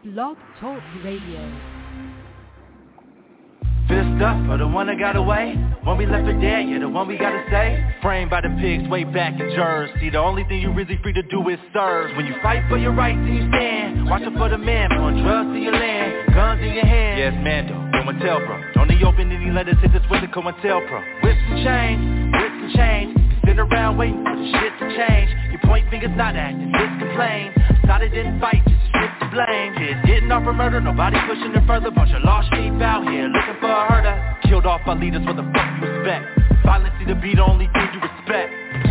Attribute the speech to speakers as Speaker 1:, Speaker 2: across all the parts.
Speaker 1: Blog Talk Radio.
Speaker 2: Fist up for the one that got away. When we left for dead, yeah, the one we gotta say. Framed by the pigs way back in Jersey. The only thing you really free to do is serve. When you fight for your rights and you stand, watch out for the man, pulling drugs to your land, guns in your hand. Yes, Mando, go and tell, bro. Don't he open any letters, hit this with the go and tell, bro. Whips and change. Sit around waiting for the shit to change. You point fingers, not acting, just complain. Decided didn't fight, just shift the blame. Kids getting off for murder, nobody pushing it further. Bunch of lost sheep out here looking for a herder. Killed off our leaders, what the fuck you expect? Violence see to be the only thing you respect.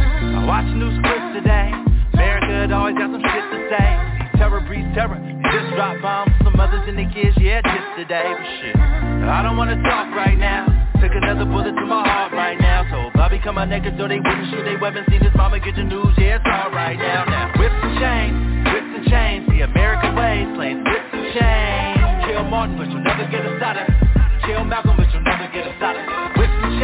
Speaker 2: I watch news clips today. America had always got some shit to say. Terror breeds terror. They just dropped bombs on some mothers and their kids, yeah, just today. But shit, I don't wanna talk right now. Took another bullet to my heart right now. So Bobby come out naked so they wouldn't shoot their weapons. Seen his mama get the news, yeah, it's all right now. Whips and chains, the American way. Slaves, whips and chains. Kill Martin, but you'll never get us out of. Kill Malcolm, but you'll never get us out of. Whips and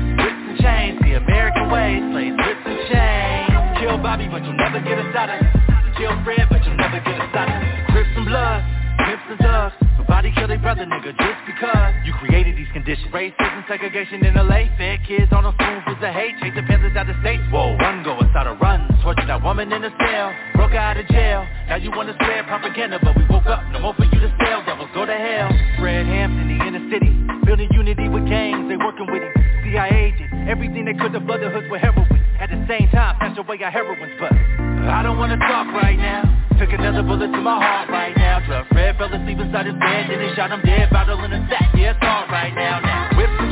Speaker 2: chains, the American way. Slaves, whips and chains. Kill Bobby, but you'll never get us out of. Kill Fred, but you'll never get us out of. Crips and blood, Crips and thugs. Nobody kill their brother, nigga, just because you created these conditions. Racism, segregation in LA. Fed kids on those spoons with the hate. Chase the Panthers out of states. Whoa, run, go, it's out of run. Tortured that woman in a cell. Broke her out of jail. Now you wanna spread propaganda, but we woke up. No more for you to sell. Devils go to hell. Fred Hampton, the inner city. Building unity with gangs. They working with him. CIA did everything they could to flood the hoods with heroin. At the same time, snatch away our heroines, but I don't wanna talk right now. Took another bullet to my heart right now. Drug Fred fell asleep inside his bed, then they shot him dead, bottle in a sack. Yeah, it's all right now. Whips and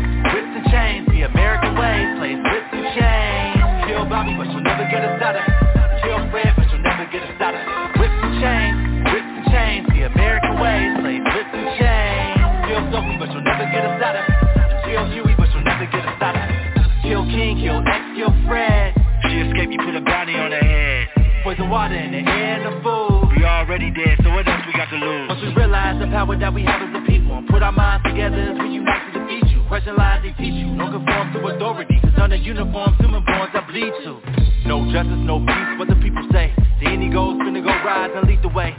Speaker 2: chains, the American way. Slaves, whips and chains. Kill Bobby, but you'll never get us out of. Kill Fred, but you'll never get us out of. Whips and chains, the American way. Slaves, whips and chains. Kill Sophie, but you'll never get us out of. Kill Huey, but you'll never get us out of. Kill King, kill X, kill Fred. She escaped, you put a bounty on her head. Poison water in the air and the food. We already dead, so what else we got to lose? Once we realize the power that we have as a people and put our minds together as we unite to defeat you. Question lies they teach you. Don't conform to authority, cause under uniforms, human borns that bleed to. No justice, no peace, what the people say. The Indigos finna go rise and lead the way.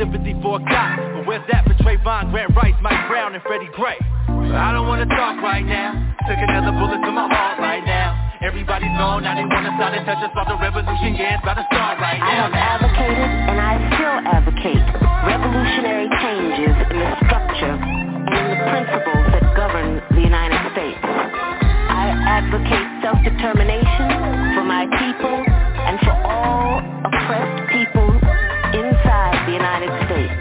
Speaker 2: 154 got, but where's that for Trayvon, Grant Rice, Mike Brown, and Freddie Gray? I don't wanna talk right now. Took another bullet to my heart right now. Everybody's gone, now they wanna start and touch us about the revolution, yeah, it's about to start right now.
Speaker 3: I have advocated, and I still advocate, revolutionary changes in the structure and in the principles that govern the United States. I advocate self-determination for my people and for all oppressed people inside the United States.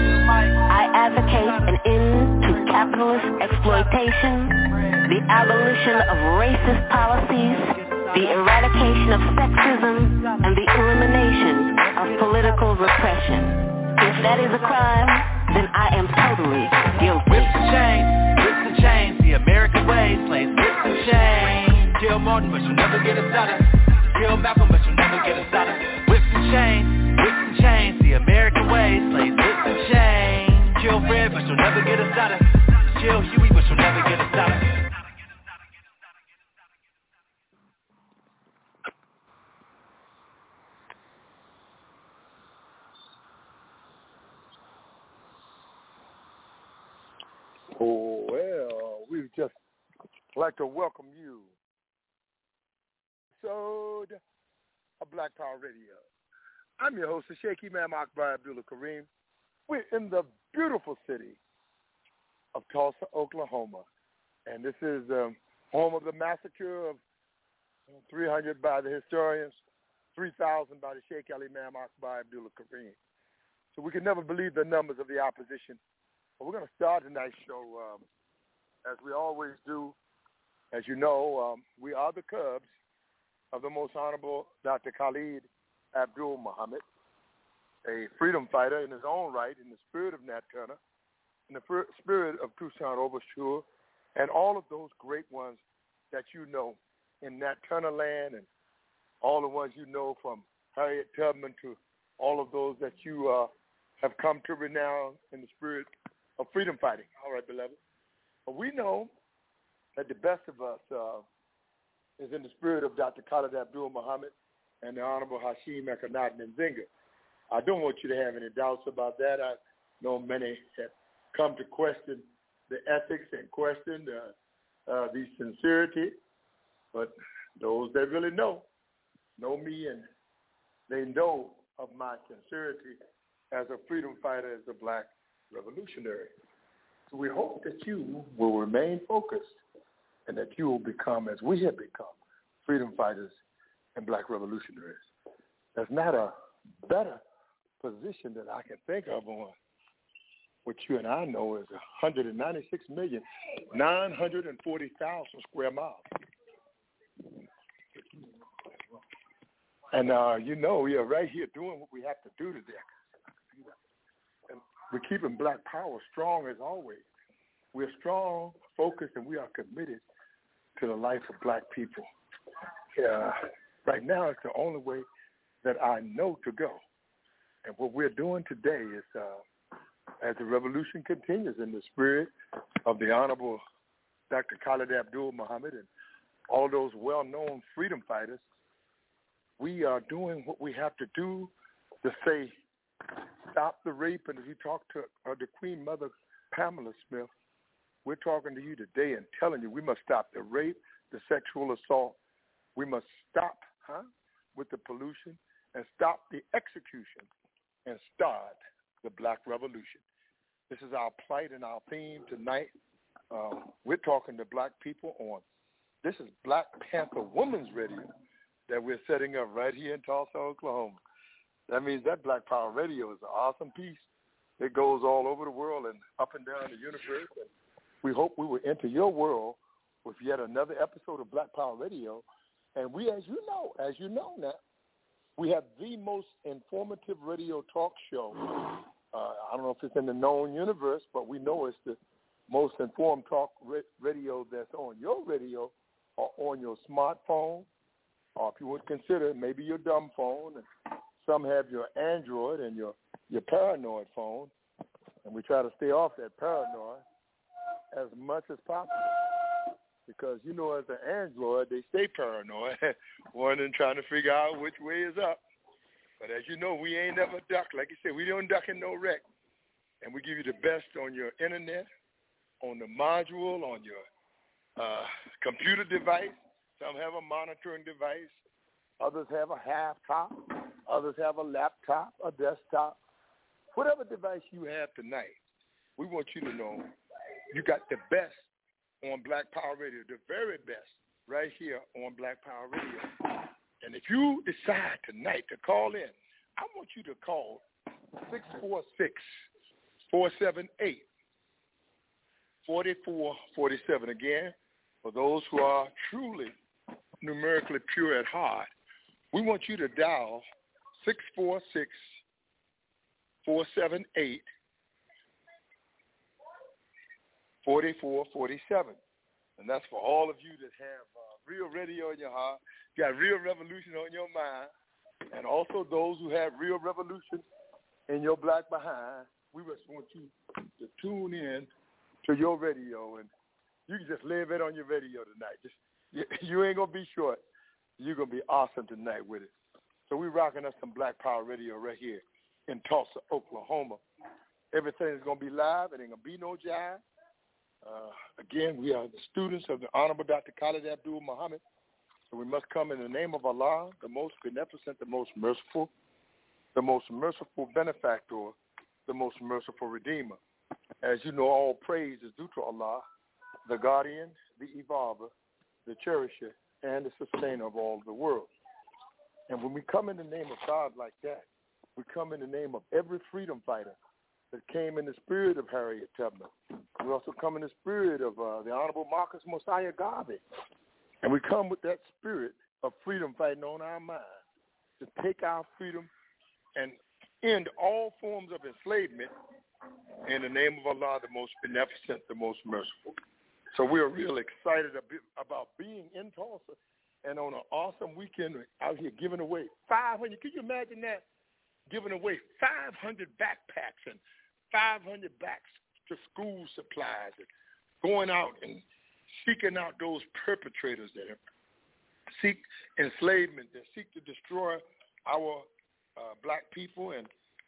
Speaker 3: I advocate an end to capitalist exploitation, the abolition of racist policies, the eradication of sexism, and the elimination of political repression. If that is a crime, then I am totally guilty.
Speaker 2: Whips and chains, the American way. Slaves, whips and chains. Kill Martin, but you'll never get us out of. Kill Malcolm, but you'll never get us out of. Whips and chains, the American way. Slaves, whips and chains. Kill Fred, but you'll never get us out of. Kill Huey, but you'll never get us out of.
Speaker 4: Oh, well, we'd just like to welcome you to Black Power Radio. I'm your host, the Sheikh Imam Akbar Abdullah Kareem. We're in the beautiful city of Tulsa, Oklahoma, and this is home of the massacre of 300 by the historians, 3,000 by the Sheikh Imam Akbar Abdullah Kareem. So we can never believe the numbers of the opposition. But we're going to start tonight's show as we always do. As you know, we are the Cubs of the most honorable Dr. Khalid Abdul Muhammad, a freedom fighter in his own right, in the spirit of Nat Turner, in the spirit of Toussaint Louverture, and all of those great ones that you know in Nat Turner land, and all the ones you know from Harriet Tubman to all of those that you have come to renown in the spirit of freedom fighting. All right, beloved. But we know that the best of us is in the spirit of Dr. Khalid Abdul Muhammad and the Honorable Hashim Akhenaten Nzinga. I don't want you to have any doubts about that. know many have come to question the ethics and question the sincerity, but those that really know me, and they know of my sincerity as a freedom fighter, as a black revolutionary. So we hope that you will remain focused and that you will become, as we have become, freedom fighters and black revolutionaries. There's not a better position that I can think of on what you and I know is 196,940,000 square miles. And, we are right here doing what we have to do today. And we're keeping black power strong as always. We're strong, focused, and we are committed to the life of black people. Right now, it's the only way that I know to go. And what we're doing today is, as the revolution continues in the spirit of the Honorable Dr. Khalid Abdul Muhammad and all those well-known freedom fighters, we are doing what we have to do to say, stop the rape. And as you talk to the Queen Mother, Pamela Smith, we're talking to you today and telling you we must stop the rape, the sexual assault. We must stop with the pollution and stop the execution and start the black revolution. This is our plight and our theme tonight. We're talking to black people on, this is Black Panther Women's Radio that we're setting up right here in Tulsa, Oklahoma. That means that Black Power Radio is an awesome piece. It goes all over the world and up and down the universe. And we hope we will enter your world with yet another episode of Black Power Radio. And we, as you know now, we have the most informative radio talk show. I don't know if it's in the known universe, but we know it's the most informed talk radio that's on your radio or on your smartphone, or if you would consider maybe your dumb phone. And some have your Android and your paranoid phone, and we try to stay off that paranoid as much as possible. Because, as an Android, they stay paranoid, wondering, trying to figure out which way is up. But as you know, we ain't never ducked. Like you said, we don't duck in no wreck. And we give you the best on your internet, on the module, on your computer device. Some have a monitoring device. Others have a half top. Others have a laptop, a desktop. Whatever device you have tonight, we want you to know you got the best on Black Power Radio, the very best right here on Black Power Radio. And if you decide tonight to call in, I want you to call 646-478-4447. Again, for those who are truly numerically pure at heart, we want you to dial 646-478-4447. And that's for all of you that have real radio in your heart, got real revolution on your mind, and also those who have real revolution in your black behind. We just want you to tune in to your radio, and you can just live it on your radio tonight. You ain't going to be short. You're going to be awesome tonight with it. So we're rocking us some Black Power Radio right here in Tulsa, Oklahoma. Everything is going to be live. It ain't going to be no jive. Again, we are the students of the Honorable Dr. Khalid Abdul Muhammad. So we must come in the name of Allah, the most beneficent, the most merciful benefactor, the most merciful redeemer. As you know, all praise is due to Allah, the guardian, the evolver, the cherisher, and the sustainer of all the world. And when we come in the name of God like that, we come in the name of every freedom fighter that came in the spirit of Harriet Tubman. We also come in the spirit of the Honorable Marcus Mosiah Garvey. And we come with that spirit of freedom fighting on our mind to take our freedom and end all forms of enslavement in the name of Allah, the most beneficent, the most merciful. So we are real excited about being in Tulsa and on an awesome weekend out here giving away 500. Can you imagine that? Giving away 500 backpacks and 500 backs to school supplies and going out and seeking out those perpetrators that seek enslavement, that seek to destroy our black people and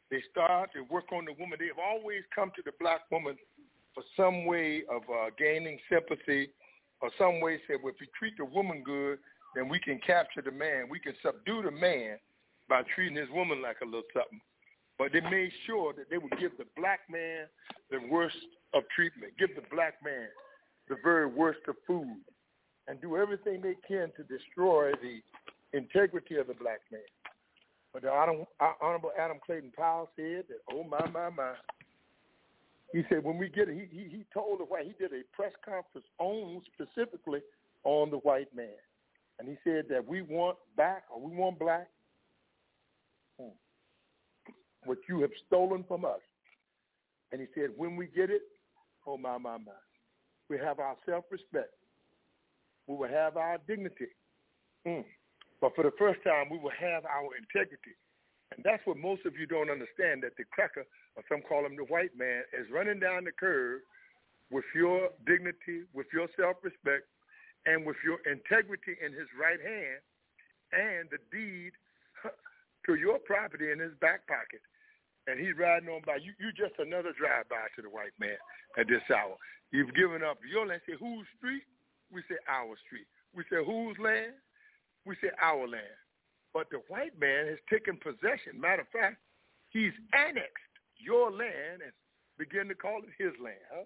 Speaker 4: They start to work on the woman. They've always come to the black woman for some way of gaining sympathy or some way say, well, if we treat the woman good, then we can capture the man. We can subdue the man by treating his woman like a little something. But they made sure that they would give the black man the worst of treatment, give the black man the very worst of food, and do everything they can to destroy the integrity of the black man. But the Honorable Adam Clayton Powell said that, oh, my. He said when we get it, he told the white, he did a press conference specifically on the white man. And he said that we want back, or we want black, what you have stolen from us. And he said, when we get it, oh, my. We have our self-respect. We will have our dignity. But for the first time, we will have our integrity. And that's what most of you don't understand, that the cracker, or some call him the white man, is running down the curve with your dignity, with your self-respect, and with your integrity in his right hand, and the deed to your property in his back pocket. And he's riding on by. You just another drive-by to the white man at this hour. You've given up your land. Say, whose street? We say our street. We say, whose land? We say our land. But the white man has taken possession. Matter of fact, he's annexed your land and begun to call it his land.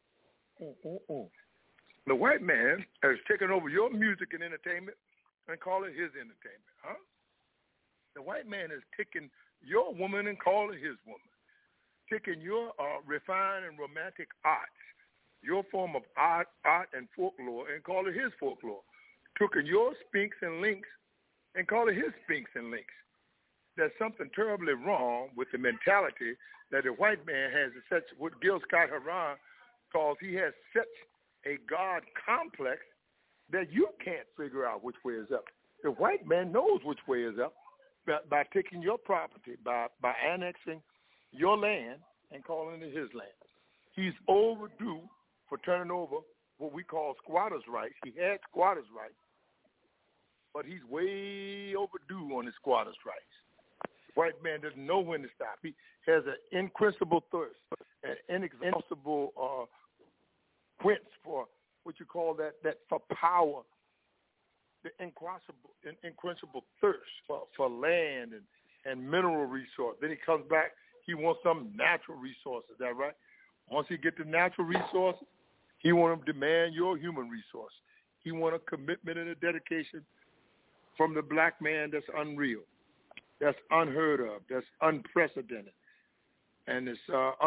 Speaker 4: The white man has taken over your music and entertainment and call it his entertainment. The white man has taken your woman and call it his woman. Taking your refined and romantic arts, your form of art and folklore, and call it his folklore. Taking your Sphinx and Links and call it his Sphinx and Links. There's something terribly wrong with the mentality that the white man has such what Gil Scott-Heron calls, he has such a God complex that you can't figure out which way is up. The white man knows which way is up by taking your property, by annexing your land and calling it his land. He's overdue for turning over what we call squatters' rights. He had squatters' rights, but he's way overdue on his squatters' rights. The white man doesn't know when to stop. He has an inquenchable thirst, an inexhaustible quench for what you call that for power, the inquenchable thirst for land and mineral resource. Then he comes back, he wants some natural resources, is that right? Once he gets the natural resources, he want to demand your human resource. He want a commitment and a dedication from the black man that's unreal, that's unheard of, that's unprecedented. And it's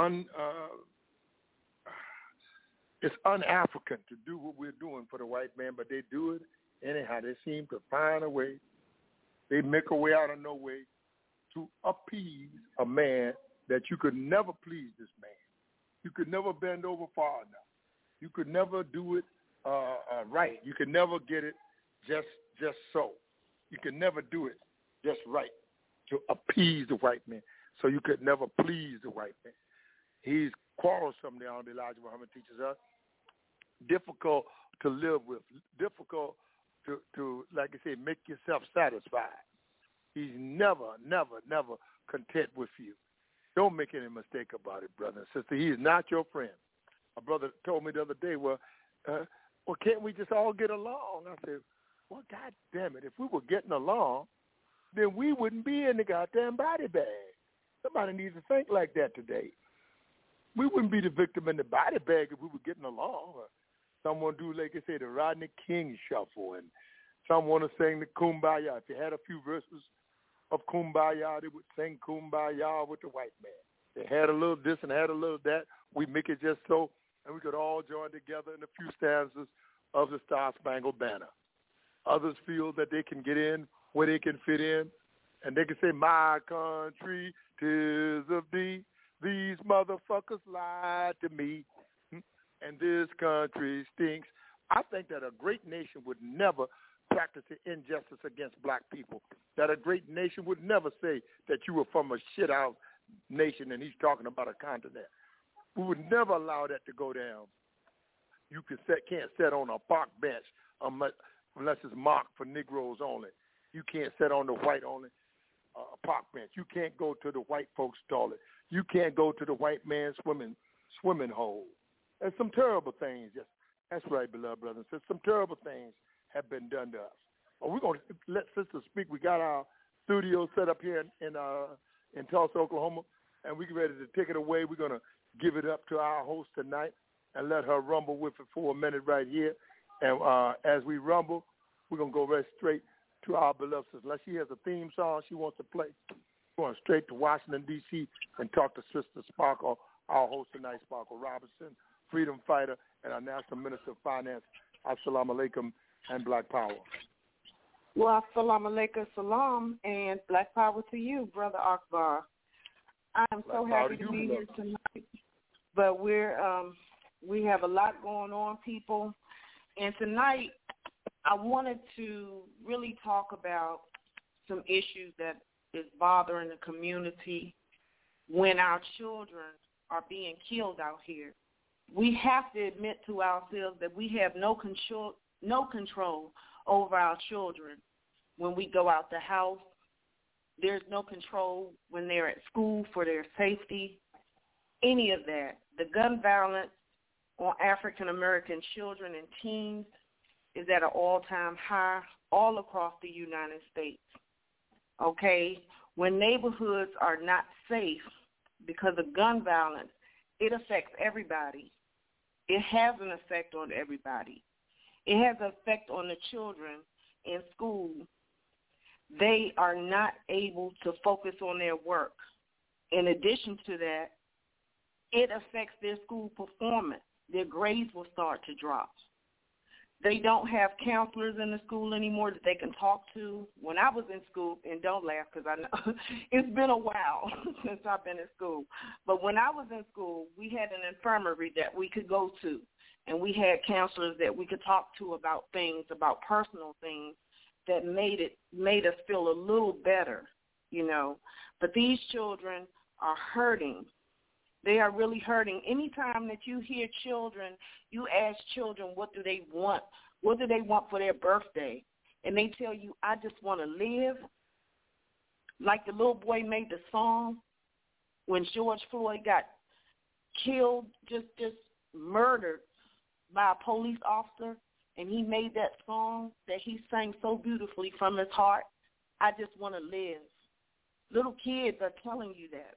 Speaker 4: un-African to do what we're doing for the white man, but they do it anyhow. They seem to find a way. They make a way out of no way to appease a man that you could never please this man. You could never bend over far enough. You could never do it right. You could never get it just so. You could never do it just right to appease the white man. So you could never please the white man. He's quarrelsome, the Honorable Elijah Muhammad teaches us. Difficult to live with. Difficult to, like I say, make yourself satisfied. He's never content with you. Don't make any mistake about it, brother and sister. He is not your friend. A brother told me the other day, well, can't we just all get along? I said, well, God damn it, if we were getting along, then we wouldn't be in the goddamn body bag. Somebody needs to think like that today. We wouldn't be the victim in the body bag if we were getting along. Someone do, like I say, the Rodney King shuffle, and someone to sing the Kumbaya. If you had a few verses of Kumbaya, they would sing Kumbaya with the white man. They had a little this and had a little that. We make it just so, and we could all join together in a few stanzas of the Star-Spangled Banner. Others feel that they can get in where they can fit in, and they can say, my country, 'tis of thee. These motherfuckers lied to me, and this country stinks. I think that a great nation would never practice injustice against black people, that a great nation would never say that you were from a shit-out nation and he's talking about a continent. We would never allow that to go down. You can't sit on a park bench unless it's marked for Negroes only. You can't sit on the white only. park bench. You can't go to the white folks' toilet. You can't go to the white man's swimming hole. There's some terrible things. Yes, that's right, beloved brothers and sisters. Some terrible things have been done to us. Well, we're going to let Sister speak. We got our studio set up here in Tulsa, Oklahoma, and we're ready to take it away. We're going to give it up to our host tonight and let her rumble with it for a minute right here. And as we rumble, we're going to go right straight to our beloved sister. Unless she has a theme song she wants to play, we're going straight to Washington, D.C. and talk to Sister Sparkle, our host tonight, Sparkle Robinson, freedom fighter, and our National Minister of Finance. Assalamu alaikum and Black Power.
Speaker 5: Well, assalamu alaikum, salam, and Black Power to you, Brother Akbar. I'm so happy to be here tonight. But we have a lot going on, people. And tonight, I wanted to really talk about some issues that is bothering the community when our children are being killed out here. We have to admit to ourselves that we have no control over our children when we go out the house. There's no control when they're at school for their safety, any of that. The gun violence on African-American children and teens is at an all-time high all across the United States, okay? When neighborhoods are not safe because of gun violence, it affects everybody. It has an effect on everybody. It has an effect on the children in school. They are not able to focus on their work. In addition to that, it affects their school performance. Their grades will start to drop. They don't have counselors in the school anymore that they can talk to. When I was in school, and don't laugh because I know it's been a while since I've been in school, but when I was in school, we had an infirmary that we could go to, and we had counselors that we could talk to about things, about personal things that made us feel a little better, you know. But these children are hurting. They are really hurting. Anytime that you hear children, you ask children what do they want? What do they want for their birthday? And they tell you, I just want to live. Like the little boy made the song when George Floyd got killed, just murdered by a police officer, and he made that song that he sang so beautifully from his heart, I just want to live. Little kids are telling you that.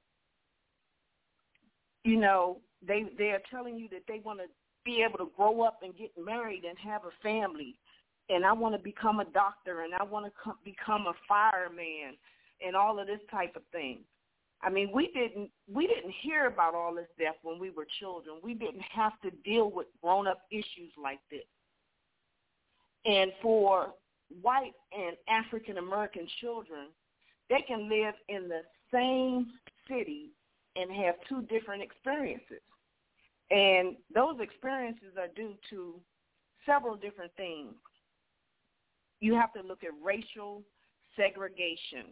Speaker 5: You know, they are telling you that they want to be able to grow up and get married and have a family. And I want to become a doctor, and I want to become a fireman, and all of this type of thing. I mean, we didn't hear about all this death when we were children. We didn't have to deal with grown-up issues like this. And for white and African-American children, they can live in the same city and have two different experiences. And those experiences are due to several different things. You have to look at racial segregation.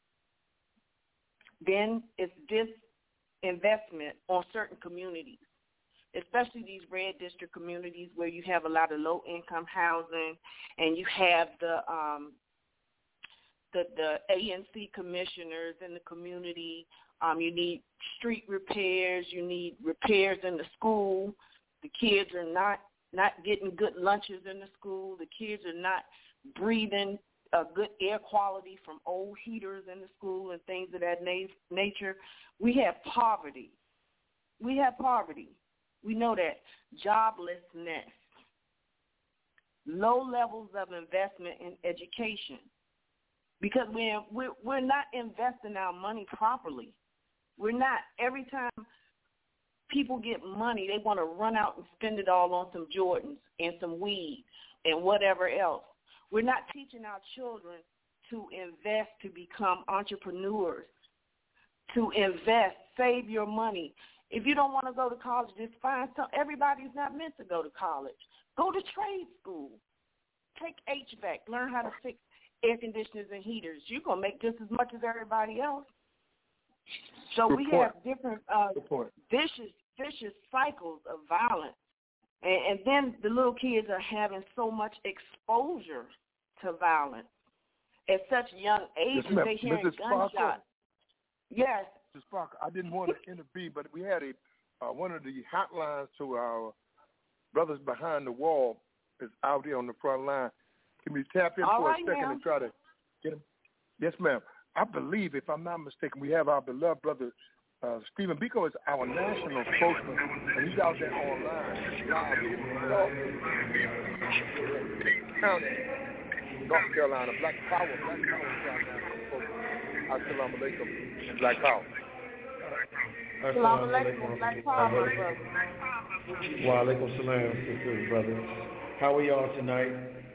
Speaker 5: Then it's disinvestment on certain communities, especially these red district communities where you have a lot of low-income housing, and you have the ANC commissioners in the community. You need street repairs. You need repairs in the school. The kids are not getting good lunches in the school. The kids are not breathing good air quality from old heaters in the school and things of that nature. We have poverty. We know that. Joblessness. Low levels of investment in education. Because we're not investing our money properly. We're not. Every time people get money, they want to run out and spend it all on some Jordans and some weed and whatever else. We're not teaching our children to invest, to become entrepreneurs, to invest, save your money. If you don't want to go to college, just find something. Everybody's not meant to go to college. Go to trade school. Take HVAC. Learn how to fix air conditioners and heaters. You're going to make just as much as everybody else. So we have different vicious cycles of violence. And then the little kids are having so much exposure to violence. at such young ages, they hearing gunshots. Yes.
Speaker 4: Mrs. Parker, I didn't want to intervene, but we had one of the hotlines to our brothers behind the wall is out there on the front line. Can we tap in for a second and try to get him? Yes, ma'am. I believe, if I'm not mistaken, we have our beloved brother, Stephen Biko is our national spokesman, and he's out there online. County, North Carolina, Black Power is our national spokesman. Assalamu alaikum, Black Power.
Speaker 5: Assalamu alaikum, Black Power, brother.
Speaker 6: Wa alaikum salam, sisters, brothers. How are y'all tonight?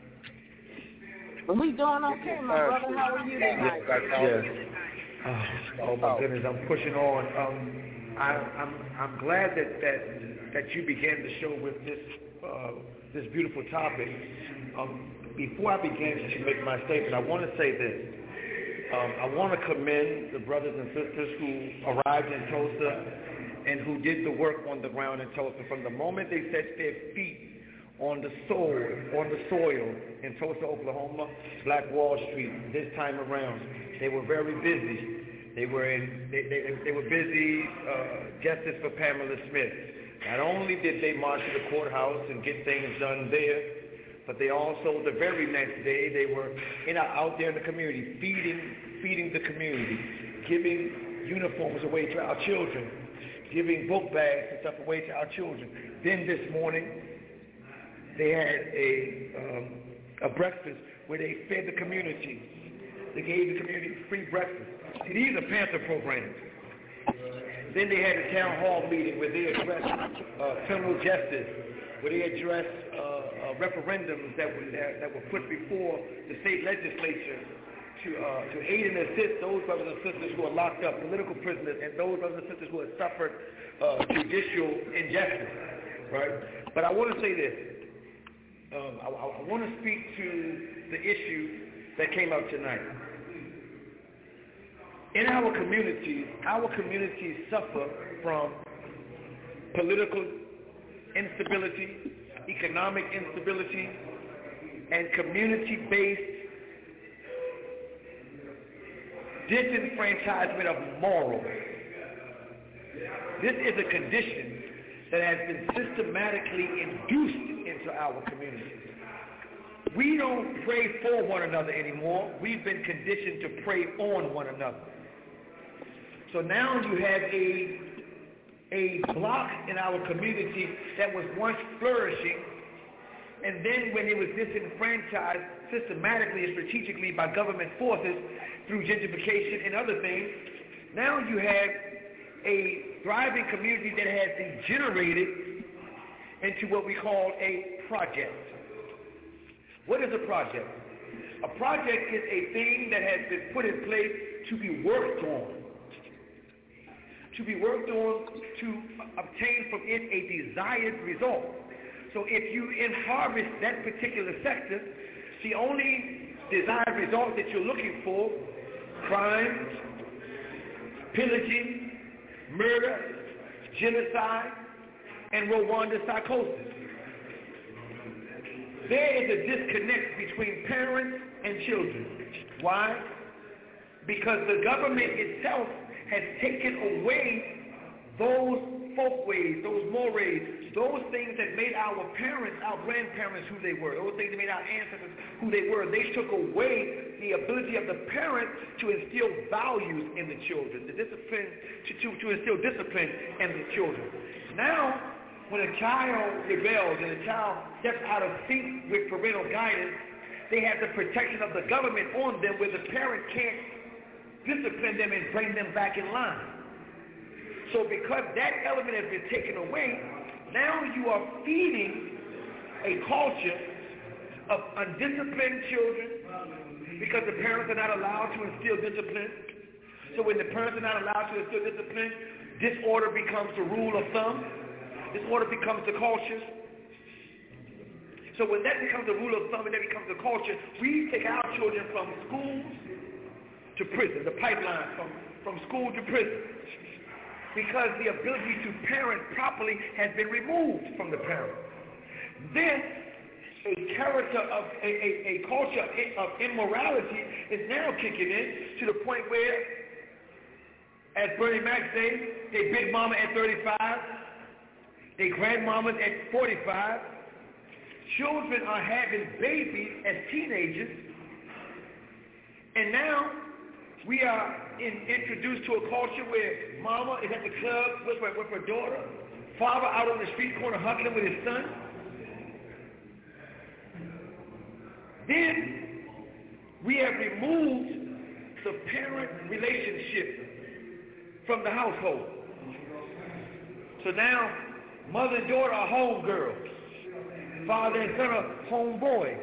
Speaker 5: We doing okay, my brother. How are you tonight?
Speaker 6: Yes. Oh my goodness, I'm pushing on. I'm glad that you began the show with this beautiful topic. Before I begin to make my statement, I want to say this. I want to commend the brothers and sisters who arrived in Tulsa and who did the work on the ground in Tulsa. From the moment they set their feet on the soil in Tulsa, Oklahoma, Black Wall Street, this time around, they were very busy. They were busy justice for Pamela Smith. Not only did they march to the courthouse and get things done there, but they also, the very next day, they were out there in the community, feeding the community, giving uniforms away to our children, giving book bags and stuff away to our children. Then this morning, they had a breakfast where they fed the community. They gave the community free breakfast. See, these are Panther programs. Then they had a town hall meeting where they addressed criminal justice, where they addressed referendums that were put before the state legislature to aid and assist those brothers and sisters who are locked up, political prisoners, and those brothers and sisters who have suffered judicial injustice. Right? But I want to say this. I want to speak to the issue that came out tonight. In our communities suffer from political instability, economic instability, and community-based disenfranchisement of morals. This is a condition that has been systematically induced into our communities. We don't pray for one another anymore. We've been conditioned to pray on one another. So now you have a block in our community that was once flourishing, and then when it was disenfranchised systematically and strategically by government forces through gentrification and other things, now you have a thriving community that has degenerated into what we call a project. What is a project? A project is a thing that has been put in place to be worked on. To obtain from it a desired result. So if you harvest that particular sector, the only desired result that you're looking for, crime, pillaging, murder, genocide, and Rwanda psychosis. There is a disconnect between parents and children. Why? Because the government itself has taken away those folkways, those mores, those things that made our parents, our grandparents who they were, those things that made our ancestors who they were. They took away the ability of the parents to instill values in the children, the discipline, to instill discipline in the children. Now, when a child rebels and a child steps out of sync with parental guidance, they have the protection of the government on them where the parent can't discipline them and bring them back in line. So because that element has been taken away, now you are feeding a culture of undisciplined children because the parents are not allowed to instill discipline. So when the parents are not allowed to instill discipline, disorder becomes the rule of thumb. Disorder becomes the culture. So when that becomes the rule of thumb and that becomes the culture, we take our children from schools to prison, the pipeline from school to prison, because the ability to parent properly has been removed from the parent. Then a character of a culture of immorality is now kicking in to the point where, as Bernie Mac says, they big mama at 35, they grandmamas at 45. Children are having babies as teenagers, and now we are introduced to a culture where mama is at the club with her daughter, father out on the street corner hugging with his son. Then we have removed the parent relationship from the household. So now mother and daughter are home girls. Father and son are home boys.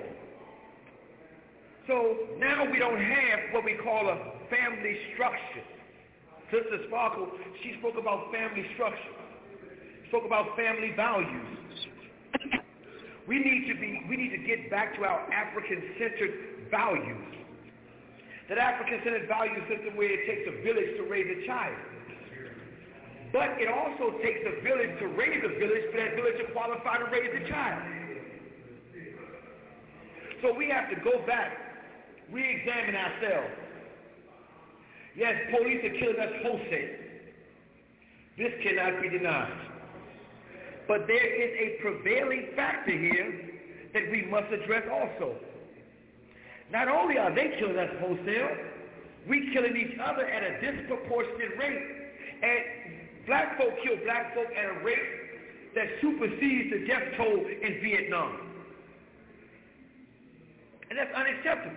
Speaker 6: So now we don't have what we call a family structure. Sister Sparkle, she spoke about family structure. Spoke about family values. We need to get back to our African-centered values. That African-centered value system where it takes a village to raise a child. But it also takes a village to raise a village for that village to qualify to raise a child. So we have to go back, re-examine ourselves. Yes, police are killing us wholesale. This cannot be denied. But there is a prevailing factor here that we must address also. Not only are they killing us wholesale, we're killing each other at a disproportionate rate. And black folk kill black folk at a rate that supersedes the death toll in Vietnam. And that's unacceptable.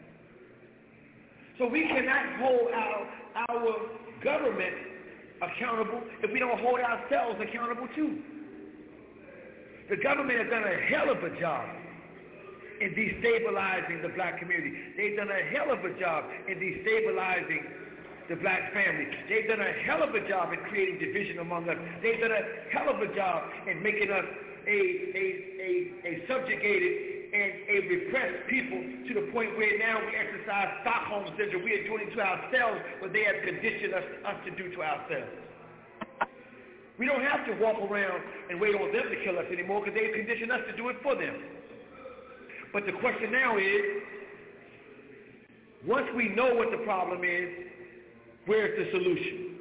Speaker 6: So we cannot hold our government accountable if we don't hold ourselves accountable too. The government has done a hell of a job in destabilizing the black community. They've done a hell of a job in destabilizing the black family. They've done a hell of a job in creating division among us. They've done a hell of a job in making us a subjugated and a repressed people to the point where now we exercise Stockholm syndrome. We are doing it to ourselves what they have conditioned us to do to ourselves. We don't have to walk around and wait on them to kill us anymore because they've conditioned us to do it for them. But the question now is, once we know what the problem is, where's the solution?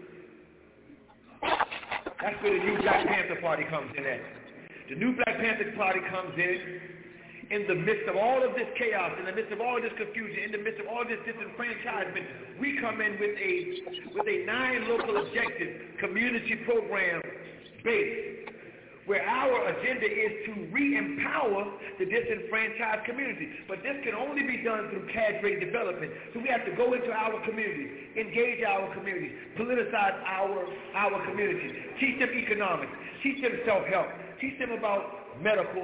Speaker 6: That's where the new Black Panther Party comes in at. The new Black Panther Party comes in the midst of all of this chaos, in the midst of all of this confusion, in the midst of all this disenfranchisement. We come in with a 9 local objective community program base, where our agenda is to re-empower the disenfranchised community. But this can only be done through cadre development. So we have to go into our communities, engage our communities, politicize our communities, teach them economics, teach them self-help, teach them about medical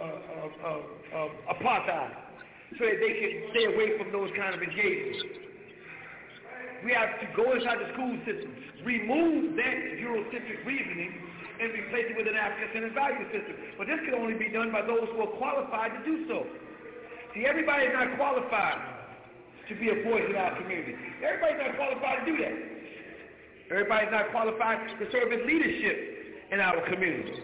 Speaker 6: apartheid, so that they can stay away from those kind of engagements. We have to go inside the school system, remove that Eurocentric reasoning, and replace it with an African-centered value system. But this can only be done by those who are qualified to do so. See, everybody is not qualified to be a voice in our community. Everybody's not qualified to do that. Everybody's not qualified to serve as leadership in our community.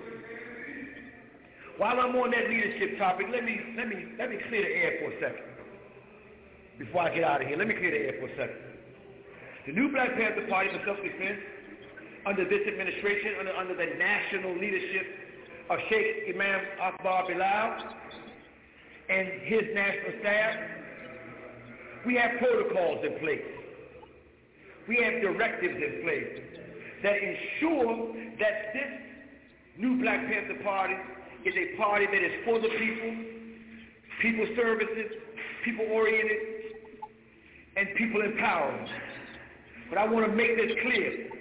Speaker 6: While I'm on that leadership topic, let me clear the air for a second. Before I get out of here, let me clear the air for a second. The new Black Panther Party for Self-Defense, under this administration, under the national leadership of Sheikh Imam Akbar Bilal and his national staff, we have protocols in place. We have directives in place that ensure that this new Black Panther Party is a party that is for the people, people services, people-oriented, and people empowerment. But I want to make this clear.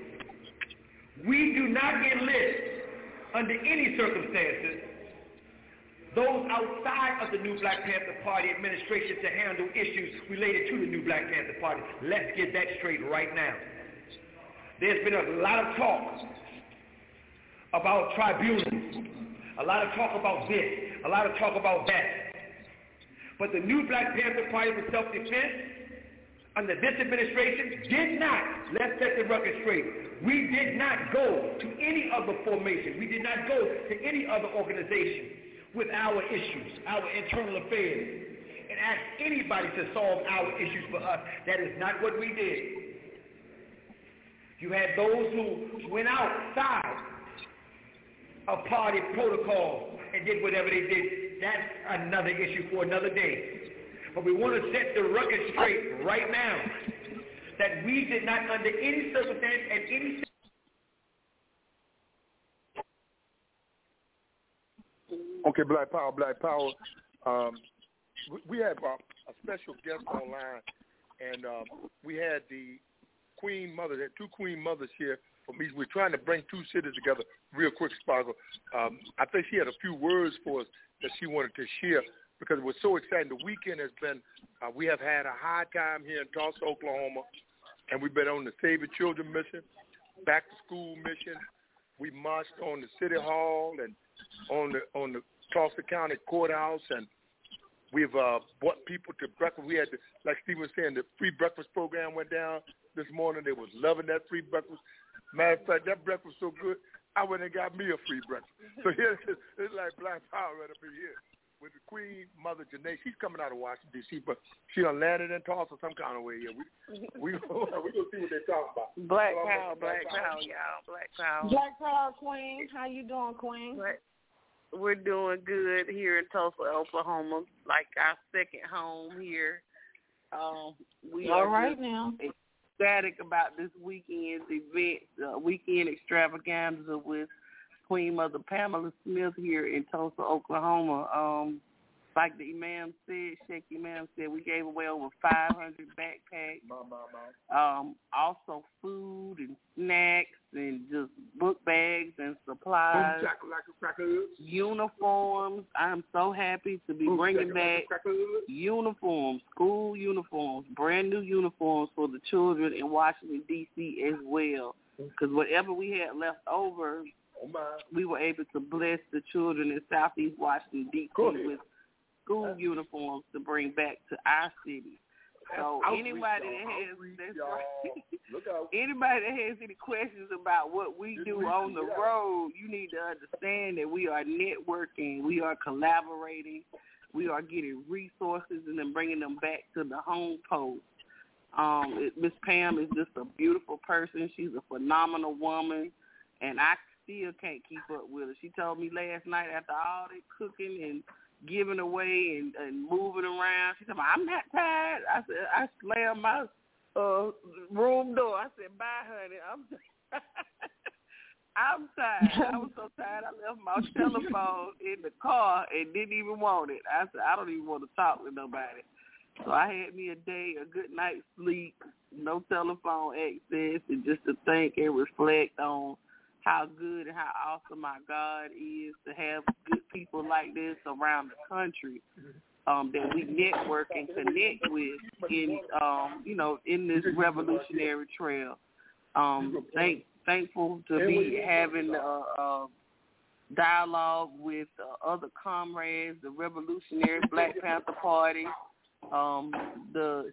Speaker 6: We do not enlist, under any circumstances, those outside of the new Black Panther Party administration to handle issues related to the new Black Panther Party. Let's get that straight right now. There's been a lot of talk about tribunals, a lot of talk about this, a lot of talk about that. But the new Black Panther Party for Self-Defense, under this administration, did not, let's set the record straight, we did not go to any other formation. We did not go to any other organization. with our issues, our internal affairs, and ask anybody to solve our issues for us. That is not what we did. You had those who went outside of party protocol and did whatever they did. That's another issue for another day. But we want to set the record straight right now that we did not, under any circumstance and any
Speaker 4: Okay, Black Power. We have a special guest online, and we had the Queen Mother, there two Queen Mothers here from East. We're trying to bring two cities together real quick, Sparkle. I think she had a few words for us that she wanted to share because it was so exciting. The weekend has been, we have had a high time here in Tulsa, Oklahoma, and we've been on the Save the Children mission, back to school mission. We marched on the City Hall and on the Tulsa County Courthouse, and we've brought people to breakfast. We had, like Steve was saying, the free breakfast program went down this morning. They was loving that free breakfast. Matter of fact, that breakfast was so good, I went and got me a free breakfast. So here it's like Black Power right up in here with the Queen Mother Janae. She's coming out of Washington, D.C., but she done landed in Tulsa some kind of way here. We gonna see what they talking about.
Speaker 5: Black Power, y'all. Black Power. Black Power, Queen. How you doing, Queen? We're doing good here in Tulsa, Oklahoma, like our second home here. We all right now. Ecstatic about this weekend's event, weekend extravaganza with Queen Mother Pamela Smith here in Tulsa, Oklahoma. Like the Imam said, Sheikh Imam said, we gave away over 500 backpacks. Also food and snacks and just book bags and supplies. Uniforms. I'm so happy to be bringing back uniforms, school uniforms, brand new uniforms for the children in Washington, D.C. as well. Because whatever we had left over, we were able to bless the children in Southeast Washington, D.C. with school uniforms to bring back to our city. So anybody that has any questions about what we do on the road, you need to understand that we are networking, we are collaborating, we are getting resources and then bringing them back to the home post. Miss Pam is just a beautiful person. She's a phenomenal woman, and I still can't keep up with her. She told me last night after all that cooking and giving away and moving around, she said, I'm not tired. I said, I slammed my room door. I said, bye, honey. I'm tired. I was so tired I left my telephone in the car and didn't even want it. I said, I don't even want to talk to nobody. So I had me a good night's sleep, no telephone access, and just to think and reflect on how good and how awesome our God is to have good people like this around the country that we network and connect with in this revolutionary trail. Thankful to be having dialogue with other comrades, the Revolutionary Black Panther Party, the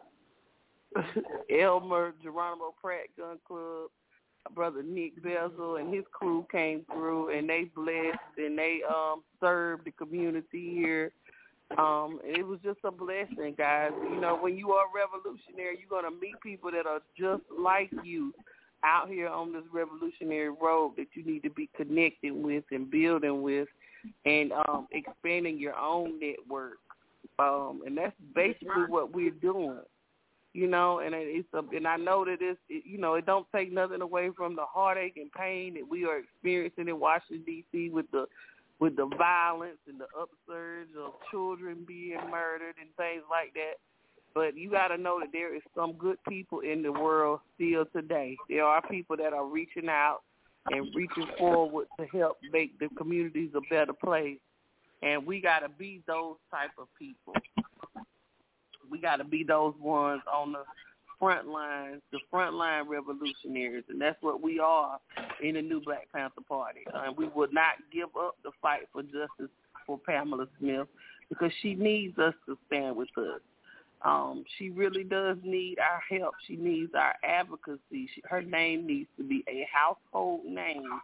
Speaker 5: Elmer Geronimo Pratt Gun Club, Brother Nick Bezel and his crew came through, and they blessed and they served the community here. It was just a blessing, guys. You know, when you are revolutionary, you're going to meet people that are just like you out here on this revolutionary road that you need to be connecting with and building with and expanding your own network. And that's basically what we're doing. You know, and and I know that it don't take nothing away from the heartache and pain that we are experiencing in Washington D.C. with the violence and the upsurge of children being murdered and things like that. But you got to know that there is some good people in the world still today. There are people that are reaching out and reaching forward to help make the communities a better place, and we got to be those type of people. We got to be those ones on the front lines, the frontline revolutionaries, and that's what we are in the new Black Panther Party. We will not give up the fight for justice for Pamela Smith because she needs us to stand with us. She really does need our help. She needs our advocacy. Her name needs to be a household name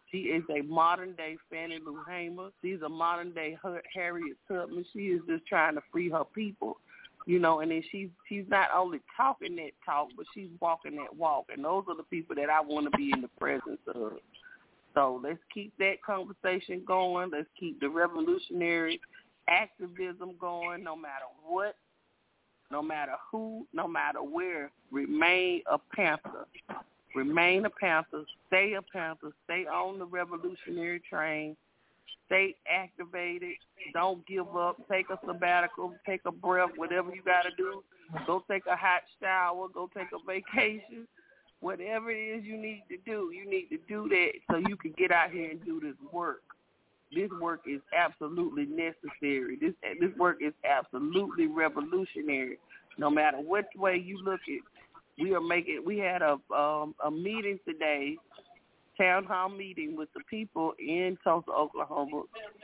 Speaker 7: She is a modern-day Fannie Lou Hamer. She's a modern-day Harriet Tubman. She is just trying to free her people, you know, and then she's not only talking that talk, but she's walking that walk. And those are the people that I want to be in the presence of. So let's keep that conversation going. Let's keep the revolutionary activism going no matter what, no matter who, no matter where. Remain a Panther. Remain a Panther. Stay a Panther. Stay on the revolutionary train. Stay activated. Don't give up. Take a sabbatical. Take a breath. Whatever you got to do. Go take a hot shower. Go take a vacation. Whatever it is you need to do that so you can get out here and do this work. This work is absolutely necessary. This work is absolutely revolutionary. No matter which way you look at it, we had a meeting today, town hall meeting with the people in Tulsa, Oklahoma.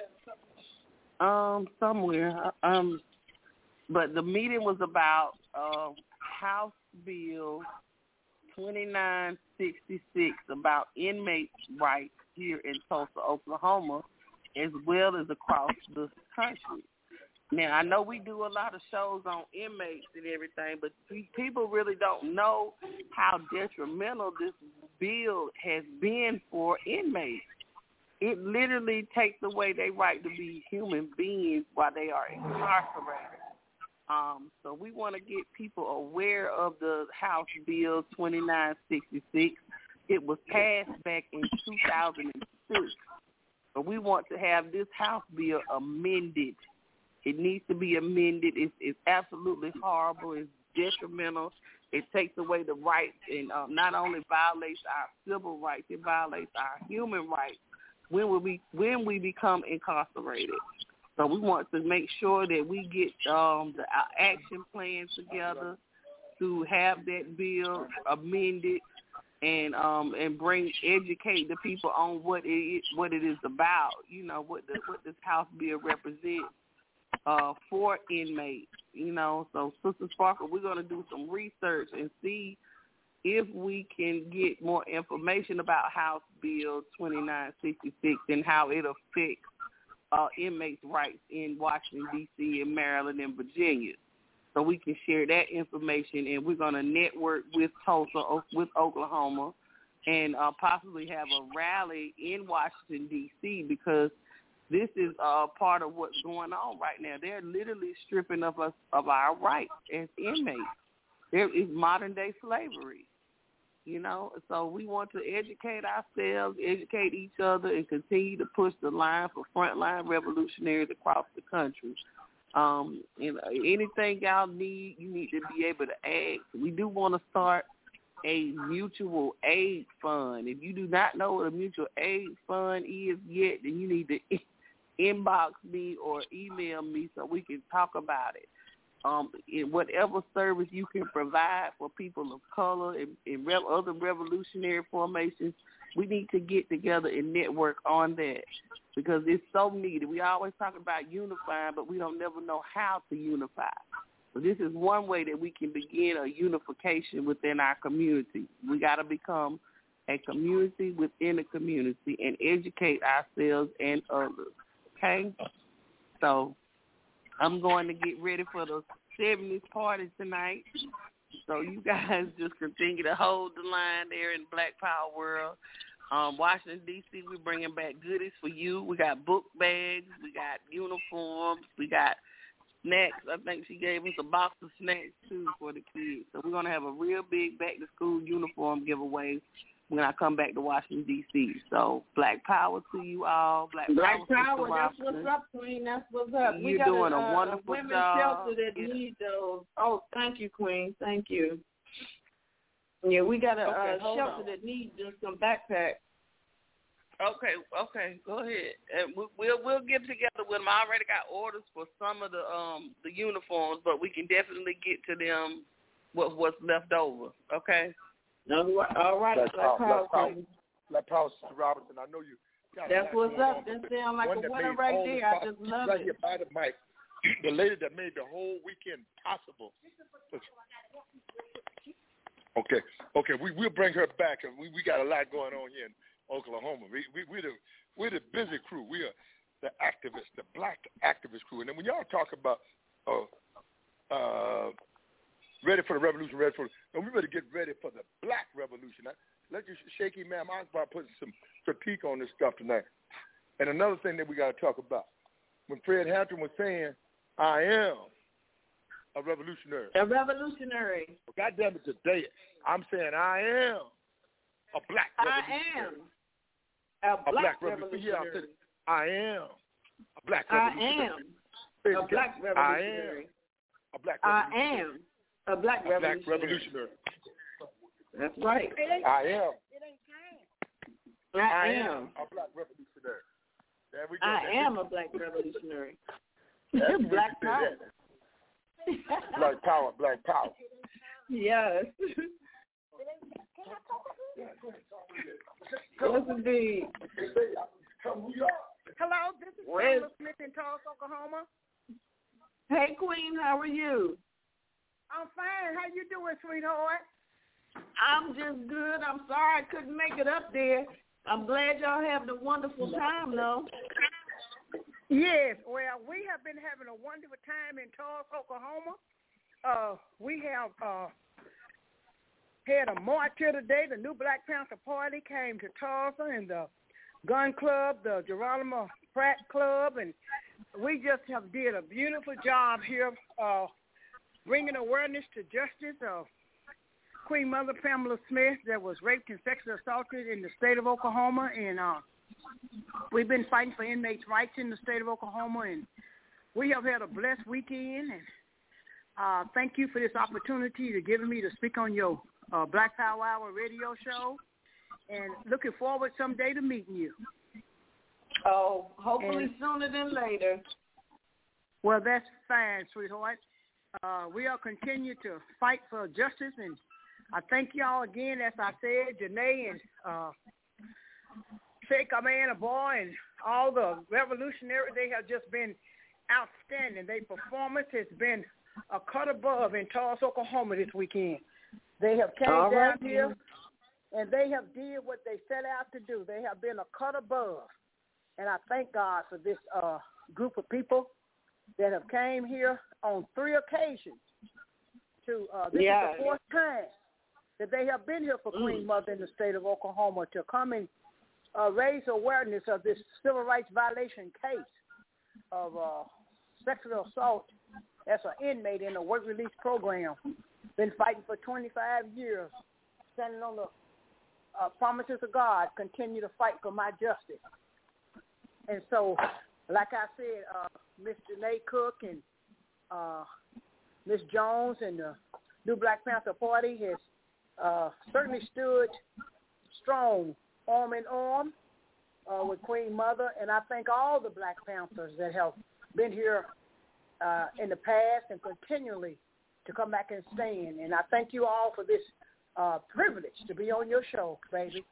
Speaker 7: Somewhere. But the meeting was about House Bill 2966 about inmate rights here in Tulsa, Oklahoma, as well as across the country. Now, I know we do a lot of shows on inmates and everything, but people really don't know how detrimental this bill has been for inmates. It literally takes away their right to be human beings while they are incarcerated. So we want to get people aware of the House Bill 2966. It was passed back in 2006. But we want to have this House Bill amended. It needs to be amended. It's absolutely horrible. It's detrimental. It takes away the rights and not only violates our civil rights, it violates our human rights when we become incarcerated. So we want to make sure that we get the action plans together to have that bill amended and educate the people on what it is about. You know what this House bill represents for inmates. You know, so Sister Sparkle, we're going to do some research and see if we can get more information about House Bill 2966 and how it affects inmates' rights in Washington, D.C., and Maryland, and Virginia. So we can share that information, and we're going to network with Tulsa, with Oklahoma, and possibly have a rally in Washington, D.C., because this is part of what's going on right now. They're literally stripping of us of our rights as inmates. There is modern-day slavery. You know, so we want to educate ourselves, educate each other, and continue to push the line for frontline revolutionaries across the country. And anything y'all need, you need to be able to ask. We do want to start a mutual aid fund. If you do not know what a mutual aid fund is yet, then you need to inbox me or email me so we can talk about it. In whatever service you can provide for people of color and other revolutionary formations, we need to get together and network on that because it's so needed. We always talk about unifying, but we don't never know how to unify. So this is one way that we can begin a unification within our community. We got to become a community within a community and educate ourselves and others, okay? So I'm going to get ready for the 70s party tonight. So you guys just continue to hold the line there in Black Power World. Washington, D.C., we're bringing back goodies for you. We got book bags. We got uniforms. We got snacks. I think she gave us a box of snacks, too, for the kids. So we're going to have a real big back-to-school uniform giveaway when I come back to Washington, D.C. So Black Power to you all. Black Power,
Speaker 5: that's what's up, Queen. That's what's up.
Speaker 7: You're doing a wonderful
Speaker 5: women's
Speaker 7: job.
Speaker 5: Shelter that need those. Oh, thank you, Queen. Thank you. Yeah, we got a shelter that needs just some backpacks.
Speaker 7: Okay, go ahead. And we'll get together with them. I already got orders for some of the uniforms, but we can definitely get to them what's left over. Okay.
Speaker 5: All right.
Speaker 4: Black Power, Sister Robinson. I know you.
Speaker 5: That's what's up. That sounds like a winner right there. I just love it.
Speaker 4: Right here by the mic. The lady that made the whole weekend possible. Okay. We'll bring her back. We got a lot going on here Oklahoma. We're the busy crew. We are the activists, the black activist crew. And then when y'all talk about ready for the revolution, and we better get ready for the black revolution. Let you Shaky Ma'am Akbar put some critique on this stuff tonight. And another thing that we got to talk about, when Fred Hampton was saying, I am a revolutionary.
Speaker 5: A revolutionary.
Speaker 4: Well, God damn it, today I'm saying I am a black revolutionary.
Speaker 5: I am a black revolutionary.
Speaker 4: Yeah, I said, I am a black
Speaker 5: I
Speaker 4: revolutionary.
Speaker 5: am a black revolutionary.
Speaker 4: A black
Speaker 5: I
Speaker 4: revolutionary.
Speaker 5: am a black revolutionary. That's right.
Speaker 4: I am.
Speaker 5: I am
Speaker 4: a black revolutionary. There we go.
Speaker 5: I am a black revolutionary. Black power.
Speaker 4: Black power, black power.
Speaker 5: Yes. Yes, indeed.
Speaker 8: Hello, this is Pamela Smith in Tulsa, Oklahoma.
Speaker 5: Hey, Queen, how are you?
Speaker 8: I'm fine. How you doing, sweetheart?
Speaker 5: I'm just good. I'm sorry I couldn't make it up there. I'm glad y'all having a wonderful time, though.
Speaker 8: Yes, well, we have been having a wonderful time in Tulsa, Oklahoma. We have had a march here today. The new Black Panther Party came to Tulsa, and the Gun Club, the Geronimo Pratt Club, and we just have did a beautiful job here bringing awareness to justice of Queen Mother Pamela Smith that was raped and sexually assaulted in the state of Oklahoma, and we've been fighting for inmates' rights in the state of Oklahoma, and we have had a blessed weekend, and thank you for this opportunity to giving me to speak on your Black Power Hour radio show, and looking forward someday to meeting you.
Speaker 5: Oh, hopefully sooner than later.
Speaker 8: Well, that's fine, sweetheart. We'll continue to fight for justice, and I thank y'all again, as I said, Janae and Sheikh Man, a boy, and all the revolutionaries. They have just been outstanding. Their performance has been a cut above in Tulsa, Oklahoma this weekend. They have came down here, and they have did what they set out to do. They have been a cut above, and I thank God for this group of people that have came here on 3 occasions. This is the 4th time that they have been here for Queen Mother in the state of Oklahoma to come and raise awareness of this civil rights violation case of sexual assault as an inmate in a work release program. Been fighting for 25 years, standing on the promises of God, continue to fight for my justice. And so, like I said, Miss Janae Cook and Miss Jones and the New Black Panther Party has certainly stood strong, arm in arm with Queen Mother, and I thank all the Black Panthers that have been here in the past and continually to come back and stand. And I thank you all for this privilege to be on your show, baby.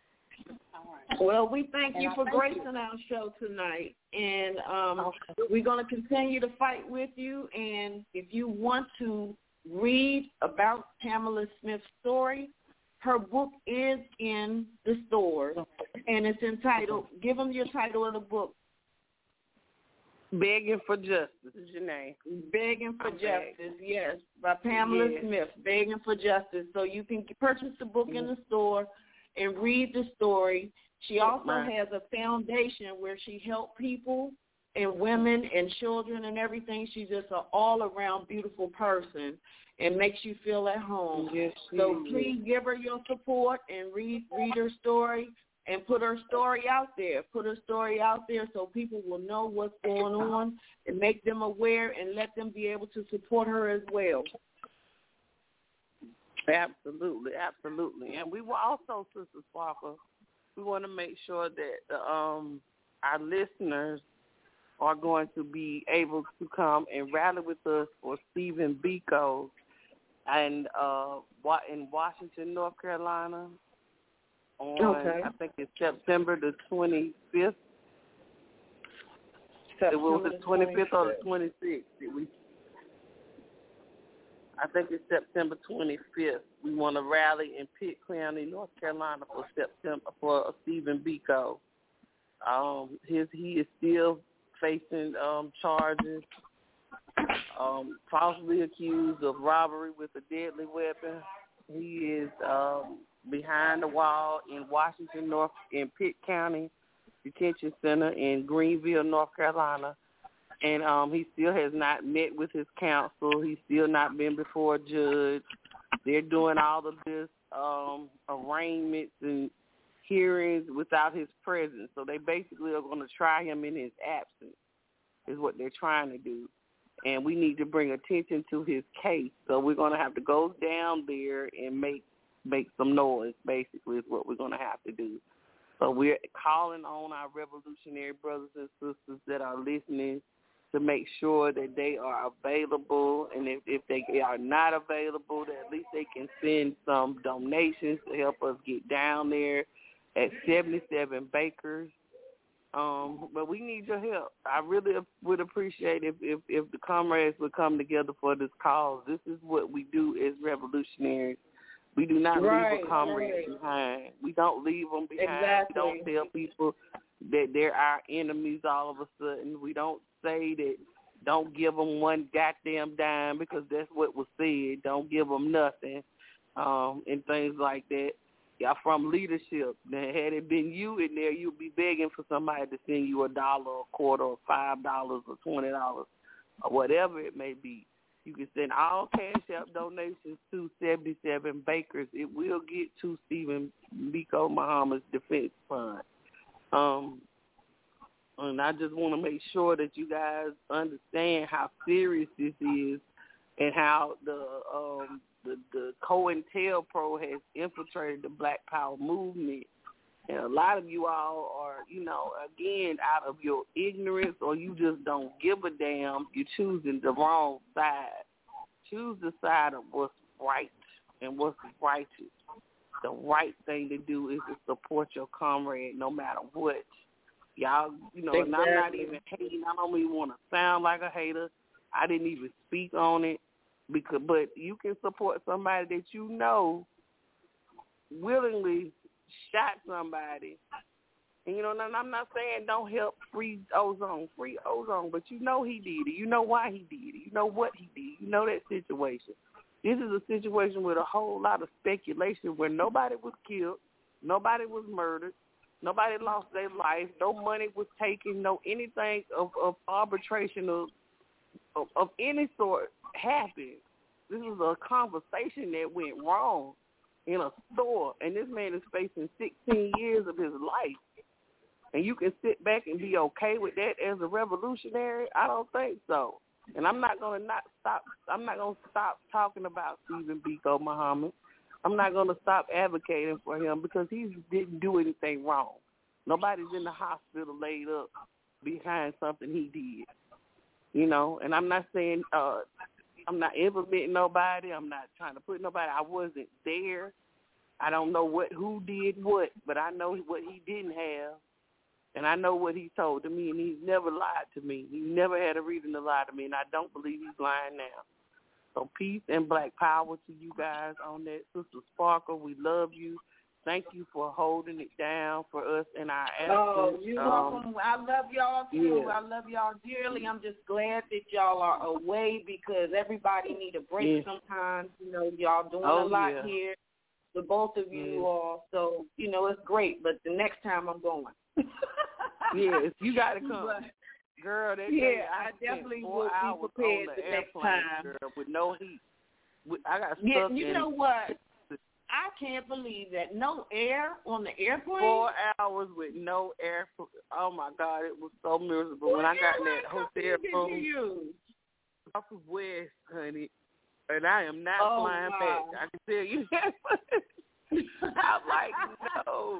Speaker 5: Well, we thank you for gracing our show tonight, and we're going to continue to fight with you. And if you want to read about Pamela Smith's story, her book is in the stores, and it's entitled, give them your title of the book.
Speaker 7: Begging for Justice, Janae.
Speaker 5: Begging for Justice, yes, by Pamela Smith, Begging for Justice. So you can purchase the book in the store and read the story. She also has a foundation where she helps people and women and children and everything. She's just an all-around beautiful person and makes you feel at home.
Speaker 7: Yes,
Speaker 5: so please give her your support and read her story and put her story out there. Put her story out there so people will know what's going on and make them aware and let them be able to support her as well.
Speaker 7: Absolutely, absolutely. And we will also, Sister Sparkle, we want to make sure that our listeners are going to be able to come and rally with us for Stephen Biko and in Washington, North Carolina on, I think it's September the 25th. It was the 25th or the 26th. I think it's September 25th. We want to rally in Pitt County, North Carolina for Stephen Biko. He is still facing charges, falsely accused of robbery with a deadly weapon. He is behind the wall in Washington, in Pitt County Detention Center in Greenville, North Carolina. And he still has not met with his counsel. He's still not been before a judge. They're doing all of this arraignments and hearings without his presence. So they basically are going to try him in his absence is what they're trying to do. And we need to bring attention to his case. So we're going to have to go down there and make some noise, basically, is what we're going to have to do. So we're calling on our revolutionary brothers and sisters that are listening to make sure that they are available, and if they are not available, that at least they can send some donations to help us get down there at 77 Bakers. But we need your help. I really would appreciate if the comrades would come together for this cause. This is what we do as revolutionaries. We do not leave a comrade behind. We don't leave them behind.
Speaker 5: Exactly.
Speaker 7: We don't tell people that they're our enemies all of a sudden. We don't say that don't give them one goddamn dime because that's what was said. Don't give them nothing and things like that. Y'all from leadership. Now, had it been you in there, you'd be begging for somebody to send you $1, a quarter, or $5, or $20, or whatever it may be. You can send all Cash App donations to 77 Bakers. It will get to Stephen Biko Muhammad's defense fund. And I just want to make sure that you guys understand how serious this is and how the COINTELPRO has infiltrated the Black Power movement. And a lot of you all are, again, out of your ignorance or you just don't give a damn, you're choosing the wrong side. Choose the side of what's right and what's righteous. The right thing to do is to support your comrade no matter what. Y'all, exactly. And I'm not even hating. I don't even want to sound like a hater. I didn't even speak on it. But you can support somebody that you know willingly shot somebody. And, and I'm not saying don't help free Ozone, but you know he did it. You know why he did it. You know what he did. You know that situation. This is a situation with a whole lot of speculation where nobody was killed, nobody was murdered, nobody lost their life, no money was taken, no anything of arbitration of any sort happened. This was a conversation that went wrong in a store, and this man is facing 16 years of his life. And you can sit back and be okay with that as a revolutionary? I don't think so. And I'm not going to stop talking about Stephen Biko Muhammad. I'm not going to stop advocating for him because he didn't do anything wrong. Nobody's in the hospital laid up behind something he did. And I'm not saying I'm not implementing nobody. I'm not trying to put nobody. I wasn't there. I don't know who did what, but I know what he didn't have. And I know what he told to me, and he's never lied to me. He never had a reason to lie to me, and I don't believe he's lying now. So peace and Black Power to you guys on that. Sister Sparkle, we love you. Thank you for holding it down for us in our absence.
Speaker 5: Oh, you're welcome. I love y'all, too.
Speaker 7: Yeah.
Speaker 5: I love y'all dearly. I'm just glad that y'all are away because everybody need a break sometimes. Y'all doing a lot here. The both of you all. So, it's great. But the next time I'm going.
Speaker 7: Yes, you got to come. Girl,
Speaker 5: I definitely will be prepared the next time.
Speaker 7: Girl, with no heat. I got stuck
Speaker 5: in. You know what? I can't believe that. No air on the airplane?
Speaker 7: 4 hours with no air. Oh, my God. It was so miserable. When I got in that hotel room, off of West, honey, and I am not flying back. I can tell you that. I'm like, no.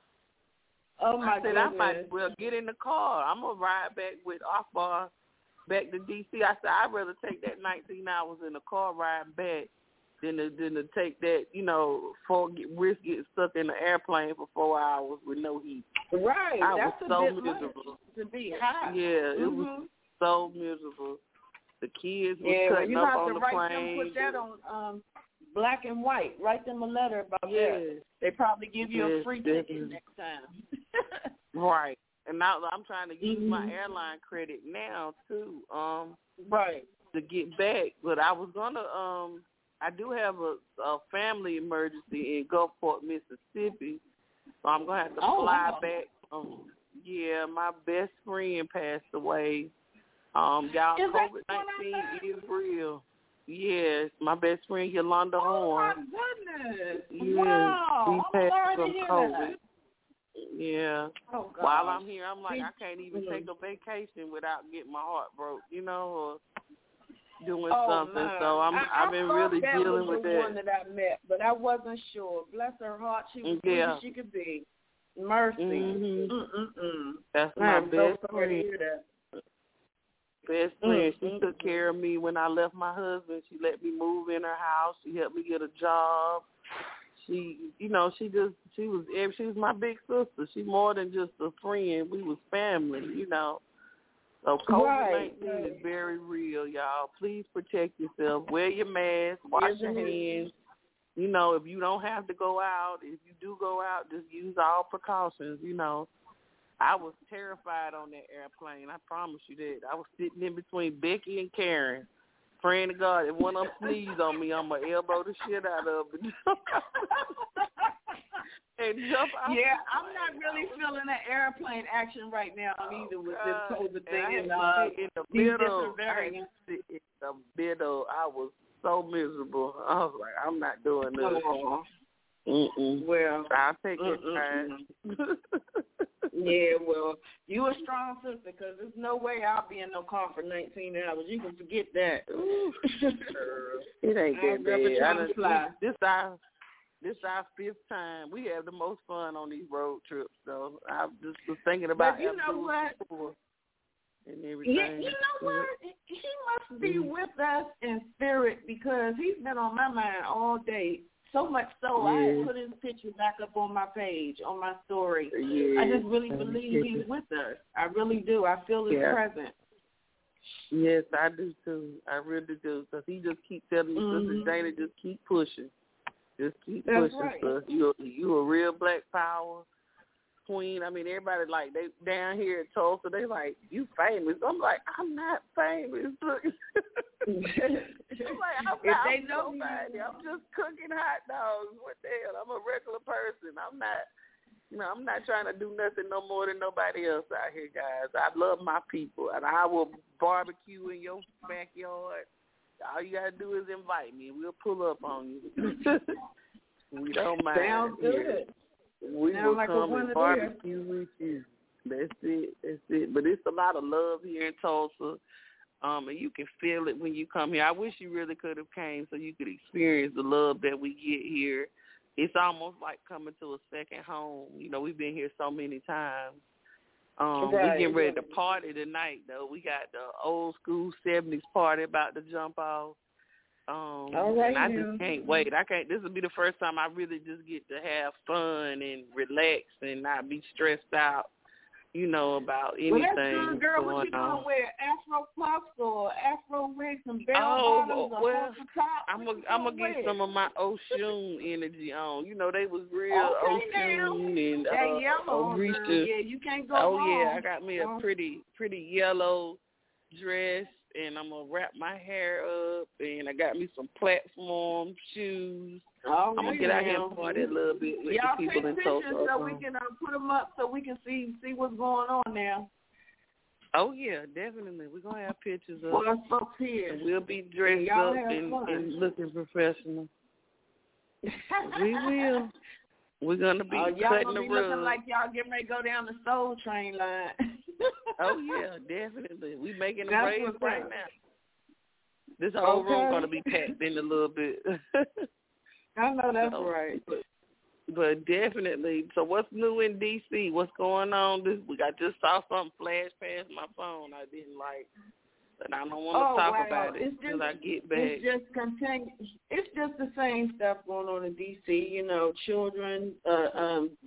Speaker 5: Oh, my
Speaker 7: I said,
Speaker 5: goodness.
Speaker 7: I might as well get in the car. I'm going to ride back with Akbar back to D.C. I said, I'd rather take that 19 hours in the car riding back than to take that, risk getting stuck in the airplane for 4 hours with no heat.
Speaker 5: Right.
Speaker 7: I
Speaker 5: That's
Speaker 7: was so
Speaker 5: a bit
Speaker 7: miserable.
Speaker 5: much to be hot.
Speaker 7: Yeah, it was so miserable. The kids was cutting up on the plane.
Speaker 5: You have to put that on black and white. Write them a letter about that. They probably give you a free ticket next time.
Speaker 7: Right. And now I'm trying to use my airline credit now too. To get back. But I was gonna I do have a family emergency in Gulfport, Mississippi. So I'm gonna have to fly back. My best friend passed away. Y'all, COVID-19 is real. Yes, my best friend Yolanda Horn.
Speaker 5: Oh my goodness!
Speaker 7: Yes,
Speaker 5: Wow,
Speaker 7: she passed
Speaker 5: I'm sorry
Speaker 7: from
Speaker 5: to hear
Speaker 7: COVID.
Speaker 5: that.
Speaker 7: Yeah.
Speaker 5: Oh,
Speaker 7: while I'm here, I'm like, I can't even take a vacation without getting my heart broke, or doing something.
Speaker 5: My.
Speaker 7: So I've been really dealing with that.
Speaker 5: That was the one that I met, but I wasn't sure. Bless her heart, she was good as she could be. Mercy.
Speaker 7: That's my best friend.
Speaker 5: That.
Speaker 7: Best friend. She took care of me when I left my husband. She let me move in her house. She helped me get a job. She was my big sister. She more than just a friend. We was family, So COVID-19 is very real, y'all. Please protect yourself. Wear your mask. Wash your hands. If you don't have to go out, if you do go out, just use all precautions. I was terrified on that airplane. I promise you that. I was sitting in between Becky and Karen, praying to God if one of them sneeze on me, I'm going to elbow the shit out of it. And jump out.
Speaker 5: Yeah, I'm not really feeling that airplane action right now either with this COVID thing.
Speaker 7: In the middle, I was so miserable. I was like, I'm not doing this.
Speaker 5: Well,
Speaker 7: I'll take it time.
Speaker 5: Yeah, well, you a strong sister because there's no way I'll be in no car for 19 hours. You can forget that.
Speaker 7: It ain't that bad. This our fifth time. We have the most fun on these road trips, though. I just was thinking about
Speaker 5: but you know what?
Speaker 7: And everything.
Speaker 5: Yeah, you know what? He must be with us in spirit because he's been on my mind all day. So much so, I had put his picture back up on my page, on my story. I just really believe he's with us. I really do. I feel his presence.
Speaker 7: Yes, I do, too. I really do. Because he just keeps telling me, Sister Dana, just keep pushing. Just keep pushing, sis. You a real Black Power queen. I mean, everybody, like, they down here at Tulsa, they like, you famous. I'm like, I'm not famous. I'm like, nobody. I'm just cooking hot dogs. What the hell? I'm a regular person. I'm not trying to do nothing no more than nobody else out here, guys. I love my people, and I will barbecue in your backyard. All you got to do is invite me. We'll pull up on you. We don't mind.
Speaker 5: Sounds good.
Speaker 7: We will come and barbecue with you. That's it. But it's a lot of love here in Tulsa. And you can feel it when you come here. I wish you really could have came so you could experience the love that we get here. It's almost like coming to a second home. We've been here so many times. We're getting ready to party tonight, though. We got the old school 70s party about to jump off. And I just can't wait. This will be the first time I really just get to have fun and relax and not be stressed out, about anything.
Speaker 5: Well, that's good, girl. What you gonna wear? Afro puffs or Afro wigs and bell bottoms or
Speaker 7: I'm gonna get some of my Oshun energy on. They was real Oshun and Orisha.
Speaker 5: Yeah, you can't go wrong.
Speaker 7: Yeah, I got me a pretty yellow dress. And I'm going to wrap my hair up, and I got me some platform shoes. I'm going to get out here and party a little bit with the people in Tulsa.
Speaker 5: Y'all take pictures so we can put them up so we can see what's going on now.
Speaker 7: Oh, yeah, definitely. We're going to have pictures up.
Speaker 5: Well, folks here.
Speaker 7: And we'll be dressed up and looking professional. We will. We're going to be cutting the rug.
Speaker 5: Y'all looking like y'all getting ready to go down the Soul Train line.
Speaker 7: Oh, yeah, definitely. We making a raise right now. This whole room going to be packed in a little bit.
Speaker 5: I know that's right.
Speaker 7: But definitely. So what's new in D.C.? What's going on this week? I just saw something flash past my phone I didn't like. And I don't want to talk about it until I get back.
Speaker 5: It's just the same stuff going on in D.C., children,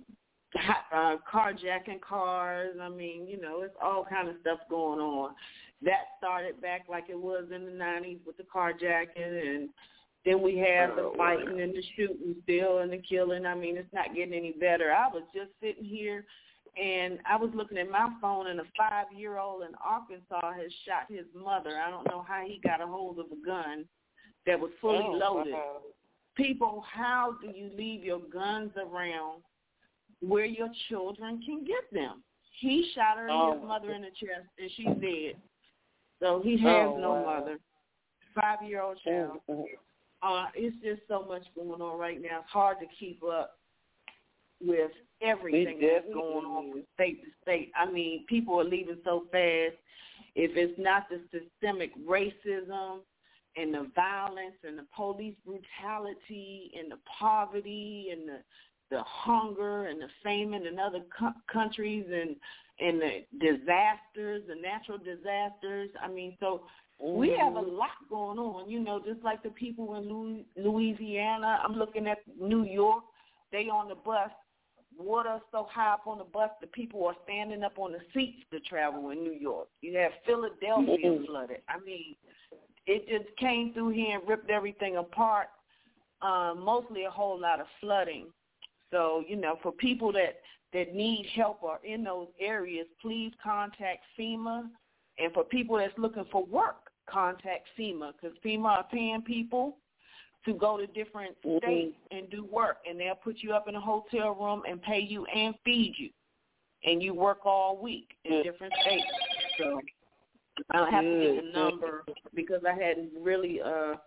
Speaker 5: carjacking cars. I mean, it's all kind of stuff going on. that started back like it was in the 90s with the carjacking, and then we have the fighting and the shooting still and the killing. I mean, it's not getting any better. I was just sitting here, and I was looking at my phone, and a 5-year-old in Arkansas has shot his mother. I don't know how he got a hold of a gun that was fully loaded.
Speaker 7: Wow.
Speaker 5: People, how do you leave your guns around where your children can get them? He shot her and his mother in the chest, and she's dead. So he has no mother. 5-year-old child. It's just so much going on right now. It's hard to keep up with everything that's going on from state to state. I mean, people are leaving so fast. If it's not the systemic racism and the violence and the police brutality and the poverty and the hunger and the famine in other countries and the disasters, the natural disasters. I mean, so we have a lot going on, you know, just like the people in Louisiana. I'm looking at New York. They on the bus, water so high up on the bus, the people are standing up on the seats to travel in New York. You have Philadelphia flooded. I mean, it just came through here and ripped everything apart, mostly a whole lot of flooding. So, you know, for people that need help or in those areas, please contact FEMA. And for people that's looking for work, contact FEMA, because FEMA are paying people to go to different states and do work, and they'll put you up in a hotel room and pay you and feed you, and you work all week in different states. So I don't have to get the number because I hadn't really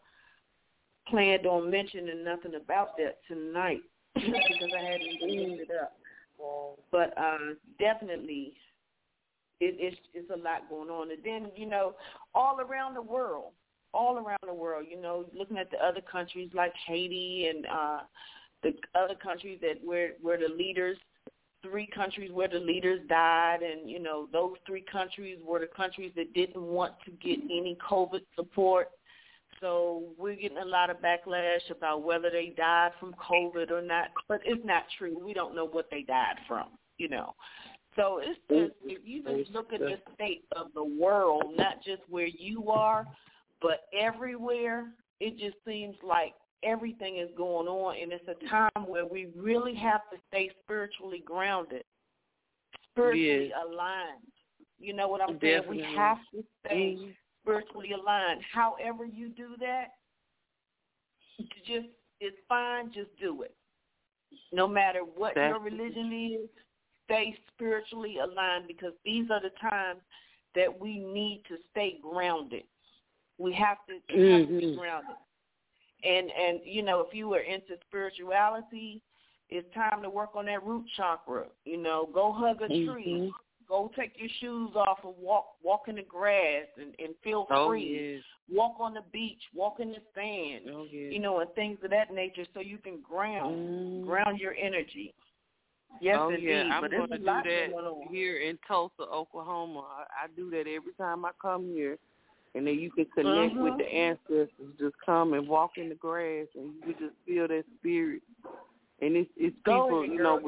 Speaker 5: planned on mentioning nothing about that tonight because I hadn't cleaned it up. But definitely, it's a lot going on. And then, you know, all around the world, you know, looking at the other countries like Haiti and the other countries that where the leaders, 3 countries where the leaders died, and, you know, those 3 countries were the countries that didn't want to get any COVID support. So we're getting a lot of backlash about whether they died from COVID or not, but it's not true. We don't know what they died from, you know. So it's just, if you just look at the state of the world, not just where you are, but everywhere, it just seems like everything is going on, and it's a time where we really have to stay spiritually grounded, spiritually aligned. You know what I'm saying? We have to stay spiritually aligned. However you do that, just it's fine. Just do it. No matter what your religion is, stay spiritually aligned, because these are the times that we need to stay grounded. We have to be grounded. And you know, if you are into spirituality, it's time to work on that root chakra. You know, go hug a tree. Go take your shoes off and walk in the grass and feel free. Walk on the beach, walk in the sand, you know, and things of that nature, so you can ground your energy. Yes, indeed.
Speaker 7: I'm
Speaker 5: but
Speaker 7: going to do that here in Tulsa, Oklahoma. I do that every time I come here. And then you can connect with the ancestors. Just come and walk in the grass, and you can just feel that spirit. And it's people, you know,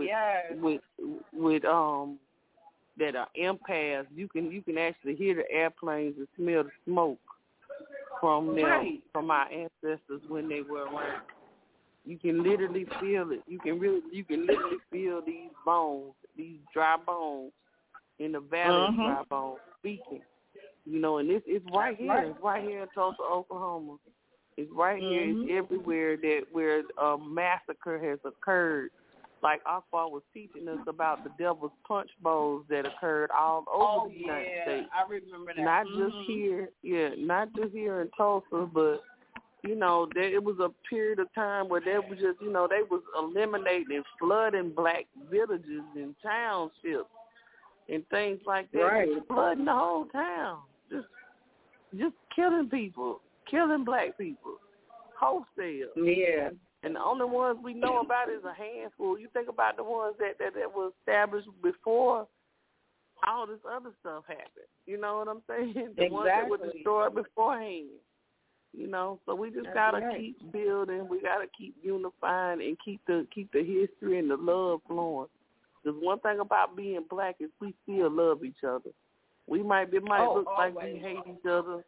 Speaker 7: with that are empaths. You can actually hear the airplanes and smell the smoke from them, from our ancestors when they were around. You can literally feel it. You can literally feel these bones, these dry bones in the valley of dry bones speaking. You know, and it's right here. It's right here in Tulsa, Oklahoma. It's right here. It's everywhere where a massacre has occurred. Like Akbar was teaching us about the Devil's Punch Bowls that occurred all over the United States.
Speaker 5: I remember that.
Speaker 7: Not just here in Tulsa, but you know, it was a period of time where they was just, you know, they was eliminating and flooding black villages and townships and things like that. Just flooding the whole town. Just killing people, killing black people, wholesale. Yeah. And the only ones we know about is a handful. You think about the ones that were established before all this other stuff happened. You know what I'm saying? The ones that were destroyed beforehand. You know, so we just gotta keep building. We gotta keep unifying and keep the history and the love flowing. Because one thing about being black is we still love each other. We might look like we hate each other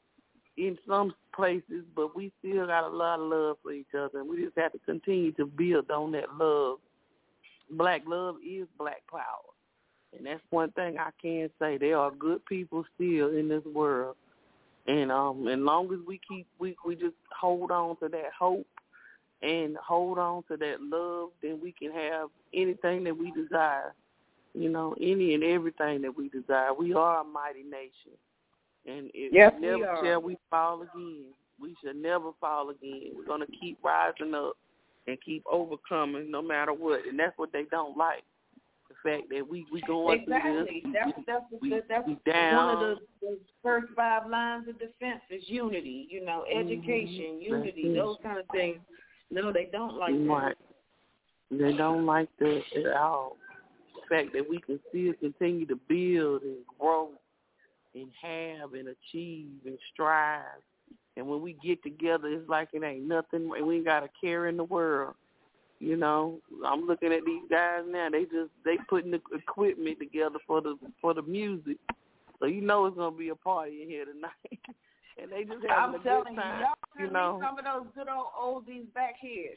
Speaker 7: in some places, but we still got a lot of love for each other, and we just have to continue to build on that love. Black love is black power, and that's one thing I can say. There are good people still in this world, and as long as we just hold on to that hope and hold on to that love, then we can have anything that we desire. You know, any and everything that we desire. We are a mighty nation. And never shall we fall again. We shall never fall again. We're going to keep rising up and keep overcoming no matter what. And that's what they don't like, the fact that we going through this. That's down.
Speaker 5: One of the first 5 lines of defense is unity, you know, education, unity, those kind of things. No, they don't like that.
Speaker 7: They don't like that at all. The fact that we can still continue to build and grow and have and achieve and strive. And when we get together, it's like it ain't nothing. We ain't got a care in the world. You know, I'm looking at these guys now. They putting the equipment together for the music. So you know it's gonna be a party in here tonight. And they just having a good time.
Speaker 5: You know, some of those good old oldies back here.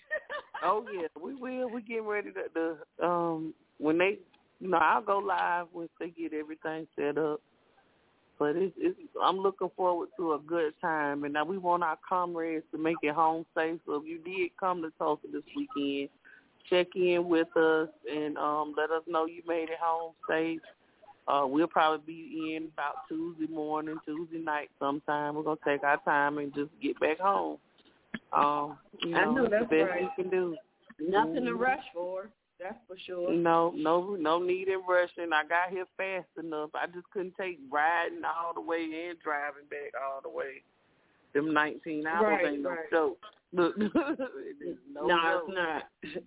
Speaker 7: Oh yeah, we will. We getting ready to when they, you know, I'll go live once they get everything set up. But I'm looking forward to a good time, and now we want our comrades to make it home safe. So if you did come to Tulsa this weekend, check in with us and let us know you made it home safe. We'll probably be in about Tuesday morning, Tuesday night sometime. We're going to take our time and just get back home.
Speaker 5: I know that's
Speaker 7: the best
Speaker 5: right.
Speaker 7: we can do.
Speaker 5: Nothing to rush for. That's for sure.
Speaker 7: No need in rushing. I got here fast enough. I just couldn't take riding all the way and driving back all the way. Them 19 hours ain't no joke. Look, no,
Speaker 5: it's not.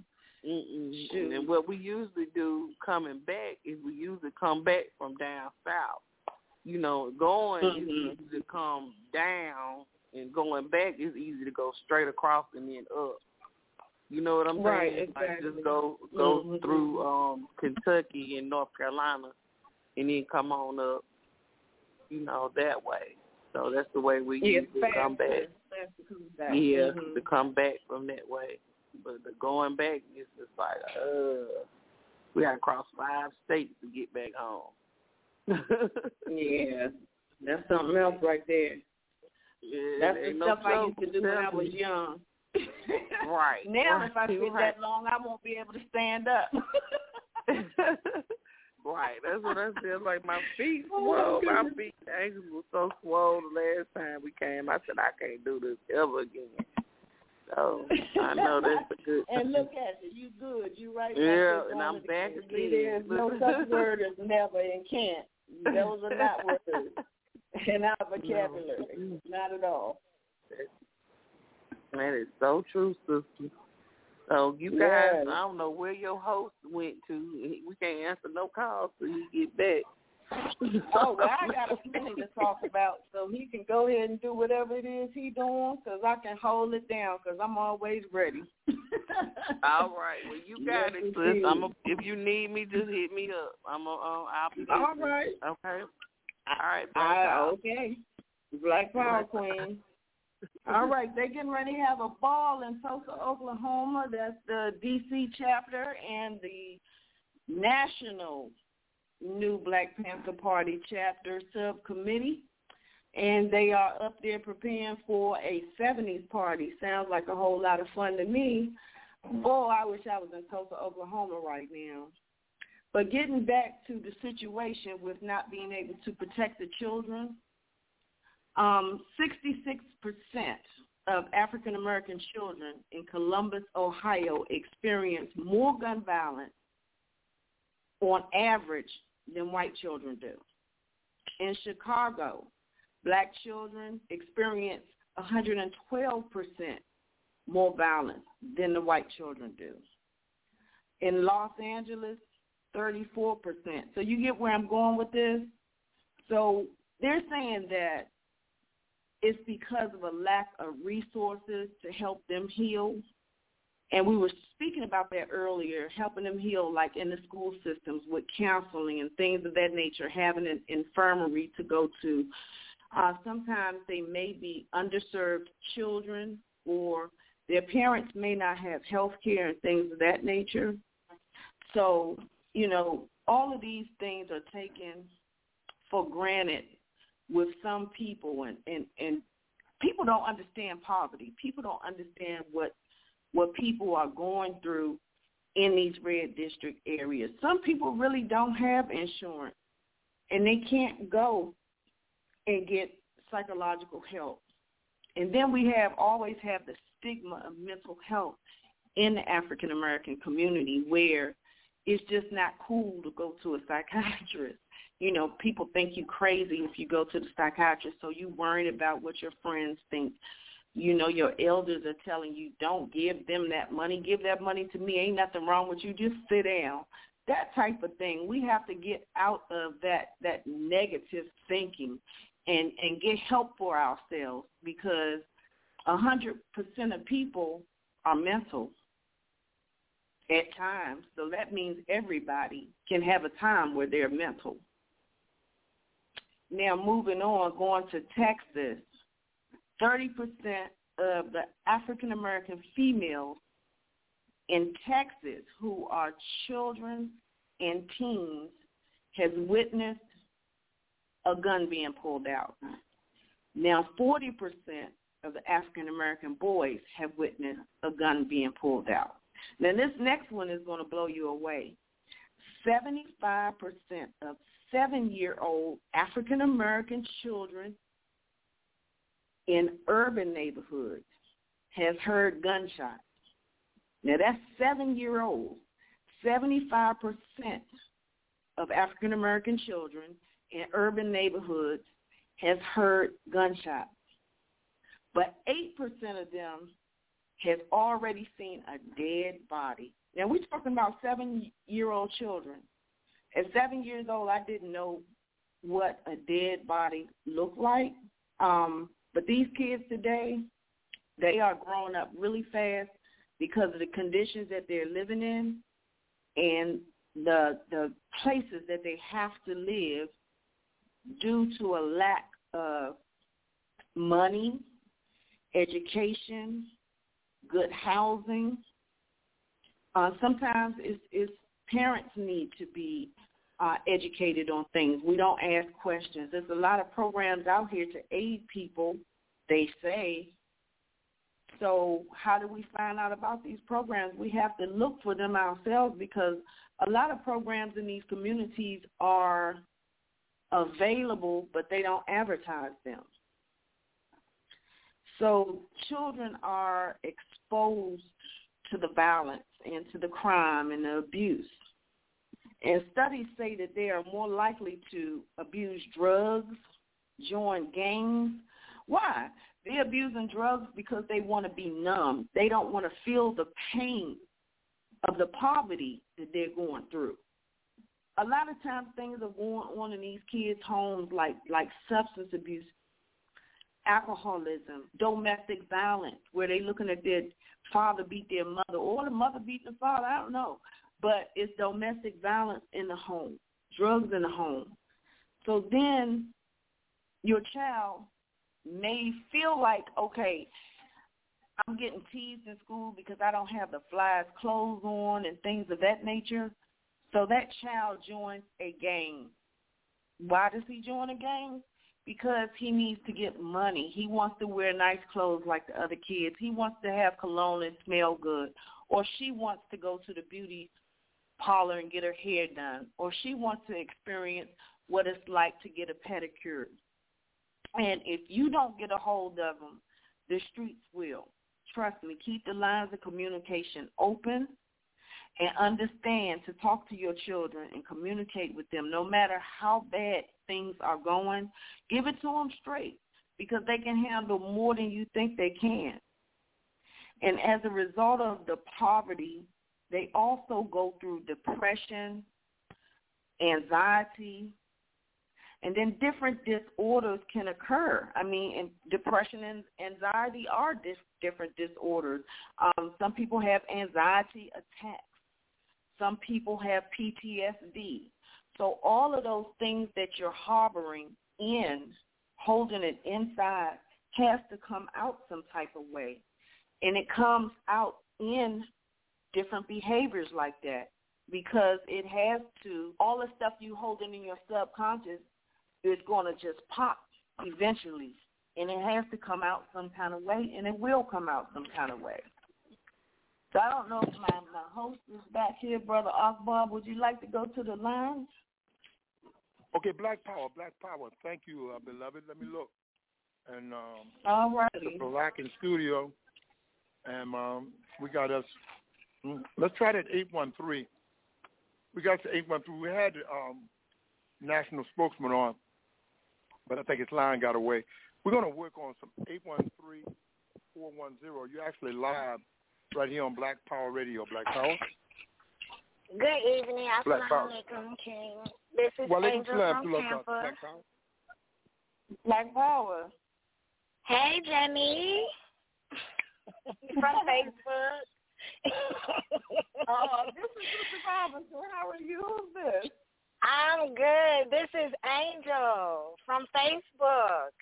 Speaker 7: And what we usually do coming back is we usually come back from down south. You know, going is easy to come down, and going back is easy to go straight across and then up. You know what I'm saying?
Speaker 5: Right, exactly.
Speaker 7: Like just go through Kentucky and North Carolina and then come on up, you know, that way. So that's the way we usually come back. To come back from that way. But the going back is just like, we got to cross 5 states to get back home.
Speaker 5: Yeah, that's something else right there.
Speaker 7: Yeah,
Speaker 5: that's the stuff I used to do when I was young.
Speaker 7: Right.
Speaker 5: Now, if I sit that long, I won't be able to stand up.
Speaker 7: Right. That's what I said. Like my feet swole. My feet ankles were so swole the last time we came. I said I can't do this ever again. So I know that's a good.
Speaker 5: And look at you. You good. You right.
Speaker 7: Yeah, and I'm back again.
Speaker 5: There's no such word as never and can't. Those are not words in our vocabulary. No. Not at all.
Speaker 7: That is so true, sister. So you guys, I don't know where your host went to. We can't answer no calls till you get back.
Speaker 5: Oh, well, I got a plenty to talk about, so he can go ahead and do whatever it is he's doing, because I can hold it down, because I'm always ready.
Speaker 7: All right. Well, you got it, sis. If you need me, just hit me up. I'll be there.
Speaker 5: All right.
Speaker 7: Okay. All right.
Speaker 5: Okay. Black Power Queen. All right, they're getting ready to have a ball in Tulsa, Oklahoma. That's the D.C. chapter and the National New Black Panther Party chapter subcommittee. And they are up there preparing for a 70s party. Sounds like a whole lot of fun to me. Boy, I wish I was in Tulsa, Oklahoma right now. But getting back to the situation with not being able to protect the children, 66% of African-American children in Columbus, Ohio experience more gun violence on average than white children do. In Chicago, black children experience 112% more violence than the white children do. In Los Angeles, 34%. So you get where I'm going with this? So they're saying that it's because of a lack of resources to help them heal And we were speaking about that earlier, helping them heal, like in the school systems with counseling and things of that nature, having an infirmary to go to. Sometimes they may be underserved children, or their parents may not have health care and things of that nature. So, you know, all of these things are taken for granted with some people, and people don't understand poverty. People don't understand what people are going through in these red district areas. Some people really don't have insurance, and they can't go and get psychological help. And then we always have the stigma of mental health in the African American community, where it's just not cool to go to a psychiatrist. You know, people think you crazy if you go to the psychiatrist, so you worried about what your friends think. You know, your elders are telling you, don't give them that money. Give that money to me. Ain't nothing wrong with you. Just sit down. That type of thing. We have to get out of that negative thinking and get help for ourselves, because 100% of people are mental at times. So that means everybody can have a time where they're mental. Now, moving on, going to Texas, 30% of the African-American females in Texas who are children and teens has witnessed a gun being pulled out. Now, 40% of the African-American boys have witnessed a gun being pulled out. Now, this next one is going to blow you away. 75% of 7-year-old African-American children in urban neighborhoods has heard gunshots. Now, that's 7-year-olds. 75% of African-American children in urban neighborhoods has heard gunshots. But 8% of them has already seen a dead body. Now, we're talking about 7-year-old children. At 7 years old, I didn't know what a dead body looked like. But these kids today, they are growing up really fast because of the conditions that they're living in and the places that they have to live due to a lack of money, education, good housing. Sometimes it's parents need to be educated on things. We don't ask questions. There's a lot of programs out here to aid people, they say. So how do we find out about these programs? We have to look for them ourselves, because a lot of programs in these communities are available, but they don't advertise them. So children are exposed to the violence and to the crime and the abuse. And studies say that they are more likely to abuse drugs, join gangs. Why? They're abusing drugs because they want to be numb. They don't want to feel the pain of the poverty that they're going through. A lot of times things are going on in these kids' homes like substance abuse, alcoholism, domestic violence, where they're looking at their father beat their mother or the mother beat the father, I don't know. But it's domestic violence in the home, drugs in the home. So then your child may feel like, okay, I'm getting teased in school because I don't have the flyest clothes on and things of that nature. So that child joins a gang. Why does he join a gang? Because he needs to get money. He wants to wear nice clothes like the other kids. He wants to have cologne and smell good. Or she wants to go to the beauty parlor and get her hair done. Or she wants to experience what it's like to get a pedicure. And if you don't get a hold of them, the streets will. Trust me, keep the lines of communication open and understand to talk to your children and communicate with them. No matter how bad things are going, give it to them straight, because they can handle more than you think they can. And as a result of the poverty, they also go through depression, anxiety, And then different disorders can occur. I mean, and depression and anxiety are different disorders. Some people have anxiety attacks. Some people have PTSD. So all of those things that you're harboring in, holding it inside, has to come out some type of way. And it comes out in different behaviors like that, because it has to, all the stuff you holding in your subconscious is going to just pop eventually. And it has to come out some kind of way, and it will come out some kind of way. So I don't know if my host is back here, Brother Akbar. Would you like to go to the line?
Speaker 4: Okay, Black Power. Thank you, beloved. Let me look. And
Speaker 5: all right,
Speaker 4: the Black in studio, and we got us. Let's try that 813. We got to 813. We had national spokesman on, but I think his line got away. We're going to work on some 813-410. You're actually live right here on Black Power Radio. Black Power.
Speaker 9: Good evening. Assalamu alaikum, King. This is Angel from Tampa.
Speaker 5: Black Power.
Speaker 9: Hey, Jenny. From Facebook.
Speaker 5: This is Sister Robinson. How are you? Who's this?
Speaker 9: I'm good. This is Angel from Facebook.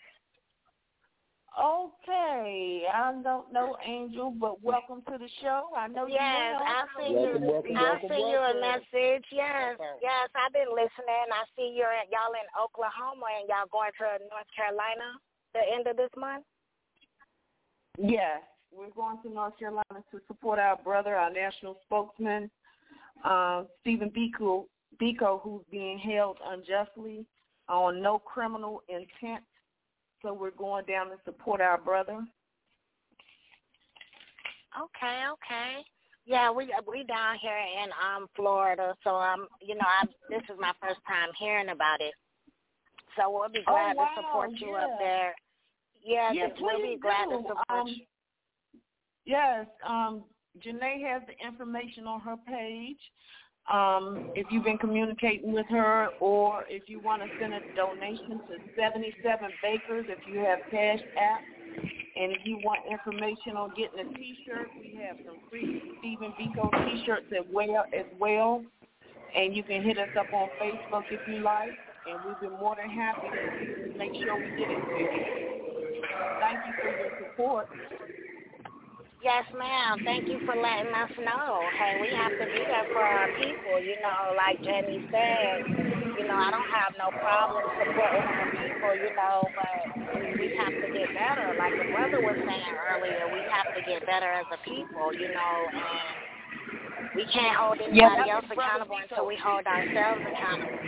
Speaker 5: Okay, I don't know Angel, but welcome to the show. I know you.
Speaker 9: Yes, I see your message. Yes, I've been listening. I see y'all in Oklahoma and y'all going to North Carolina the end of this month.
Speaker 5: Yes, we're going to North Carolina to support our brother, our national spokesman, Stephen Biko, who's being held unjustly on no criminal intent. So we're going down to support our brother.
Speaker 9: Okay. Yeah, we down here in Florida, so this is my first time hearing about it. So we'll be glad to support you up there. Yes, we'll be glad to support you.
Speaker 5: Yes, Janae has the information on her page. If you've been communicating with her, or if you want to send a donation to 77 Bakers, if you have Cash App, and if you want information on getting a T-shirt, we have some free Stephen Biko T-shirts as well. And you can hit us up on Facebook if you like, and we've been more than happy to make sure we get it to you. Thank you for your support.
Speaker 9: Yes, ma'am. Thank you for letting us know. Hey, we have to be there for our people. Like Jenny said, I don't have no problem supporting our people, but we have to get better. Like the brother was saying earlier, we have to get better as a people, and we can't hold anybody else accountable until we hold ourselves accountable.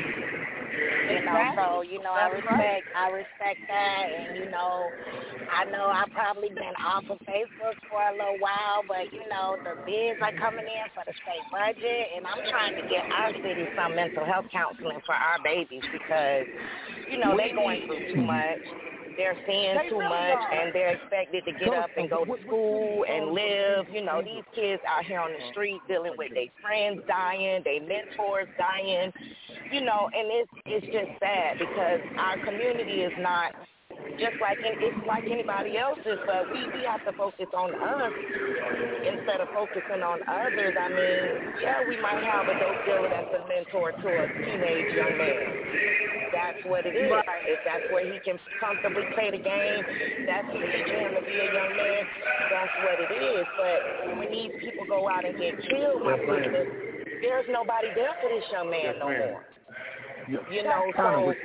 Speaker 9: So, I respect that, and, I know I've probably been off of Facebook for a little while, but, the bids are coming in for the state budget, and I'm trying to get our city some mental health counseling for our babies because, they're going through too much. They're seeing too much, and they're expected to get up and go to school and live. These kids out here on the street dealing with their friends dying, their mentors dying, and it's just sad because our community is not just like it's like anybody else's, but we have to focus on us instead of focusing on others. I mean, we might have a dope dealer that's a mentor to a teenage young man. That's what it is. Right. If that's where he can comfortably play the game, that's teaching him to be a young man, that's what it is. But when these people go out and get killed, my sister, there's nobody there for this young man no more. I'm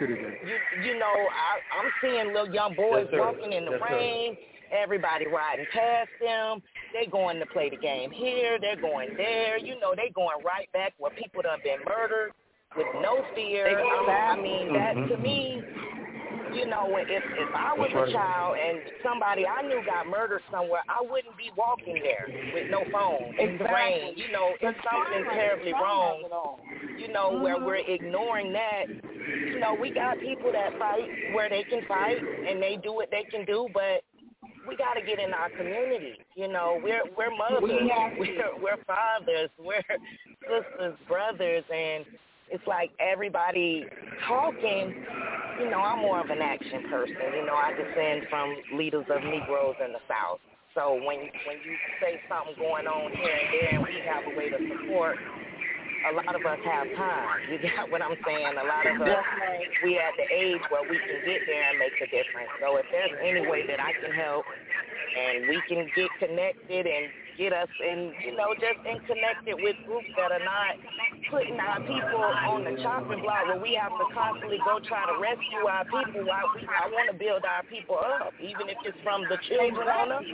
Speaker 9: seeing little young boys walking in the rain, everybody riding past them. They going to play the game here, they're going there. They going right back where people done been murdered with no fear. I mean, that to me, if I was a child and somebody I knew got murdered somewhere, I wouldn't be walking there with no phone in the rain. It's something terribly wrong, where we're ignoring that. We got people that fight where they can fight and they do what they can do, but we got to get in our community. We're mothers, we're fathers, we're sisters, brothers, and it's like everybody talking, you know, I'm more of an action person. You know, I descend from leaders of Negroes in the South. So when you say something going on here and there and we have a way to support, a lot of us have time. You got what I'm saying? A lot of us, we at the age where we can get there and make a difference. So if there's any way that I can help and we can get connected and get us in, you know, just in connected with groups that are not putting our people on the chopping block where we have to constantly go try to rescue our people. I want to build our people up, even if it's from the children on us.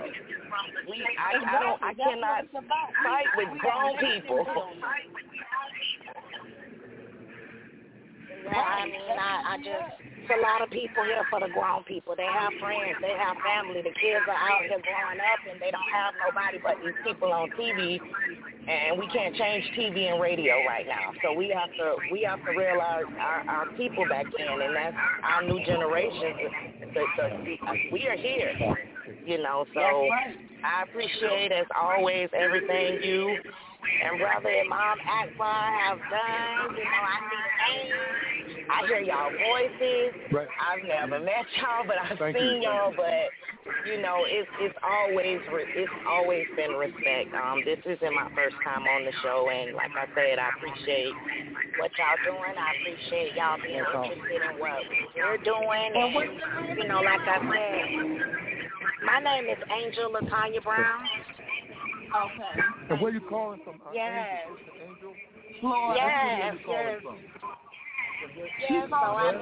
Speaker 9: I cannot fight with grown people. Yeah, I mean, I just, it's a lot of people here for the grown people. They have friends, they have family. The kids are out here growing up and they don't have nobody but these people on TV, and we can't change TV and radio right now. So we have to realize our people back in, and that's our new generation. We are here, you know, so I appreciate, as always, everything you and Brother Imam Akbar have done. You know, I see names, I hear y'all voices. Right. I've never met y'all, but I've seen y'all. But you know, it's always been respect. This isn't my first time on the show, and like I said, I appreciate what y'all doing. I appreciate y'all being interested in what we're doing. And you know, like I said, my name is Angel Latanya Brown. Okay.
Speaker 4: And where you calling from?
Speaker 9: Yes.
Speaker 4: Angel?
Speaker 9: Yes, yes. Yes, so I'm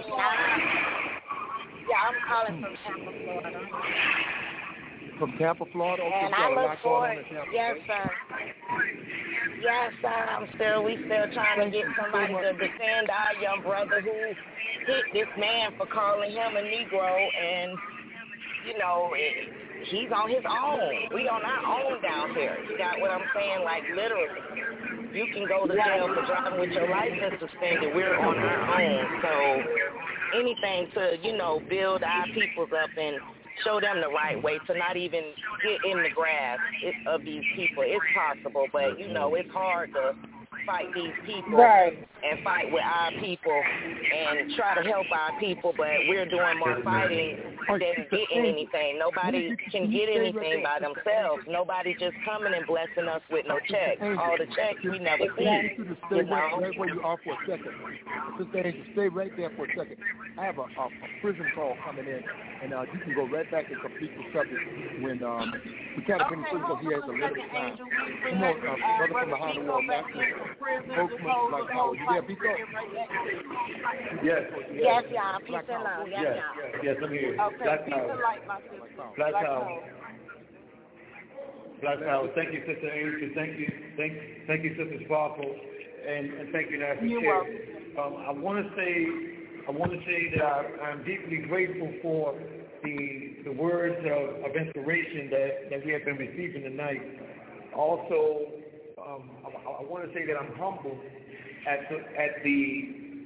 Speaker 9: calling from Tampa, Florida.
Speaker 4: From Tampa, Florida? Okay,
Speaker 9: and I look forward, yes, sir. Yes, sir. We still trying to get somebody to defend our young brother who hit this man for calling him a Negro, and, you know, he's on his own. We on our own down here. You got what I'm saying? Like, literally. You can go to jail for driving with your license suspended. We're on our own. So anything to, you know, build our peoples up and show them the right way, to not even get in the grasp of these people. It's possible, but, you know, it's hard to fight these people and fight with our people and try to help our people, but we're doing more fighting than getting anything. Nobody can get anything by themselves. Nobody just coming and blessing us with no checks. All the checks we never see.
Speaker 4: Stay right where you are for a second. Sister Angel, stay right there for a second. I have a prison call coming in, and you can go right back and complete the subject when we can't put in prison because he has a little time. Come on, brother from behind the wall, back to spokesman Black Power. You there, Pico?
Speaker 9: Yes, y'all. Peace and love.
Speaker 10: Yes, I'm here.
Speaker 9: Okay,
Speaker 10: Black
Speaker 9: peace and light, my sister.
Speaker 10: Black Power. Black Power. Thank you, Sister Angel. Thank you, Sister Sparkle, and thank you, National Chair. I want to say that I'm deeply grateful for the words of inspiration that we have been receiving tonight. Also, I want to say that I'm humbled at the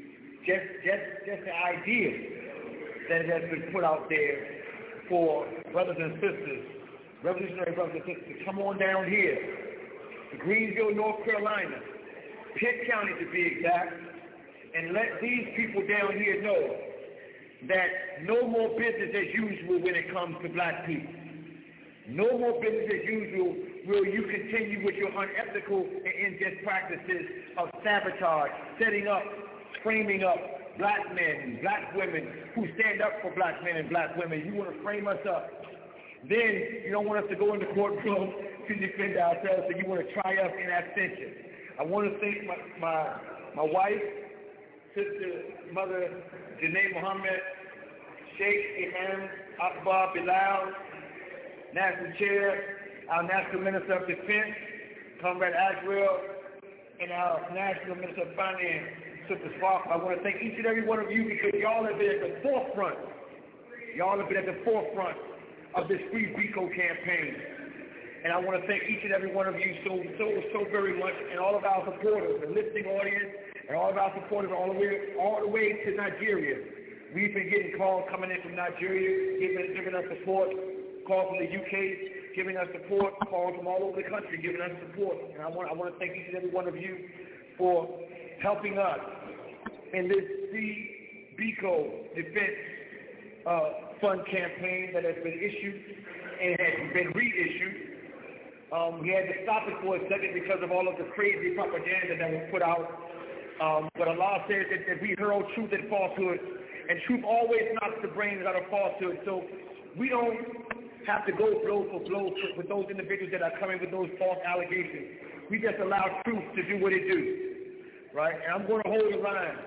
Speaker 10: idea that has been put out there for brothers and sisters, revolutionary brothers and sisters, to come on down here to Greenville, North Carolina, Pitt County to be exact, and let these people down here know that no more business as usual when it comes to black people. No more business as usual will you continue with your unethical and unjust practices of sabotage, setting up, framing up black men, black women who stand up for black men and black women. You want to frame us up. Then you don't want us to go in the courtroom to defend ourselves, so you want to triumph in abstention. I want to thank my wife, Sister Mother Janae Muhammad, Sheikh Imam Akbar Bilal, National Chair, our National Minister of Defense, Comrade Aswell, and our National Minister of Finance, Sister Sparkle. I want to thank each and every one of you because y'all have been at the forefront. Y'all have been at the forefront of this Free BICO campaign. And I want to thank each and every one of you so very much, and all of our supporters, the listening audience, and all of our supporters all the way to Nigeria. We've been getting calls coming in from Nigeria, giving us support, calls from the UK, giving us support, calls from all over the country, giving us support. And I want to thank each and every one of you for helping us in this Free BICO Defense Fund campaign that has been issued and has been reissued. We had to stop it for a second because of all of the crazy propaganda that was put out. But Allah says that we hurl truth and falsehood, and truth always knocks the brains out of falsehood. So we don't have to go blow for blow with those individuals that are coming with those false allegations. We just allow truth to do what it do, right? And I'm going to hold the line.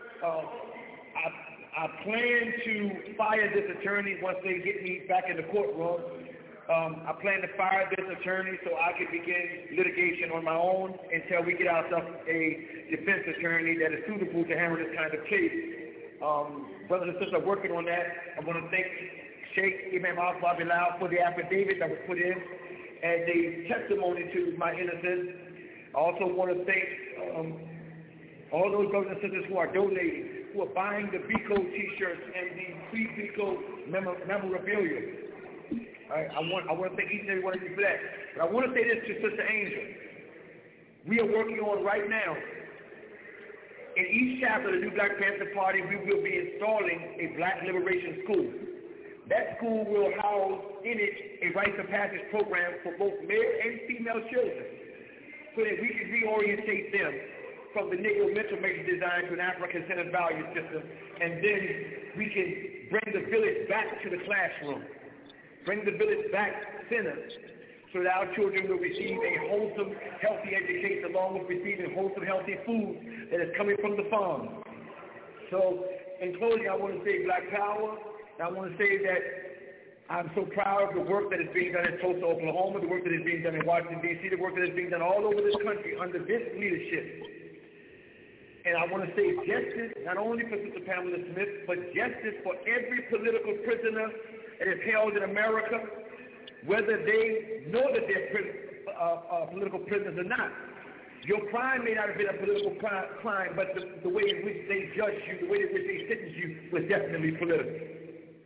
Speaker 10: I plan to fire this attorney once they get me back in the courtroom. I plan to fire this attorney so I can begin litigation on my own until we get ourselves a defense attorney that is suitable to handle this kind of case. Brothers and sisters are working on that. I want to thank Sheikh Imam Akbar Bilal for the affidavit that was put in as a testimony to my innocence. I also want to thank all those brothers and sisters who are donating, who are buying the BICO T-shirts and the free BICO memorabilia. I want to thank each and every one of you for that. But I want to say this to Sister Angel. We are working on right now, in each chapter of the New Black Panther Party, we will be installing a Black Liberation School. That school will house in it a rites of passage program for both male and female children so that we can reorientate them from the Negro mental matrix design to an African-centered value system, and then we can bring the village back to the classroom, bring the village back center so that our children will receive a wholesome, healthy education along with receiving wholesome, healthy food that is coming from the farm. So in closing, I want to say Black Power. I want to say that I'm so proud of the work that is being done in Tulsa, Oklahoma, the work that is being done in Washington, D.C., the work that is being done all over this country under this leadership. And I want to say justice, not only for Sister Pamela Smith, but justice for every political prisoner that is held in America, whether they know that they're political prisoners or not. Your crime may not have been a political crime, but the way in which they judge you, the way in which they sentence you was definitely political.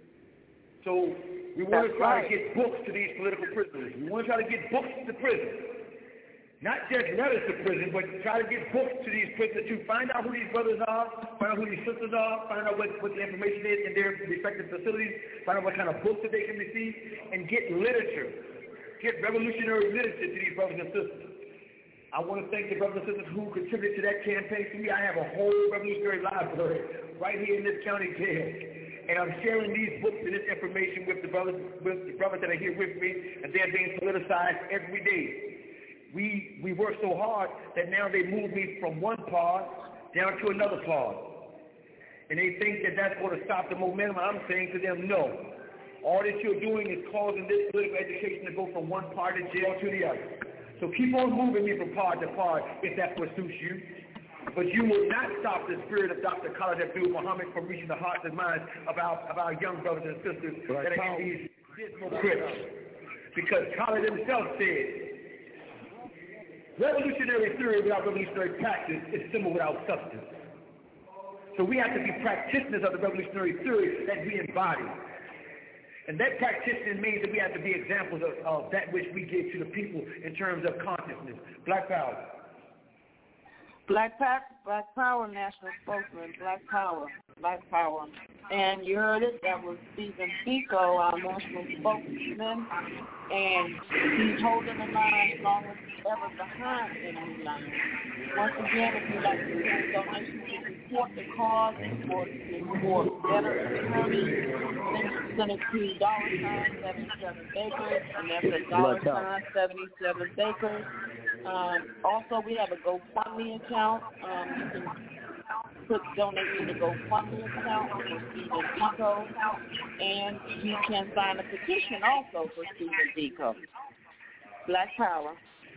Speaker 10: So we want to try to get books to these political prisoners. We want to try to get books to prison. Not just letters to prison, but try to get books to these prisoners to find out who these brothers are, find out who these sisters are, find out what the information is in their respective facilities, find out what kind of books that they can receive, and get literature, get revolutionary literature to these brothers and sisters. I want to thank the brothers and sisters who contributed to that campaign. For me, I have a whole revolutionary library right here in this county jail. And I'm sharing these books and this information with the brothers that are here with me, and they're being politicized every day. We work so hard that now they move me from one part down to another part. And they think that that's going to stop the momentum. I'm saying to them, no. All that you're doing is causing this political education to go from one part of jail to the other. So keep on moving me from part to part if that's what suits you. But you will not stop the spirit of Dr. Khalid Abdul Muhammad from reaching the hearts and minds of our young brothers and sisters that are in these dismal crypts. Because Khalid himself said, revolutionary theory without revolutionary practice is symbol without substance. So we have to be practitioners of the revolutionary theory that we embody. And that practitioner means that we have to be examples of that which we give to the people in terms of consciousness. Black Power.
Speaker 5: Black Power National Spokesman, Black Power. And you heard it, that was Stephen Biko, our national spokesman, and he's holding the line as long as he's ever behind any line. Once again, if you'd like to send donations to support the cause and for veteran attorneys, send it to $77Bakers, and that's $77Bakers. Also, we have a GoFundMe account. You can donate to the GoFundMe account for Stephen Biko, and you can sign a petition also for Stephen Biko. Black Power.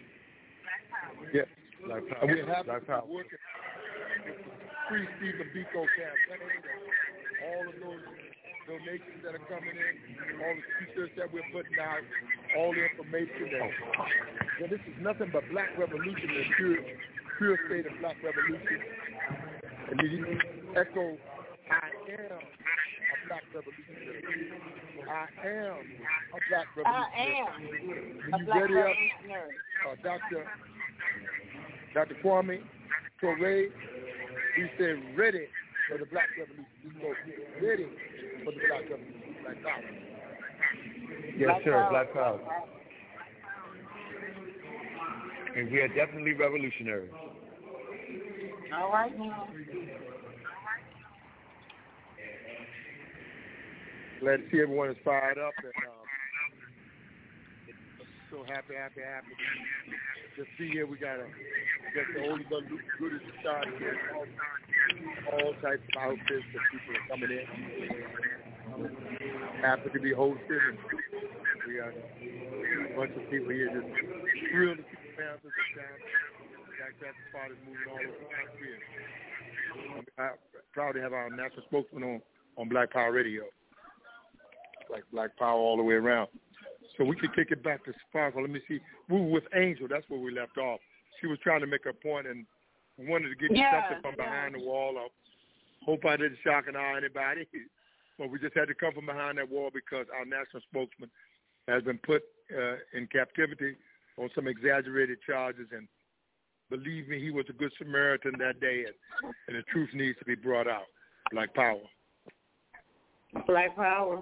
Speaker 11: Yes, Black Power. We have to work free Stephen Biko campaign. All of those donations that are coming in, all the t-shirts that we're putting out, all the information that this is nothing but black revolution, the pure state of black revolution. And you echo, I am a black revolutionary. I am a black revolutionary.
Speaker 5: I am a black revolutionary.
Speaker 11: Dr. Kwame Ture, we say ready for the Black Revolution. We go ready for the Black Revolution, Black Power.
Speaker 6: Yes, sir, Black Power. And we are definitely revolutionaries.
Speaker 5: All right, now.
Speaker 11: Glad to see everyone is fired up and so happy to be here. We got the older goodies started here. All types of outfits that people are coming in. Happy to be hosted. And we got a bunch of people here just thrilled to see the Panthers in town. Jack Jackson party moving all over the country. I'm proud to have our national spokesman on Black Power Radio. Like Black Power all the way around. So we can kick it back to Sparkle. Let me see. We were with Angel. That's where we left off. She was trying to make a point and wanted to get something from behind the wall. I hope I didn't shock and awe anybody. But we just had to come from behind that wall because our national spokesman has been put in captivity on some exaggerated charges. And believe me, he was a good Samaritan that day. And the truth needs to be brought out. Black Power.
Speaker 5: Black Power.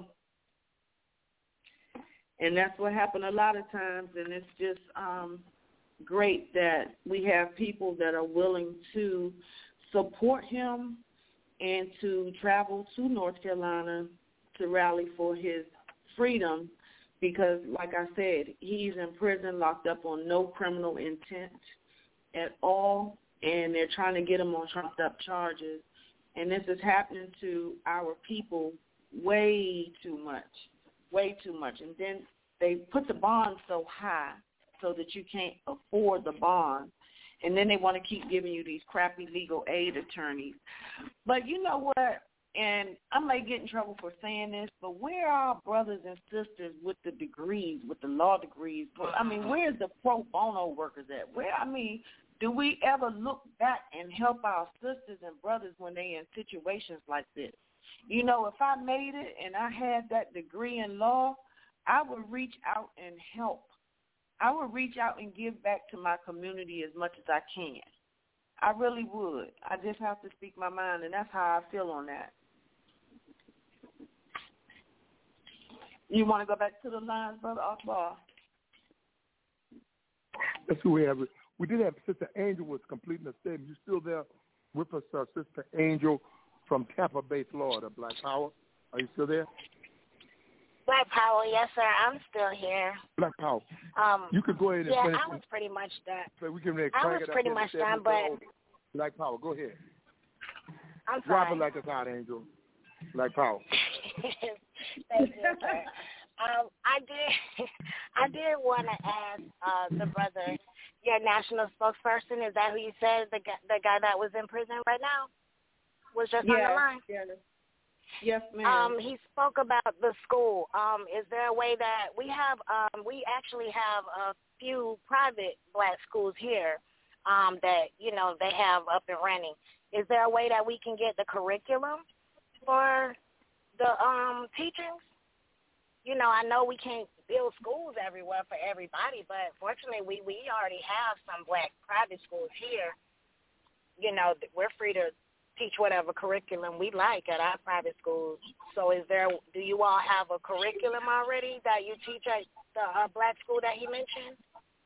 Speaker 5: And that's what happened a lot of times, and it's just great that we have people that are willing to support him and to travel to North Carolina to rally for his freedom because, like I said, he's in prison, locked up on no criminal intent at all, and they're trying to get him on trumped-up charges. And this is happening to our people way too much. And then they put the bond so high so that you can't afford the bond. And then they want to keep giving you these crappy legal aid attorneys. But you know what? And I may get in trouble for saying this, but where are our brothers and sisters with the degrees, with the law degrees? I mean, where's the pro bono workers at? Do we ever look back and help our sisters and brothers when they're in situations like this? You know, if I made it and I had that degree in law, I would reach out and help. I would reach out and give back to my community as much as I can. I really would. I just have to speak my mind, and that's how I feel on that. You want to go back to the lines, Brother Akbar?
Speaker 11: That's who we have. We did have Sister Angel was completing a statement. You still there with us, Sister Angel from Tampa Bay, Florida, Black Power? Are you still there?
Speaker 9: Black Power, yes, sir. I'm still here.
Speaker 11: Black Power. You could go ahead and finish.
Speaker 9: I was pretty much done.
Speaker 11: So we can
Speaker 9: I was pretty much done, but
Speaker 11: Black Power, go ahead.
Speaker 9: I'm
Speaker 11: sorry. Drop it
Speaker 9: sorry.
Speaker 11: like it's hot, Angel. Black Power.
Speaker 9: Thank you, sir. I did want to ask the brother, your national spokesperson, is that who you said, the guy that was in prison right now? Was just on the line?
Speaker 5: Yes, ma'am.
Speaker 9: He spoke about the school. Is there a way that we actually have a few private black schools here that, you know, they have up and running. Is there a way that we can get the curriculum for the teachings? You know, I know we can't build schools everywhere for everybody, but fortunately we already have some black private schools here. You know, we're free to teach whatever curriculum we like at our private schools. So do you all have a curriculum already that you teach at the black school that he mentioned?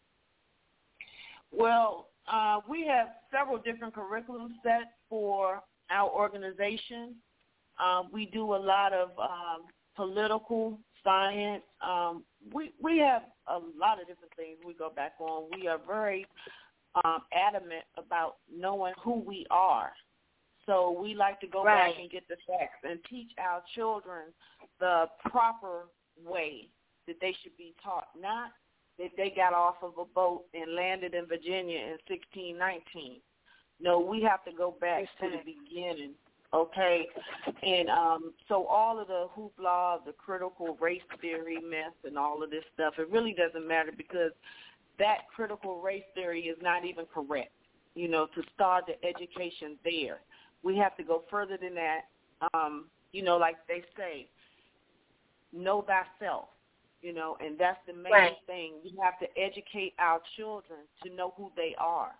Speaker 5: Well, we have several different curriculum sets for our organization. We do a lot of political science. We have a lot of different things we go back on. We are very adamant about knowing who we are. So we like to go back and get the facts and teach our children the proper way that they should be taught, not that they got off of a boat and landed in Virginia in 1619. No, we have to go back to the beginning, okay? And so all of the hoopla, the critical race theory myth and all of this stuff, it really doesn't matter because that critical race theory is not even correct, you know, to start the education there. We have to go further than that. You know, like they say, know thyself, you know, and that's the main thing. We have to educate our children to know who they are.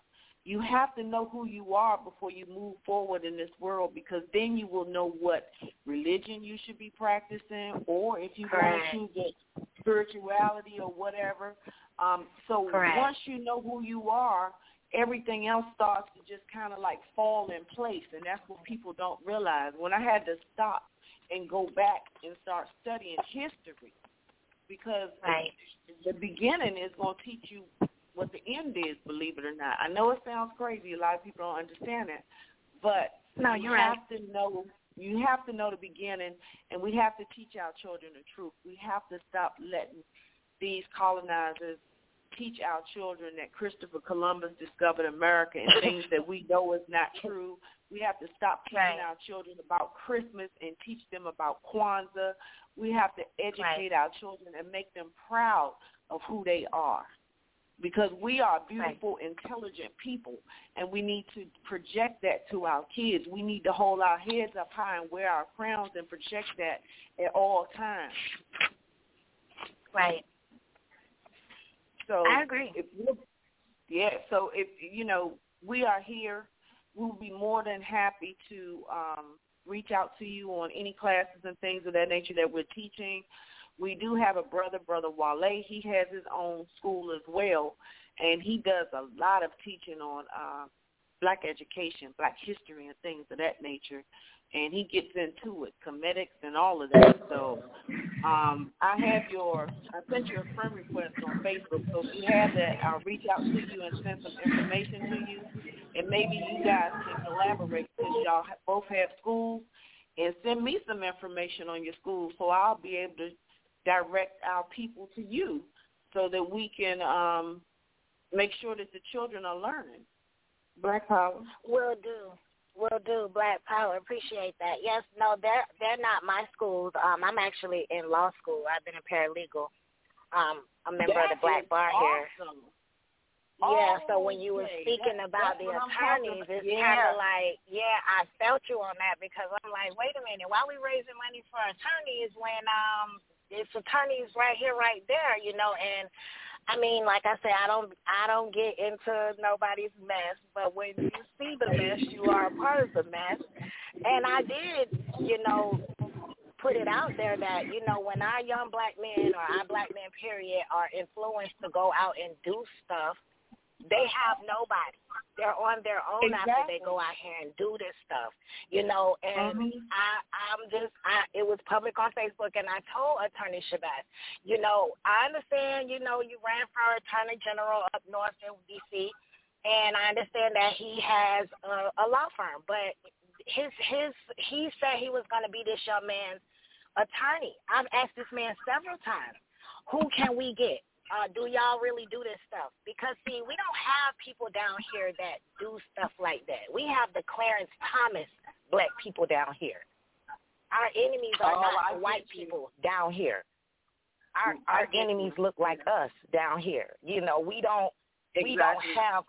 Speaker 5: You have to know who you are before you move forward in this world, because then you will know what religion you should be practicing, or if you want to get spirituality or whatever. So once you know who you are, everything else starts to just kind of like fall in place, and that's what people don't realize. When I had to stop and go back and start studying history, because the beginning is going to teach you what the end is, believe it or not. I know it sounds crazy. A lot of people don't understand it, but you have to know the beginning, and we have to teach our children the truth. We have to stop letting these colonizers teach our children that Christopher Columbus discovered America and things that we know is not true. We have to stop teaching our children about Christmas and teach them about Kwanzaa. We have to educate our children and make them proud of who they are, because we are beautiful, intelligent people, and we need to project that to our kids. We need to hold our heads up high and wear our crowns and project that at all times.
Speaker 9: Right.
Speaker 5: So
Speaker 9: I agree.
Speaker 5: So if, we are here, we'll be more than happy to reach out to you on any classes and things of that nature that we're teaching. We do have a Brother Wale. He has his own school as well, and he does a lot of teaching on black education, black history, and things of that nature. And he gets into it, comedics and all of that. So I sent you a friend request on Facebook. So if you have that, I'll reach out to you and send some information to you. And maybe you guys can collaborate, since y'all both have schools, and send me some information on your school, so I'll be able to direct our people to you, so that we can make sure that the children are learning. Black Power.
Speaker 9: Will do, Black Power. Appreciate that. Yes, no, they're not my schools. I'm actually in law school. I've been a paralegal. A member of the Black Bar here. Yeah, so when you were speaking about the attorneys, it's kind of like, I felt you on that, because I'm like, wait a minute, why are we raising money for attorneys when it's attorneys right here, right there, and I mean, like I said, I don't get into nobody's mess, but when you see the mess, you are a part of the mess. And I did, put it out there that, when our young black men, or our black men, period, are influenced to go out and do stuff, they have nobody. They're on their own after they go out here and do this stuff, and it was public on Facebook, and I told Attorney Shabazz, I understand, you ran for Attorney General up north in D.C., and I understand that he has a law firm, but he said he was going to be this young man's attorney. I've asked this man several times, who can we get? Do y'all really do this stuff? Because, see, we don't have people down here that do stuff like that. We have the Clarence Thomas black people down here. Our enemies are not the white people down here. Our enemies look like us down here. We don't have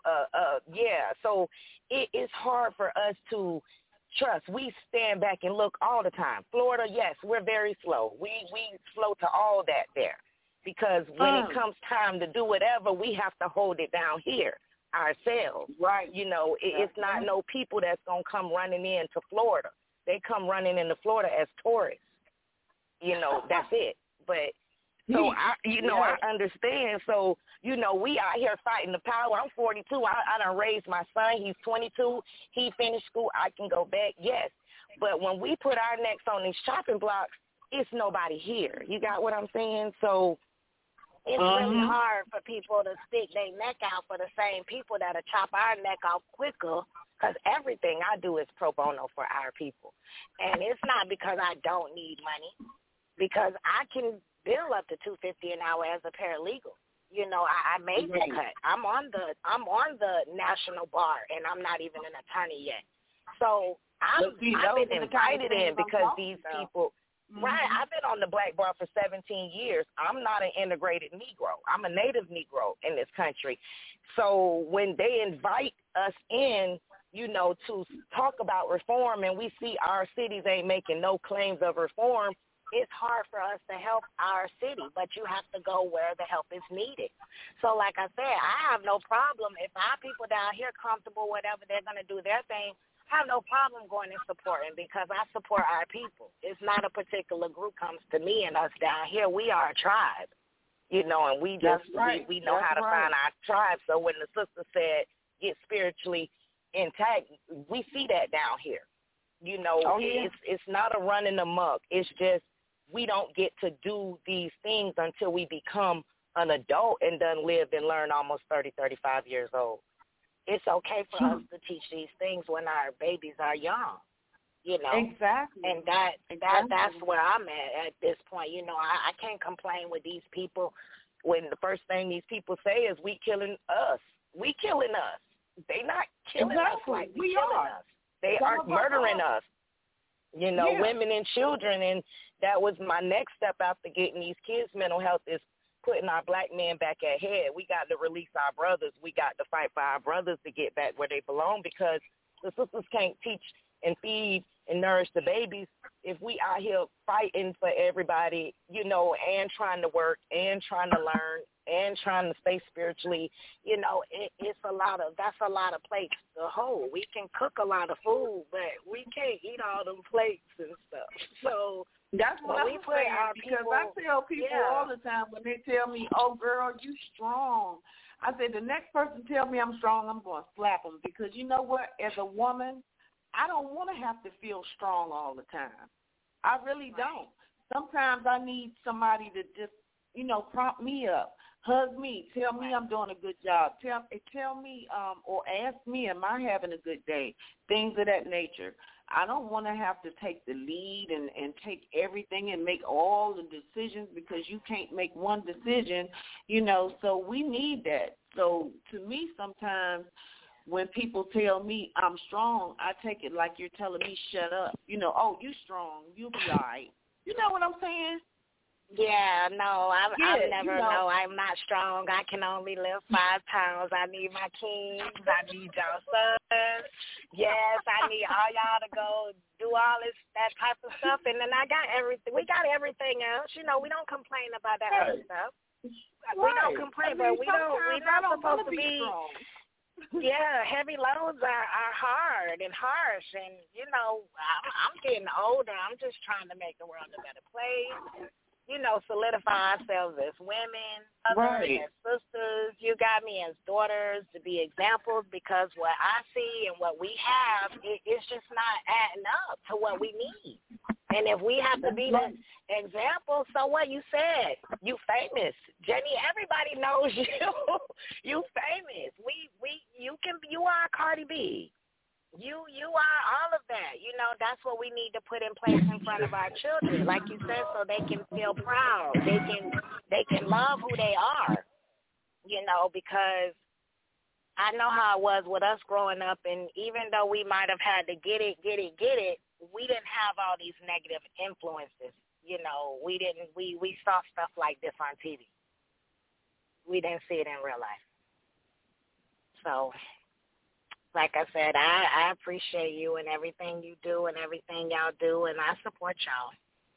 Speaker 9: so it is hard for us to trust. We stand back and look all the time. Florida, yes, we're very slow. We slow to all that there. Because when it comes time to do whatever, we have to hold it down here ourselves. Right. It's not no people that's going to come running into Florida. They come running into Florida as tourists. That's it. But, so, I understand. So, we out here fighting the power. I'm 42. I done raised my son. He's 22. He finished school. I can go back. Yes. But when we put our necks on these chopping blocks, it's nobody here. You got what I'm saying? So, it's really hard for people to stick their neck out for the same people that'll chop our neck off quicker, because everything I do is pro bono for our people. And it's not because I don't need money, because I can bill up to $250 an hour as a paralegal. I made the cut. I'm on the national bar, and I'm not even an attorney yet. So I've been invited in because these people. Right, I've been on the Black Bar for 17 years. I'm not an integrated Negro. I'm a native Negro in this country. So when they invite us in, to talk about reform, and we see our cities ain't making no claims of reform, it's hard for us to help our city, but you have to go where the help is needed. So like I said, I have no problem if our people down here comfortable, whatever, they're going to do their thing. I have no problem going and supporting because I support our people. It's not a particular group comes to me and us down here. We are a tribe, you know, and we just, we know how to find our tribe. So when the sister said get spiritually intact, we see that down here. You know, it's not a running amok. It's just we don't get to do these things until we become an adult and done lived and learned almost 30, 35 years old. It's okay for us to teach these things when our babies are young, you know.
Speaker 5: Exactly.
Speaker 9: And that's where I'm at this point. You know, I can't complain with these people when the first thing these people say is we killing us. We killing us. They not killing us like we killing us. They are murdering us. You know, women and children, and that was my next step after getting these kids' mental health is putting our black men back at head. We got to release our brothers. We got to fight for our brothers to get back where they belong because the sisters can't teach and feed and nourish the babies if we out here fighting for everybody, you know, and trying to work and trying to learn and trying to stay spiritually. You know, that's a lot of plates to hold. We can cook a lot of food, but we can't eat all them plates and stuff. So
Speaker 5: that's what I'm saying, because I tell people all the time when they tell me, oh, girl, you strong. I say the next person tell me I'm strong, I'm going to slap them because you know what? As a woman, I don't want to have to feel strong all the time. I really don't. Sometimes I need somebody to just, you know, prompt me up, hug me, tell me I'm doing a good job, tell me or ask me, am I having a good day, things of that nature. I don't want to have to take the lead and take everything and make all the decisions because you can't make one decision, you know, so we need that. So to me sometimes when people tell me I'm strong, I take it like you're telling me shut up. You know, oh, you strong, you'll be all right. You know what I'm saying?
Speaker 9: Yeah, no, I'm never, no, I'm not strong. I can only lift 5 pounds. I need my kings. I need y'all sons. Yes, I need all y'all to go do all that type of stuff. And then I got everything. We got everything else. You know, we don't complain about that other stuff. We don't complain, but we're not supposed to be. Yeah, heavy loads are hard and harsh. And, you know, I'm getting older. I'm just trying to make the world a better place. You know, solidify ourselves as women, as sisters. You got me as daughters to be examples because what I see and what we have, it's just not adding up to what we need. And if we have to be the example, so what? You said you famous, Jenny. Everybody knows you. You famous. You are Cardi B. You are all of that. You know, that's what we need to put in place in front of our children, like you said, so they can feel proud. They can love who they are, you know, because I know how it was with us growing up, and even though we might have had to get it, we didn't have all these negative influences. You know, we saw stuff like this on TV. We didn't see it in real life. So, like I said, I appreciate you and everything you do and everything y'all do, and I support y'all.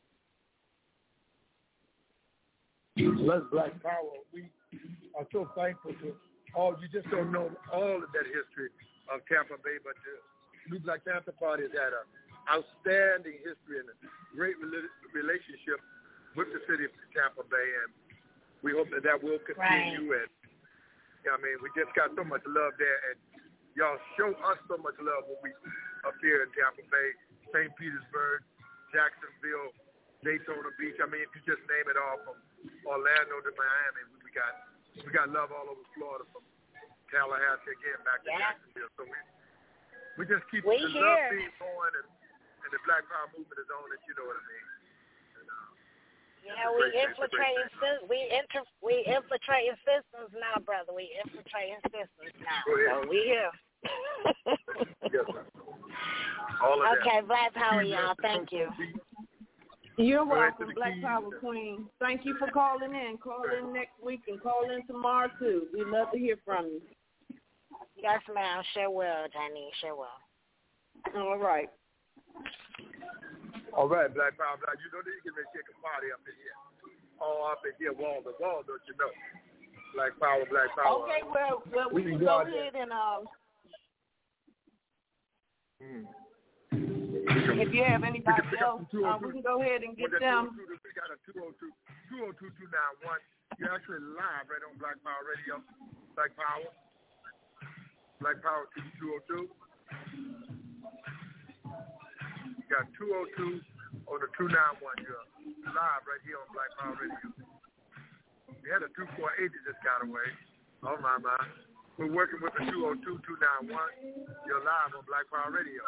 Speaker 11: Let's Black Power. We are so thankful to all. You just don't know all of that history of Tampa Bay, but the New Black Panther Party has had an outstanding history and a great relationship with the city of Tampa Bay, and we hope that will continue. And I mean, we just got so much love there, and y'all show us so much love when we up here in Tampa Bay, St. Petersburg, Jacksonville, Daytona Beach. I mean, if you just name it all from Orlando to Miami, we got love all over Florida, from Tallahassee again back to Jacksonville. So we just keep the love being going, and the Black Power movement is on it. You know what I mean?
Speaker 9: Yeah, we infiltrating systems now, brother. We infiltrating systems now. So we here.
Speaker 11: Yes, sir. All of
Speaker 9: okay,
Speaker 11: that.
Speaker 9: Black Power, y'all. Thank you.
Speaker 5: You're welcome, Black Power Queen. Thank you for calling in. Call in next week and call in tomorrow, too. We'd love to hear from you.
Speaker 9: Yes, ma'am. Sure will, Jenny. Sure will.
Speaker 5: All right.
Speaker 4: All right, Black Power. You know that you can make a party up in here. All up in here, wall to wall, don't you know? Black Power, Black Power.
Speaker 5: Okay, well we can go ahead and if you have anybody else, we can go ahead and get them.
Speaker 4: We got a 202-291. You're actually live right on Black Power Radio. Black Power 202. You got 202 on the 291. You're live right here on Black Power Radio. We had a 248 that just got away. Oh my. We're working with the 202-291. You're live on Black Power Radio.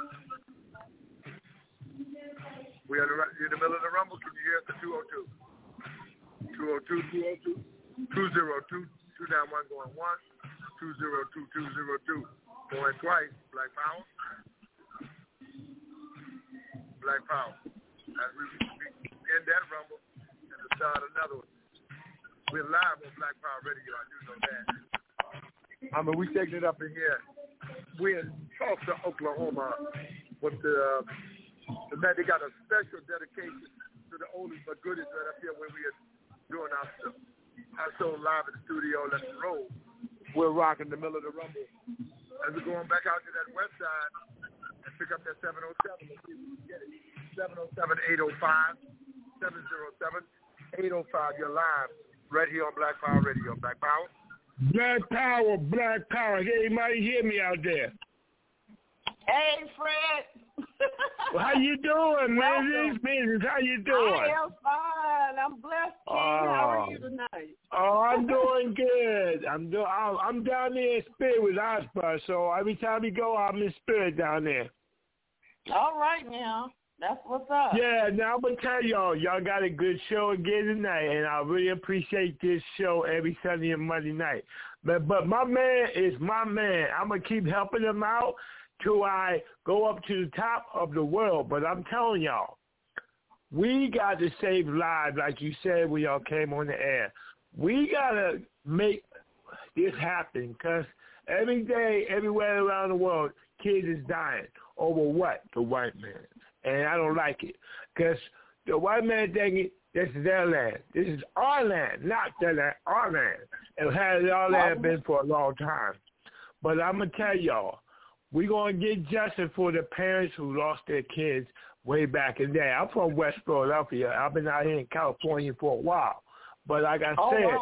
Speaker 4: We're in the middle of the rumble. Can you hear us? The 202. 202-202. 202-291 going once. 202-202 going twice. Black Power. Black Power. As we end that rumble and to start another one. We're live on Black Power Radio. I do know that. We're taking it up in here. We're in Tulsa, Oklahoma with the they got a special dedication to the oldies but goodies right up here when we are doing our show live in the studio. Let's roll. We're rocking the middle of the rumble. As we're going back out to that west side and pick up that 707. Let's see if we can get it. 707-805-707-805. You're live right here on Black Power Radio. Black Power.
Speaker 12: Black Power. Hey, anybody hear me out there?
Speaker 5: Hey, Fred.
Speaker 12: Well, how you doing, man? This business. How you doing?
Speaker 5: I am fine. I'm blessed, King. How are you tonight?
Speaker 12: I'm doing good. I'm down there in spirit with Oscar, so every time we go, I'm in spirit down there.
Speaker 5: All right, now. That's what's up.
Speaker 12: Yeah, now I'm going to tell y'all got a good show again tonight, and I really appreciate this show every Sunday and Monday night. But my man is my man. I'm going to keep helping him out till I go up to the top of the world. But I'm telling y'all, we got to save lives, like you said when y'all came on the air. We got to make this happen because every day, everywhere around the world, kids is dying. Over what? The white man. And I don't like it because the white man thinking this is their land. This is our land, not their land, our land. It has all that been for a long time. But I'm going to tell y'all, we're going to get justice for the parents who lost their kids way back in the day. I'm from West Philadelphia. I've been out here in California for a while. But like I said,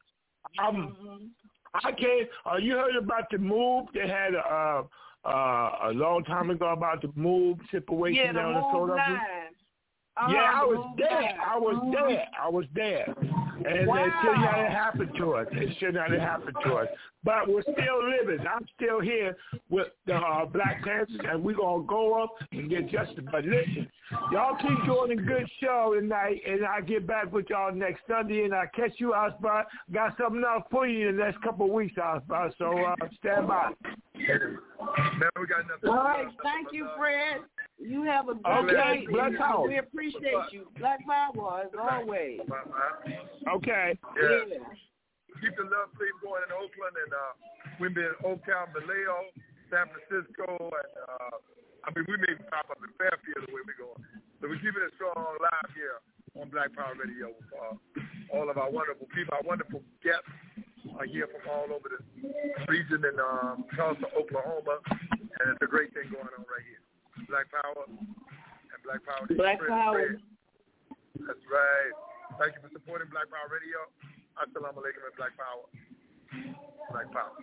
Speaker 12: I can't. You heard about the move? They had a long time ago about the move situation down in Philadelphia. Yeah, I was there. And it should not have happened to us. But we're still living. I'm still here with the Black Panthers, and we're going to go up and get justice. But listen, y'all keep doing a good show tonight, and I'll get back with y'all next Sunday, and I'll catch you, Osbar. Got something else for you in the next couple of weeks, Osbar, so stand by.
Speaker 5: All right, thank you, Fred. You have a good night. We appreciate you. Black Power, as always.
Speaker 12: Okay.
Speaker 4: Yeah. Keep the love flame going in Oakland, and we've been in Oaktown, Vallejo, San Francisco, and we may pop up in Fairfield the way we're going. So we're keeping it strong live here on Black Power Radio with all of our wonderful people. Our wonderful guests are here from all over the region in Tulsa, Oklahoma, and it's a great thing going on right here. Black Power and Black Power.
Speaker 5: Black Power.
Speaker 4: That's right. Thank you for supporting Black Power Radio. Assalamu alaikum and Black Power. Black Power.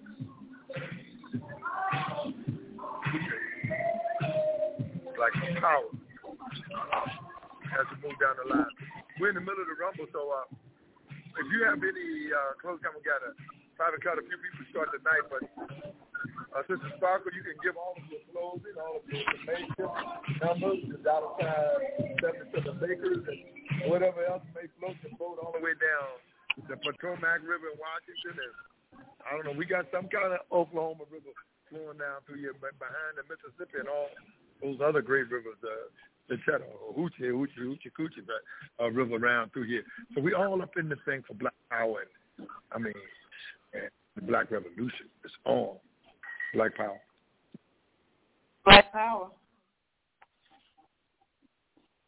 Speaker 4: Black Power. As we move down the line. We're in the middle of the rumble, so if you have any close time, we got to try to cut a few people start tonight, but Sister Sparkle, you can give all of your closing, all of your information, numbers, the $7 bakers, and whatever else may float the boat all the way down the Potomac River in Washington, and I don't know, we got some kind of Oklahoma River flowing down through here behind the Mississippi and all those other great rivers, the Cheddar, Hoochie Coochie river around through here. So we all up in the thing for Black Power, and the Black Revolution is on. Black Power.
Speaker 5: Black Power.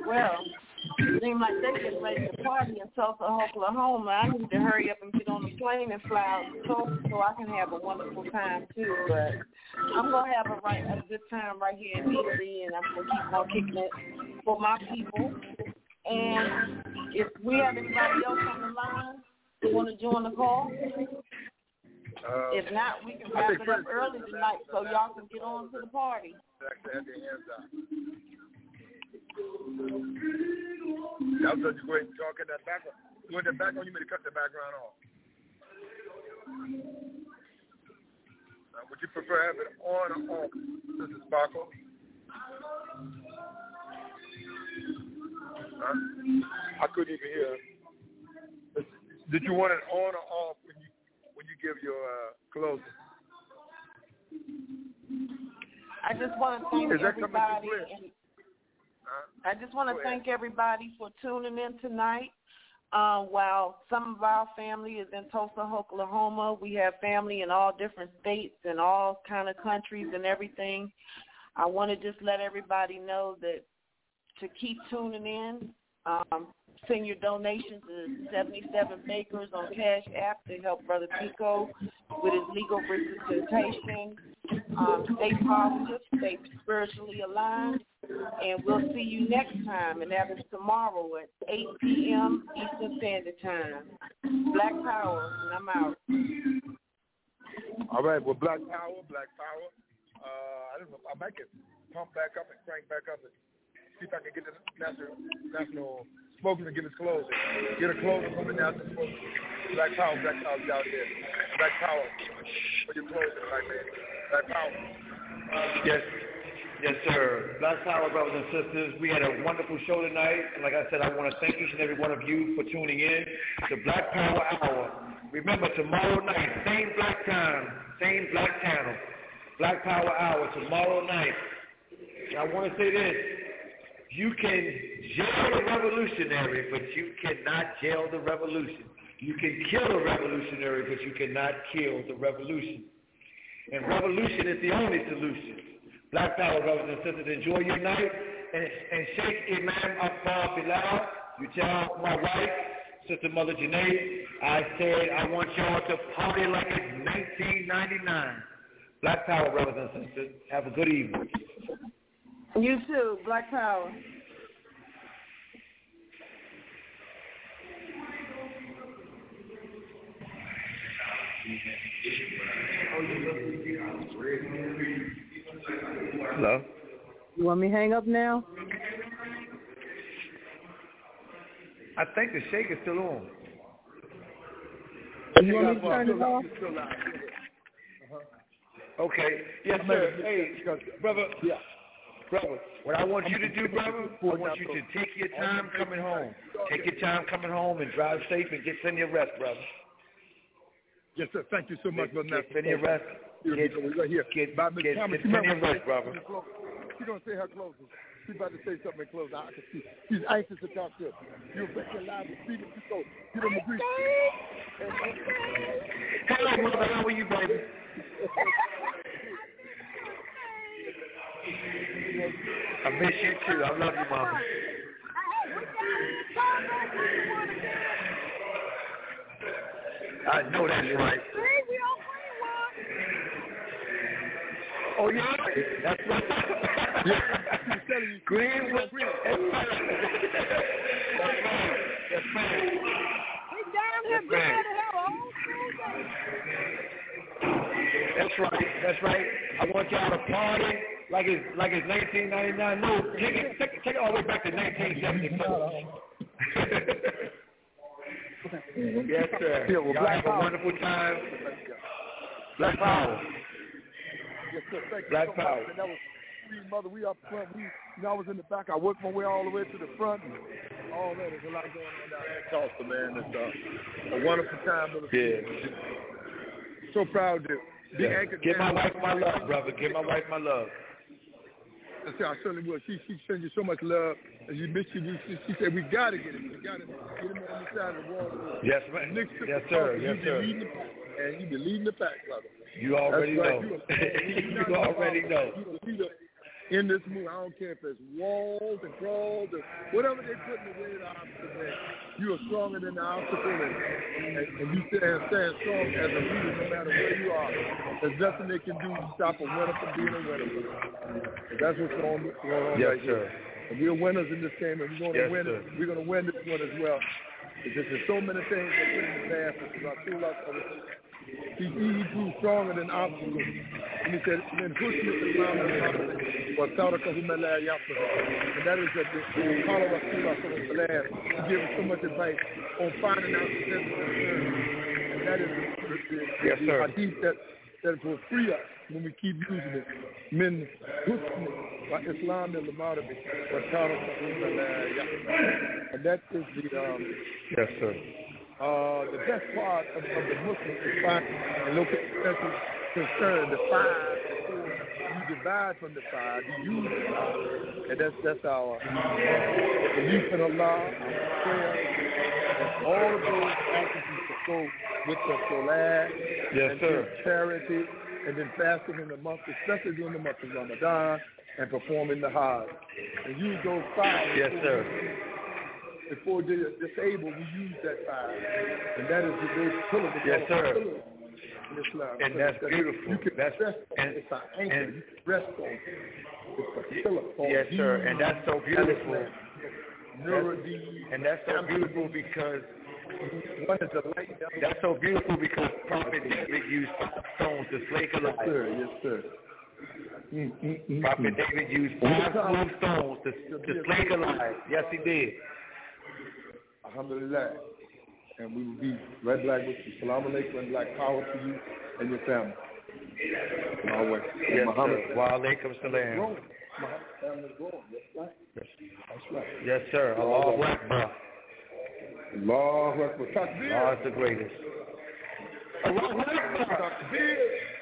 Speaker 5: Well, it seems like they getting ready to party in Tulsa, Oklahoma. I need to hurry up and get on the plane and fly out to Tulsa so I can have a wonderful time too. But I'm gonna have a good time right here in DC, and I'm gonna keep on kicking it for my people. And if we have anybody else on the line who want to join the call, if not, we can wrap it up early tonight so y'all can get on to the party.
Speaker 11: That was such a great talk in that background. You want that background? You mean to cut the background off? Would you prefer have it on or off, Mrs. Sparkle? I couldn't even hear. Did you want it on or off when you give your closing?
Speaker 5: I just want to thank everybody. I just want to thank everybody for tuning in tonight. While some of our family is in Tulsa, Oklahoma, we have family in all different states and all kind of countries and everything. I want to just let everybody know that to keep tuning in. Send your donations to 77 Bakers on Cash App to help Brother Pico with his legal representation. Stay positive, stay spiritually aligned, and we'll see you next time, and that is tomorrow at 8 p.m. Eastern Standard Time. Black Power, and I'm out.
Speaker 11: All right, well, Black Power. I don't know, I might get pumped back up and crank back up and see if I can get the national spokesman to give his closing. Get a closing from the national spokesman. Black Power, be out there. Black Power, for your closing, Black Power.
Speaker 6: Yes, sir. Black Power, brothers and sisters. We had a wonderful show tonight. And like I said, I want to thank each and every one of you for tuning in to Black Power Hour. Remember, tomorrow night, same black time, same black channel. Black Power Hour, tomorrow night. And I want to say this. You can jail a revolutionary, but you cannot jail the revolution. You can kill a revolutionary, but you cannot kill the revolution. And revolution is the only solution. Black Power, brothers and sisters, enjoy your night. And Sheikh Imam Akbar Bilal, you tell my wife, Sister Mother Janae, I said I want y'all to party like it's 1999. Black Power, brothers and sisters. Have a good evening.
Speaker 5: You too, Black Power.
Speaker 6: Hello?
Speaker 5: You want me to hang up now?
Speaker 6: I think the Sheikh is still on.
Speaker 5: You want me to turn it off?
Speaker 6: Okay. Yes, sir. Hey, brother. Yeah. Brother, what I want you to do, brother, I want you to take your time coming home. Take your time coming home and drive safe and get plenty of rest, brother.
Speaker 11: Yes, sir. Thank you so much, brother.
Speaker 6: Get plenty of rest. Get plenty of rest, brother.
Speaker 11: She's going to say her closing. She's about to say something in closing. I can see. She's anxious to talk to her. You're back alive and speaking to so you don't agree.
Speaker 6: Hello, brother. How are you, baby? I miss you too. I love you, Mama. I know that's right. Oh, yeah, that's right. Greenwood. That's right. That's right. That's right. That's right. I want y'all to party like it's 1999. No, take it all the way back to 1974. Yes, sir. Y'all have a wonderful time. Black Power.
Speaker 11: Yes, sir. Thank you
Speaker 6: Black
Speaker 11: so
Speaker 6: Power.
Speaker 11: much. And that was Mother. We up front. I was in the back. I worked my way all the way to the front. And all that. There's a lot going on down there in Tulsa, man. It's a wonderful time.
Speaker 6: Yeah.
Speaker 11: So proud to be anchored.
Speaker 6: Give my wife my love, brother. Give my wife my love.
Speaker 11: I certainly will. She sends you so much love. And she missed you. She said, we got to get him. We got to get him on the side of the wall.
Speaker 6: Yes, man. Yes, sir. Yes, sir.
Speaker 11: And you been leading the pack, brother.
Speaker 6: You already know. You already know.
Speaker 11: in this movement. I don't care if it's walls and crawls or whatever they put in the way of the obstacle, man. You are stronger than the obstacle, and you stand strong as a leader no matter where you are. There's nothing they can do to stop a winner from being a winner. And that's what's going on
Speaker 6: yes,
Speaker 11: right
Speaker 6: sir.
Speaker 11: here. And we're winners in this game, and we're going to
Speaker 6: yes,
Speaker 11: win
Speaker 6: sir.
Speaker 11: it. We're going to win this one as well. Because there's so many things that win in the past. Because I feel like he grew stronger than obstacles. And he said, and that is that the Apollo Rasulullah he gave us so much advice on finding out the sense of concern. And that is the hadith that will free us when we keep using it. Min husni wa Islam al-Marabi wa taraka and that is the
Speaker 6: yes, sir.
Speaker 11: The best part of the Muslim is finding and look at special concern, the 5, you divide from the 5, you use it, and that's our belief in Allah, our prayer, and all of those actions to go with the salat,
Speaker 6: yes,
Speaker 11: and
Speaker 6: sir.
Speaker 11: charity, and then fasting in the month, especially during the month of Ramadan, and performing the Hajj. And use those 5.
Speaker 6: Yes, sir.
Speaker 11: Before they're disabled, we use that 5. And that is those pillars.
Speaker 6: Yes, sir.
Speaker 11: Pillars in Islam.
Speaker 6: And that's beautiful.
Speaker 11: You can rest on it. It's an anchor. You can rest on it. It's a pillar.
Speaker 6: Yes, sir. And that's so beautiful. And that's so beautiful because that's so beautiful because Prophet David used stones to slay Goliath.
Speaker 11: Yes, sir. Yes, sir.
Speaker 6: Prophet David used 5 smooth stones to slay Goliath. Yes, he did.
Speaker 11: Alhamdulillah. And we will be Red Black with you. Salam alaikum and black power to you and your family. Always.
Speaker 6: Yes,
Speaker 11: Muhammad.
Speaker 6: sir. Wa alaikum salam.
Speaker 11: Muhammad's family is growing. That's right. That's right.
Speaker 6: Yes, sir. Allahu Akbar.
Speaker 11: Allahu Akbar. Takbir.
Speaker 6: Allah is the greatest. Allahu Akbar.
Speaker 11: Takbir.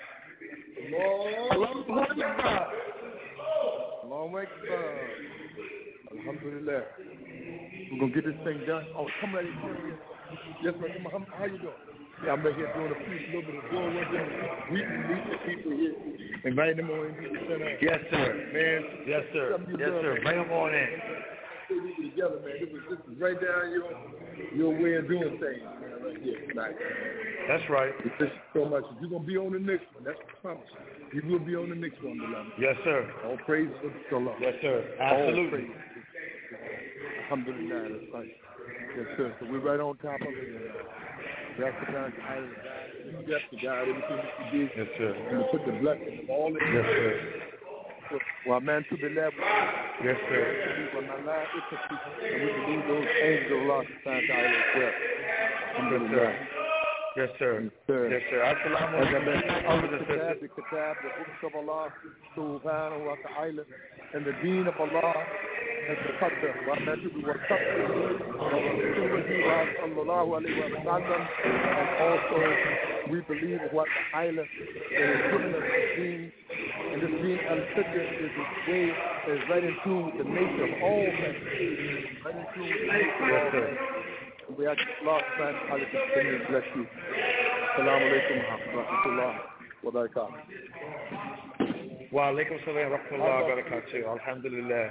Speaker 6: Allahu Akbar.
Speaker 11: Allahu Akbar. Alhamdulillah. We're going to get this thing done. Oh, come right here. Yes, man. Muhammad, how you doing? Yeah, I'm right here doing a little bit of doing work. Meeting the people here. Inviting them on into the center.
Speaker 6: Yes, sir.
Speaker 11: Man.
Speaker 6: Yes, sir. Yes, sir. Bring them on in.
Speaker 11: We together, man. This is right down your way of doing things, man, right here tonight.
Speaker 6: That's right.
Speaker 11: Thank you so much. You're going to be on the next one. That's the promise. You will be on the next one, beloved.
Speaker 6: Yes, sir.
Speaker 11: All praise to Allah.
Speaker 6: Yes, sir. Absolutely.
Speaker 11: Alhamdulillah, that's right. Yes, sir. So we're right on top of it. That's the kind of island God. That's the God. Everything that you did.
Speaker 6: Yes, sir.
Speaker 11: And we put the blessing of all in.
Speaker 6: Yes, sir.
Speaker 11: Well, man, to the level.
Speaker 6: Yes, sir.
Speaker 11: And we believe those angels of Allah to sign to island as well. Alhamdulillah.
Speaker 6: Yes, sir.
Speaker 11: Yes, sir.
Speaker 6: Yes, sir. Assalamu alaikum.
Speaker 11: The kitab, the books of Allah, subhanahu wa ta'ala, and the deen of Allah, and the qadr, wa najibu wa taqwa, sallallahu alayhi wa sallam, and also we believe what the island is given us the deen, and this deen al-fitr is its way, is right into the nature of all things, right into the nature of all things. We had last time, I just continue to bless you. Assalamu alaikum wa rahmatullah wa barakatuh.
Speaker 6: Wa alaikum salam wa rahmatullah wa barakatuh. Alhamdulillah.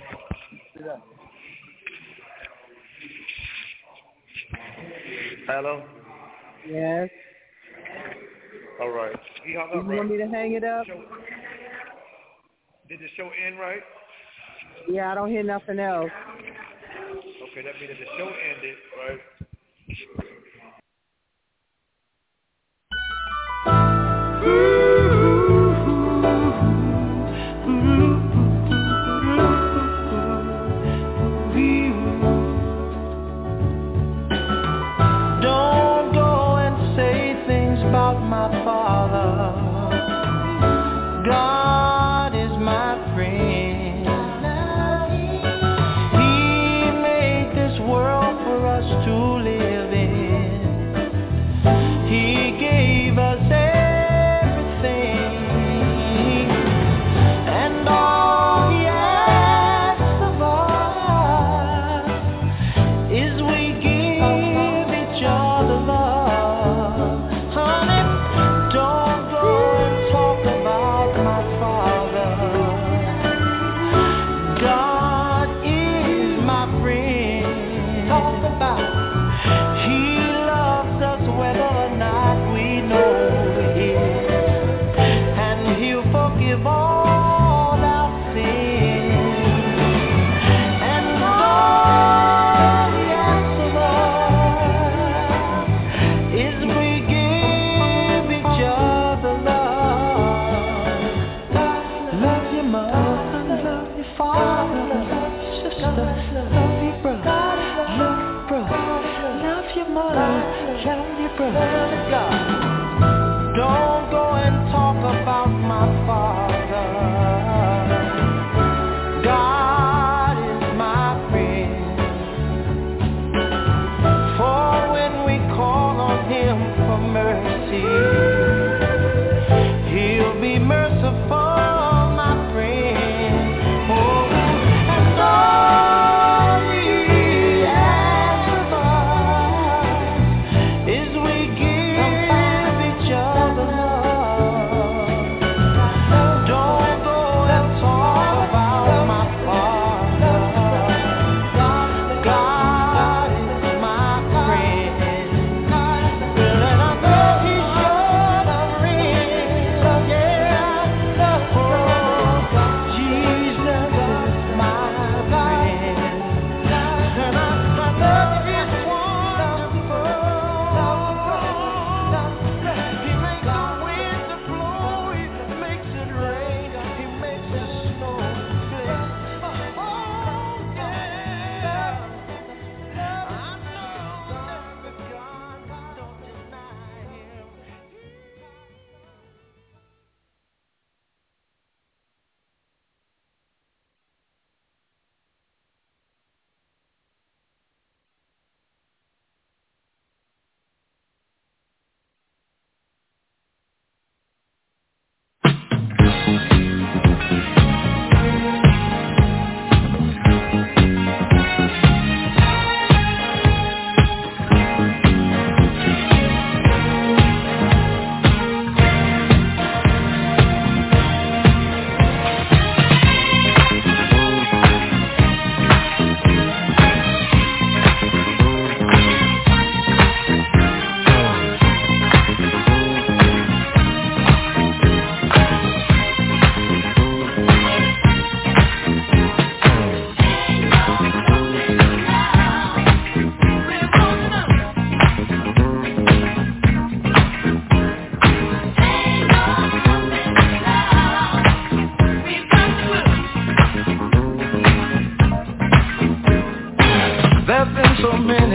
Speaker 6: Hello?
Speaker 5: Yes.
Speaker 6: All right. He hung up,
Speaker 5: You want me to hang it up?
Speaker 6: Did the show end right?
Speaker 5: Yeah, I don't hear nothing else.
Speaker 6: Okay, that means that the show ended, right?
Speaker 13: Don't go and say things about my father. God is my friend. To live in. He gave us everything.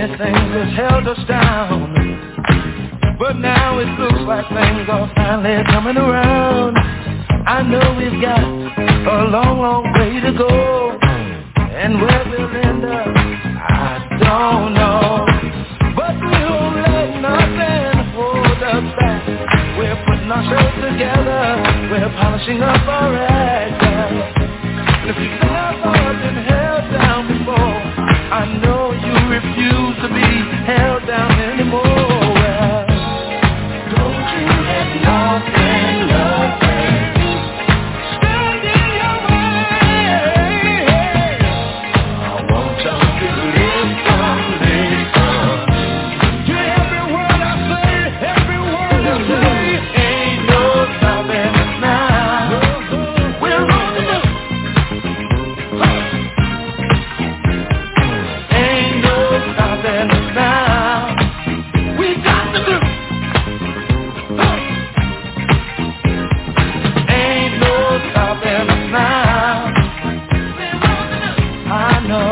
Speaker 13: many things that held us down, but now it looks like things are finally coming around. I know we've got a long, long way to go, and where we'll end up, I don't know. But we won't let nothing hold us back. We're putting our shows together, we're polishing up our act. And if you've never been held down before, I know you refuse to be held down anymore. Well, don't you let nothing stand in your way. I want you to listen. To every word I say, every word I say. Ain't no stopping us now. We're on the move. Ain't no stopping us now. We got the groove. Ain't no stopping us now. I know.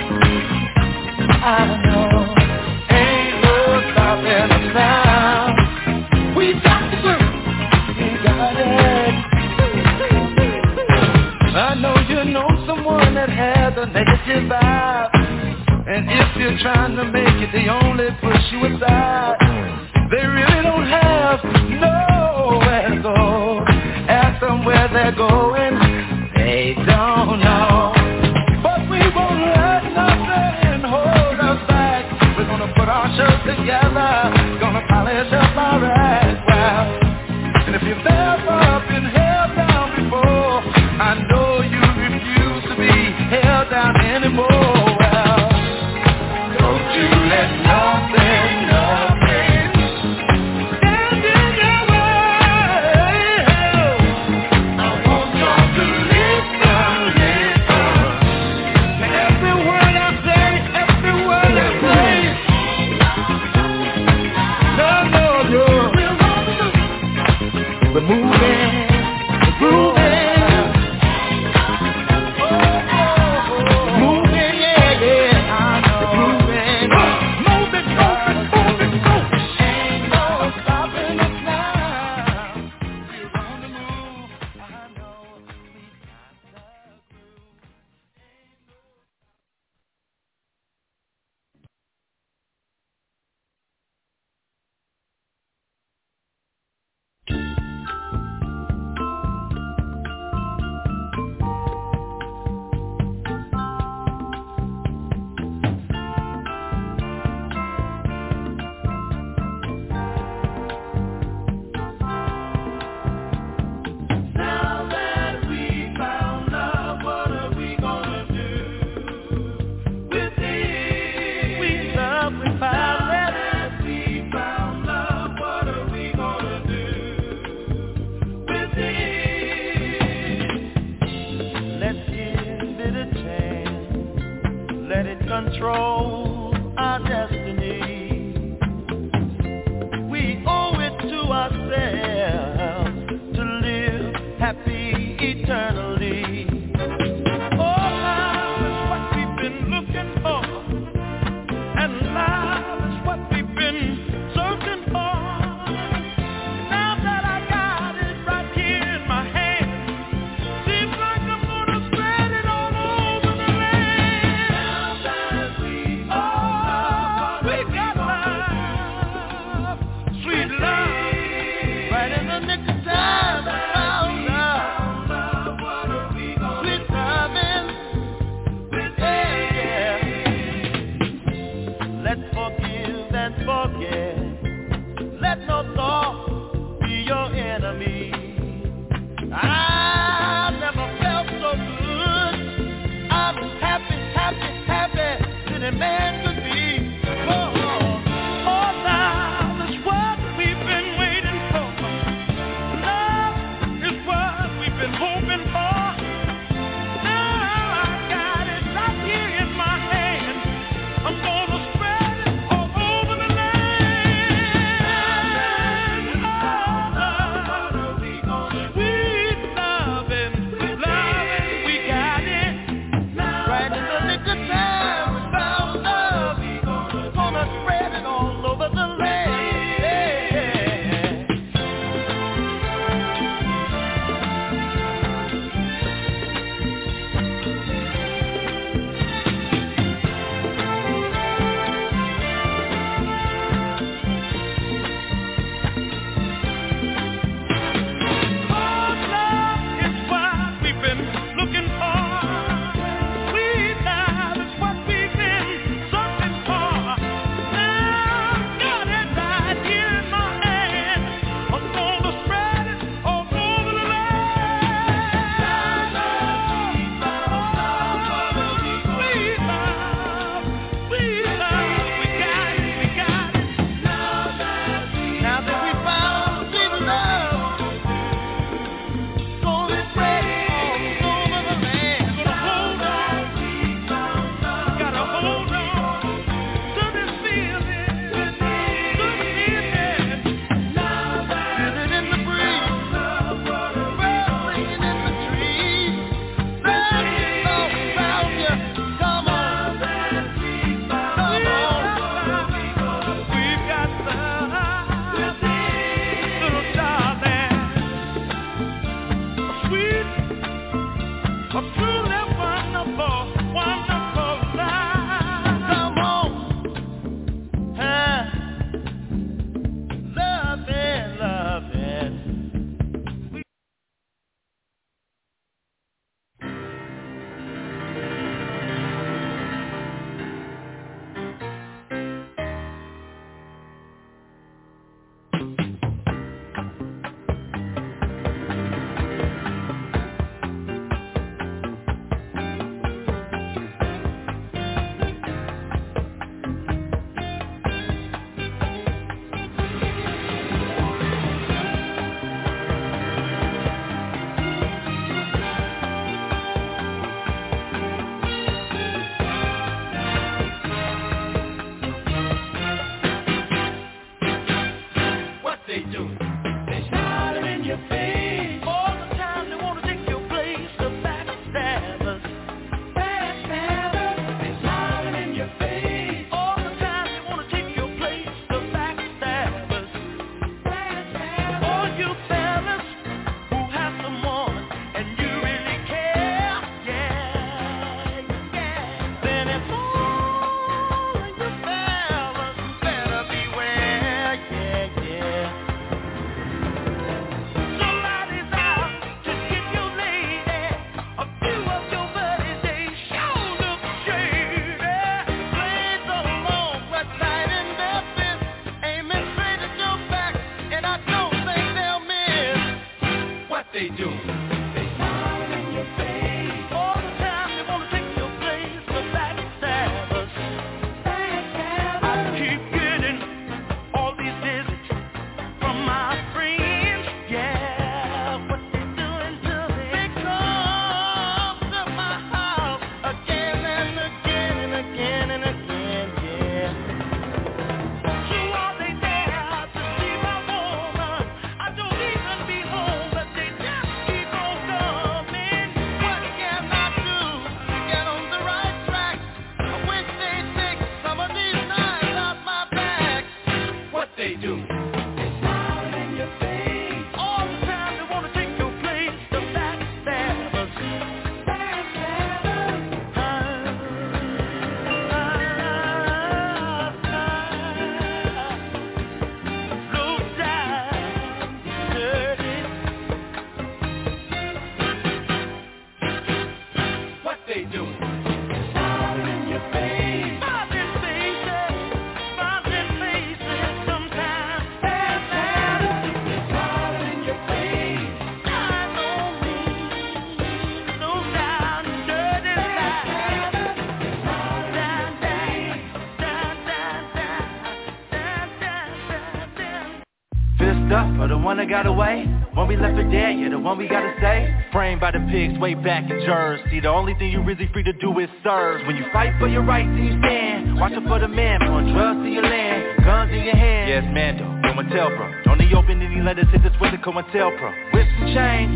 Speaker 13: Ain't no stopping us now. We got the groove. We got it. I know you know someone that has a negative vibe, and if you're trying to make it, they only push you aside. They really don't have nowhere to go. Ask them where they're going, they don't know. But we won't let nothing hold us back. We're gonna put our shows together, gonna polish up our act. Well, and if you've never been held down before, I know you refuse to be held down anymore. Well, don't you let nothing stand in your way. I want y'all to listen. Every word I say, every word I say. No. We're moving, we're grooving. Moving, yeah, I know. Moving. Ain't no stopping us now. We're on the move, I know. We got the groove. Now that we found love, what are we gonna do with it? We found that we found love, what are we gonna do with it? Let's give it a chance, let it control our destiny. We owe it to ourselves to live happy eternally. Oh, love is what we've been looking for, and love is what we've been searching for. Now that I got it right here in my hand, seems like I'm gonna spread it all over the land. Now that we got love, sweet love, right in the nick of time. I found love. Sweet loving, yeah. Let's forgive and forget. Let no thought be your enemy. I never felt so good. I'm happy than a man could be. Oh, love is what we've been waiting for. Love is what we've been hoping for. Now I got it right here in my hand. I'm gonna spread it all over the land. Oh, sweet loving, we got it. Right in the nick of time, we found love.
Speaker 2: this stuff or the one that got away? When we left for dead, yeah, the one we gotta say. Framed by the pigs way back in Jersey. The only thing you really free to do is serve. When you fight for your rights and you stand, watch out for the man, pouring drugs to your land, guns in your hand. Yes, Mando, COINTELPRO. Don't he open any letters, hit this with the COINTELPRO. Whips and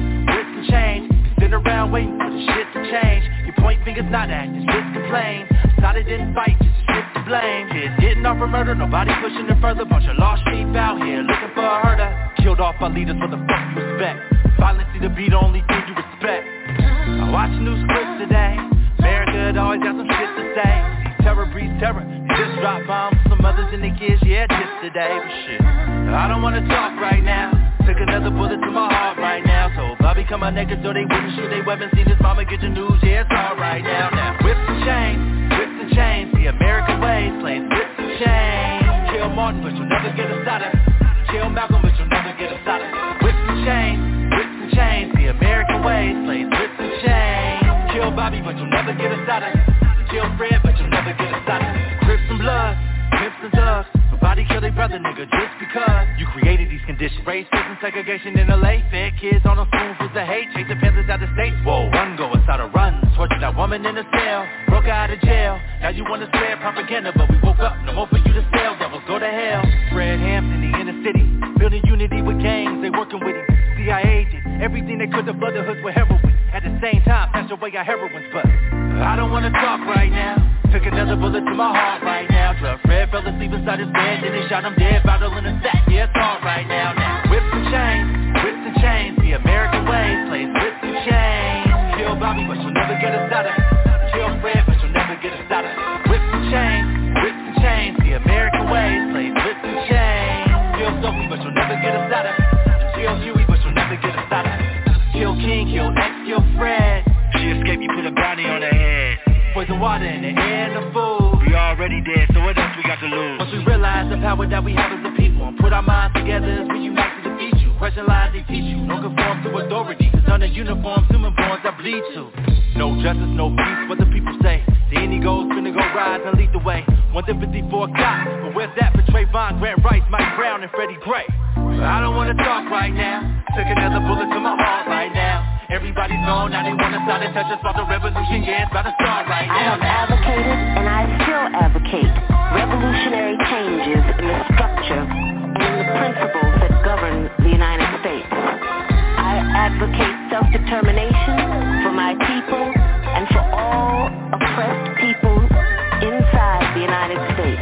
Speaker 2: chains, sitting around waiting for the shit to change. You point fingers, not act, it's just complain. Decided didn't fight, just shit to blame. Kids getting off for murder, nobody pushing it further. Bunch of lost sheep out here looking for a herder. Killed off our leaders, what the fuck you expect? Violence see to be the only thing you respect. I watch news clips today. America had always got some shit to say. Terror breeds terror. You just dropped bombs for some mothers and their kids, yeah, just today. But shit, I don't wanna talk right now. Took another bullet to my heart right now. So Bobby come out naked so they wouldn't shoot their weapons. Seen his mama get the news, yeah, it's all right now. Now whips and chains, the American way, playing whips and chains. Kill Martin, but you'll never get us out of. Kill Malcolm, but you'll never get us out of. Whips and chains, the American way, playing whips and chains. Kill Bobby, but you'll never get us out of. Kill Fred, but you'll never get us out of. Crips and blood, Crips and thugs. Nobody kill their brother, nigga, just because you created these conditions. Racism, segregation in LA. Fed kids on the spoons with the hate. Chasing panthers out of state. Whoa, run, go inside a run. Tortured that woman in a cell. Broke her out of jail. Now you wanna spread propaganda, but we woke up. No more for you to sell. Devils go to hell. Fred Hampton, the inner city. Building unity with gangs. They working with him. CIA did everything they could to flood the hoods with heroin. At the same time, snatch away our heroines. But I don't wanna talk right now. Took another bullet to my heart right now. Drug Fred fell asleep inside his bed, then they shot him dead, bottle in a sack. Yeah, it's all right now. Now whips and chains, the American way, plays whips and chains. Kill Bobby, but you'll never get us out of. Kill Fred, but you'll never get us out of. Whips and chains, the American way, plays whips and chains. Kill Sophie, but you'll never get us out of. Kill Huey, but you'll never get us out of. Kill King, kill X, kill Fred. She escaped, you put a bounty on her head. Poison water in the air and the food. We already dead, so what else we got to lose? Once we realize the power that we have as a people and put our minds together as we unite to defeat you. Question lies, they teach you. Don't conform to authority, cause under uniforms, human borns that bleed too. No justice, no peace, what the people say. The any goes finna go rise and lead the way. 154 cops, but where's that for Trayvon, Grant Rice, Mike Brown, and Freddie Gray? I don't wanna talk right now. Took another bullet to my heart right now. Everybody's gone, now they wanna start and touch us about the revolution, yeah, it's about to start right now.
Speaker 3: I have advocated and I still advocate revolutionary changes in the structure and in the principles that govern the United States. I advocate self-determination for my people and for all oppressed people inside the United States.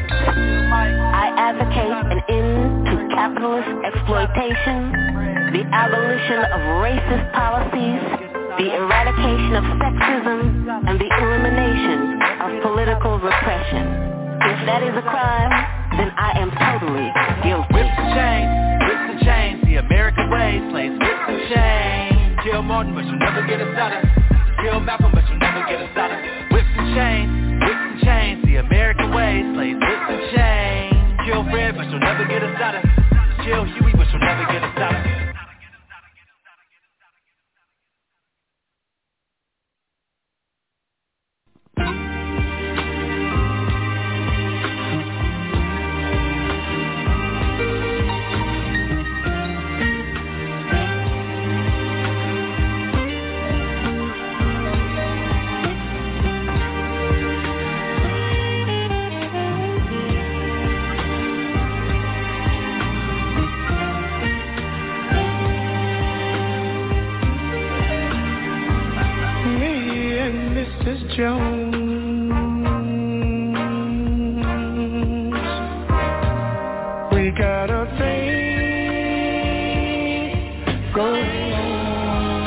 Speaker 3: I advocate an end to capitalist exploitation, the abolition of racist policies, the eradication of sexism, and the elimination of political repression. If that is a crime, then I am totally guilty.
Speaker 2: Whips and chains, the American way, plays whips and chains. Kill Martin, but you'll never get us out of. Kill Malcolm, but you'll never get us out of. Whips and chains, the American way, plays whips and chains. Kill Fred, but you'll never get us out of. Kill Huey, but you'll never get us out of.
Speaker 13: Jones, we got a thing going on.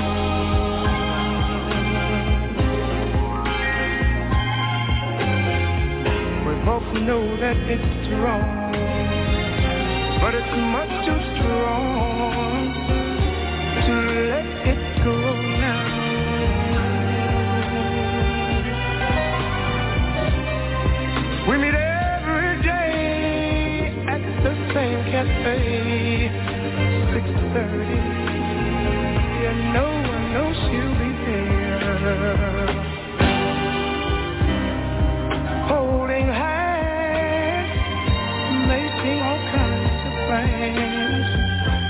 Speaker 13: We both know that it's wrong, but it's much too strong to let it go now. We meet every day at the same cafe, 6:30, and no one knows she'll be there. Holding hands, making all kinds of plans.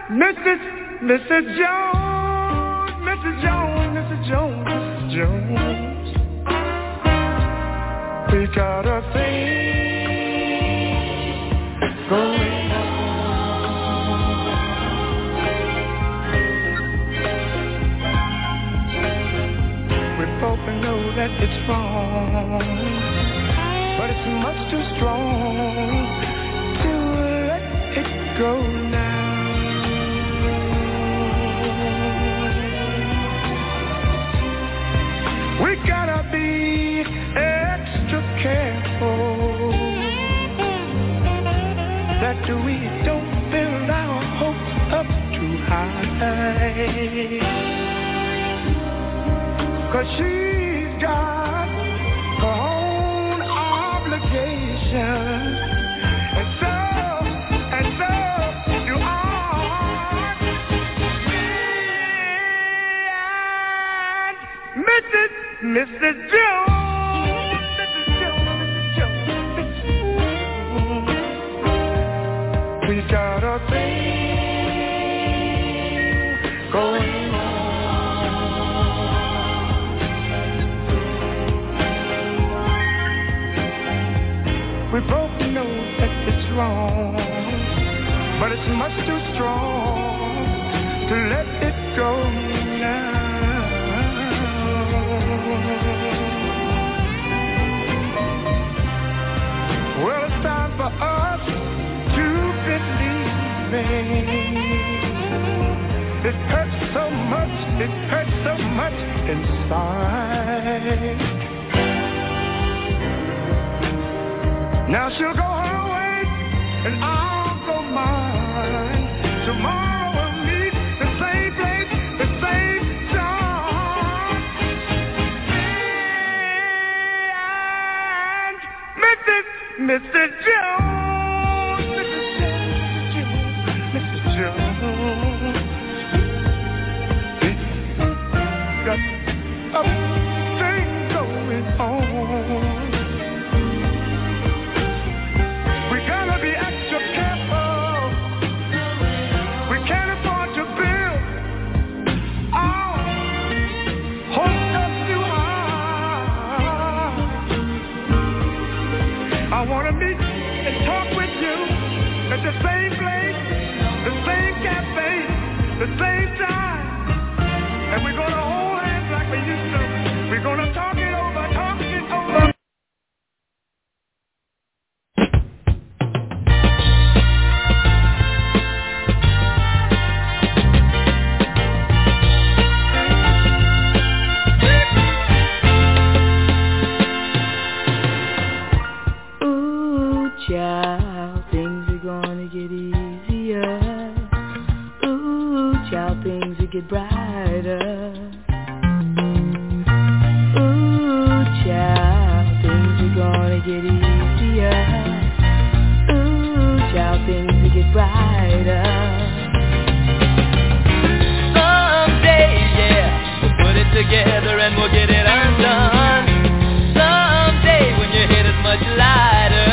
Speaker 13: Mrs. Jones, Mrs. Jones, Mrs. Jones, Mrs. Jones. We got a thing going on. We both know that it's wrong, but it's much too strong to let it go now. We gotta be extra careful that we don't build our hopes up too high, 'cause she's got her own obligations, and so do I. Mrs. Jones, Mrs. Jones, Mrs. Jones, we got a thing going on. We both know that it's wrong, but it's much too strong to let it go now. Well, it's time for us to believe it hurts so much inside. Now she'll go her way and I'll go mine. Tomorrow we'll meet the same place, the same time. And Mrs. Jones, Mrs. Jones, Mrs. Jones, got a thing going on. We gotta be extra careful. We can't afford to build our hopes up too high. I wanna meet and talk with you at the same place, the same cafe, the same time. And we're gonna hold hands like we used to. We're gonna talk it over, talk it over.
Speaker 14: Ooh, child, things are gonna get easier. Ooh, child, things will get brighter. Ooh, child, things are gonna get easier. Ooh, child, things will get brighter. Someday, yeah, we'll put it together and we'll get it undone. Someday when your head is much lighter.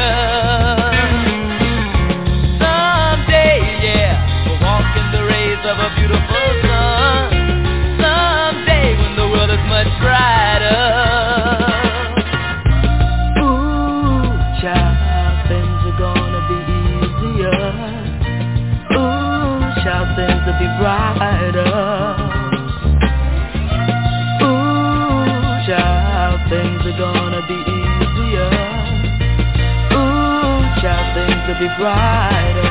Speaker 14: Someday, yeah, we'll walk in the rays of a beautiful sun. Someday when the world is much brighter. Ooh, child, things are gonna be easier. Ooh, child, things will be brighter. Ooh, child, things are gonna be easier. Ooh, child, things will be brighter.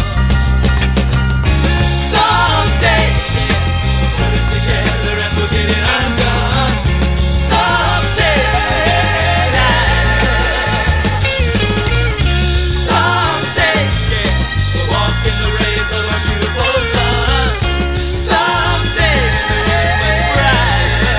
Speaker 14: Someday, put it together and we'll get it undone. Someday, we'll walk in the rays of a beautiful sun. Someday, much brighter.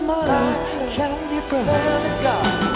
Speaker 13: money, counting your brother, God.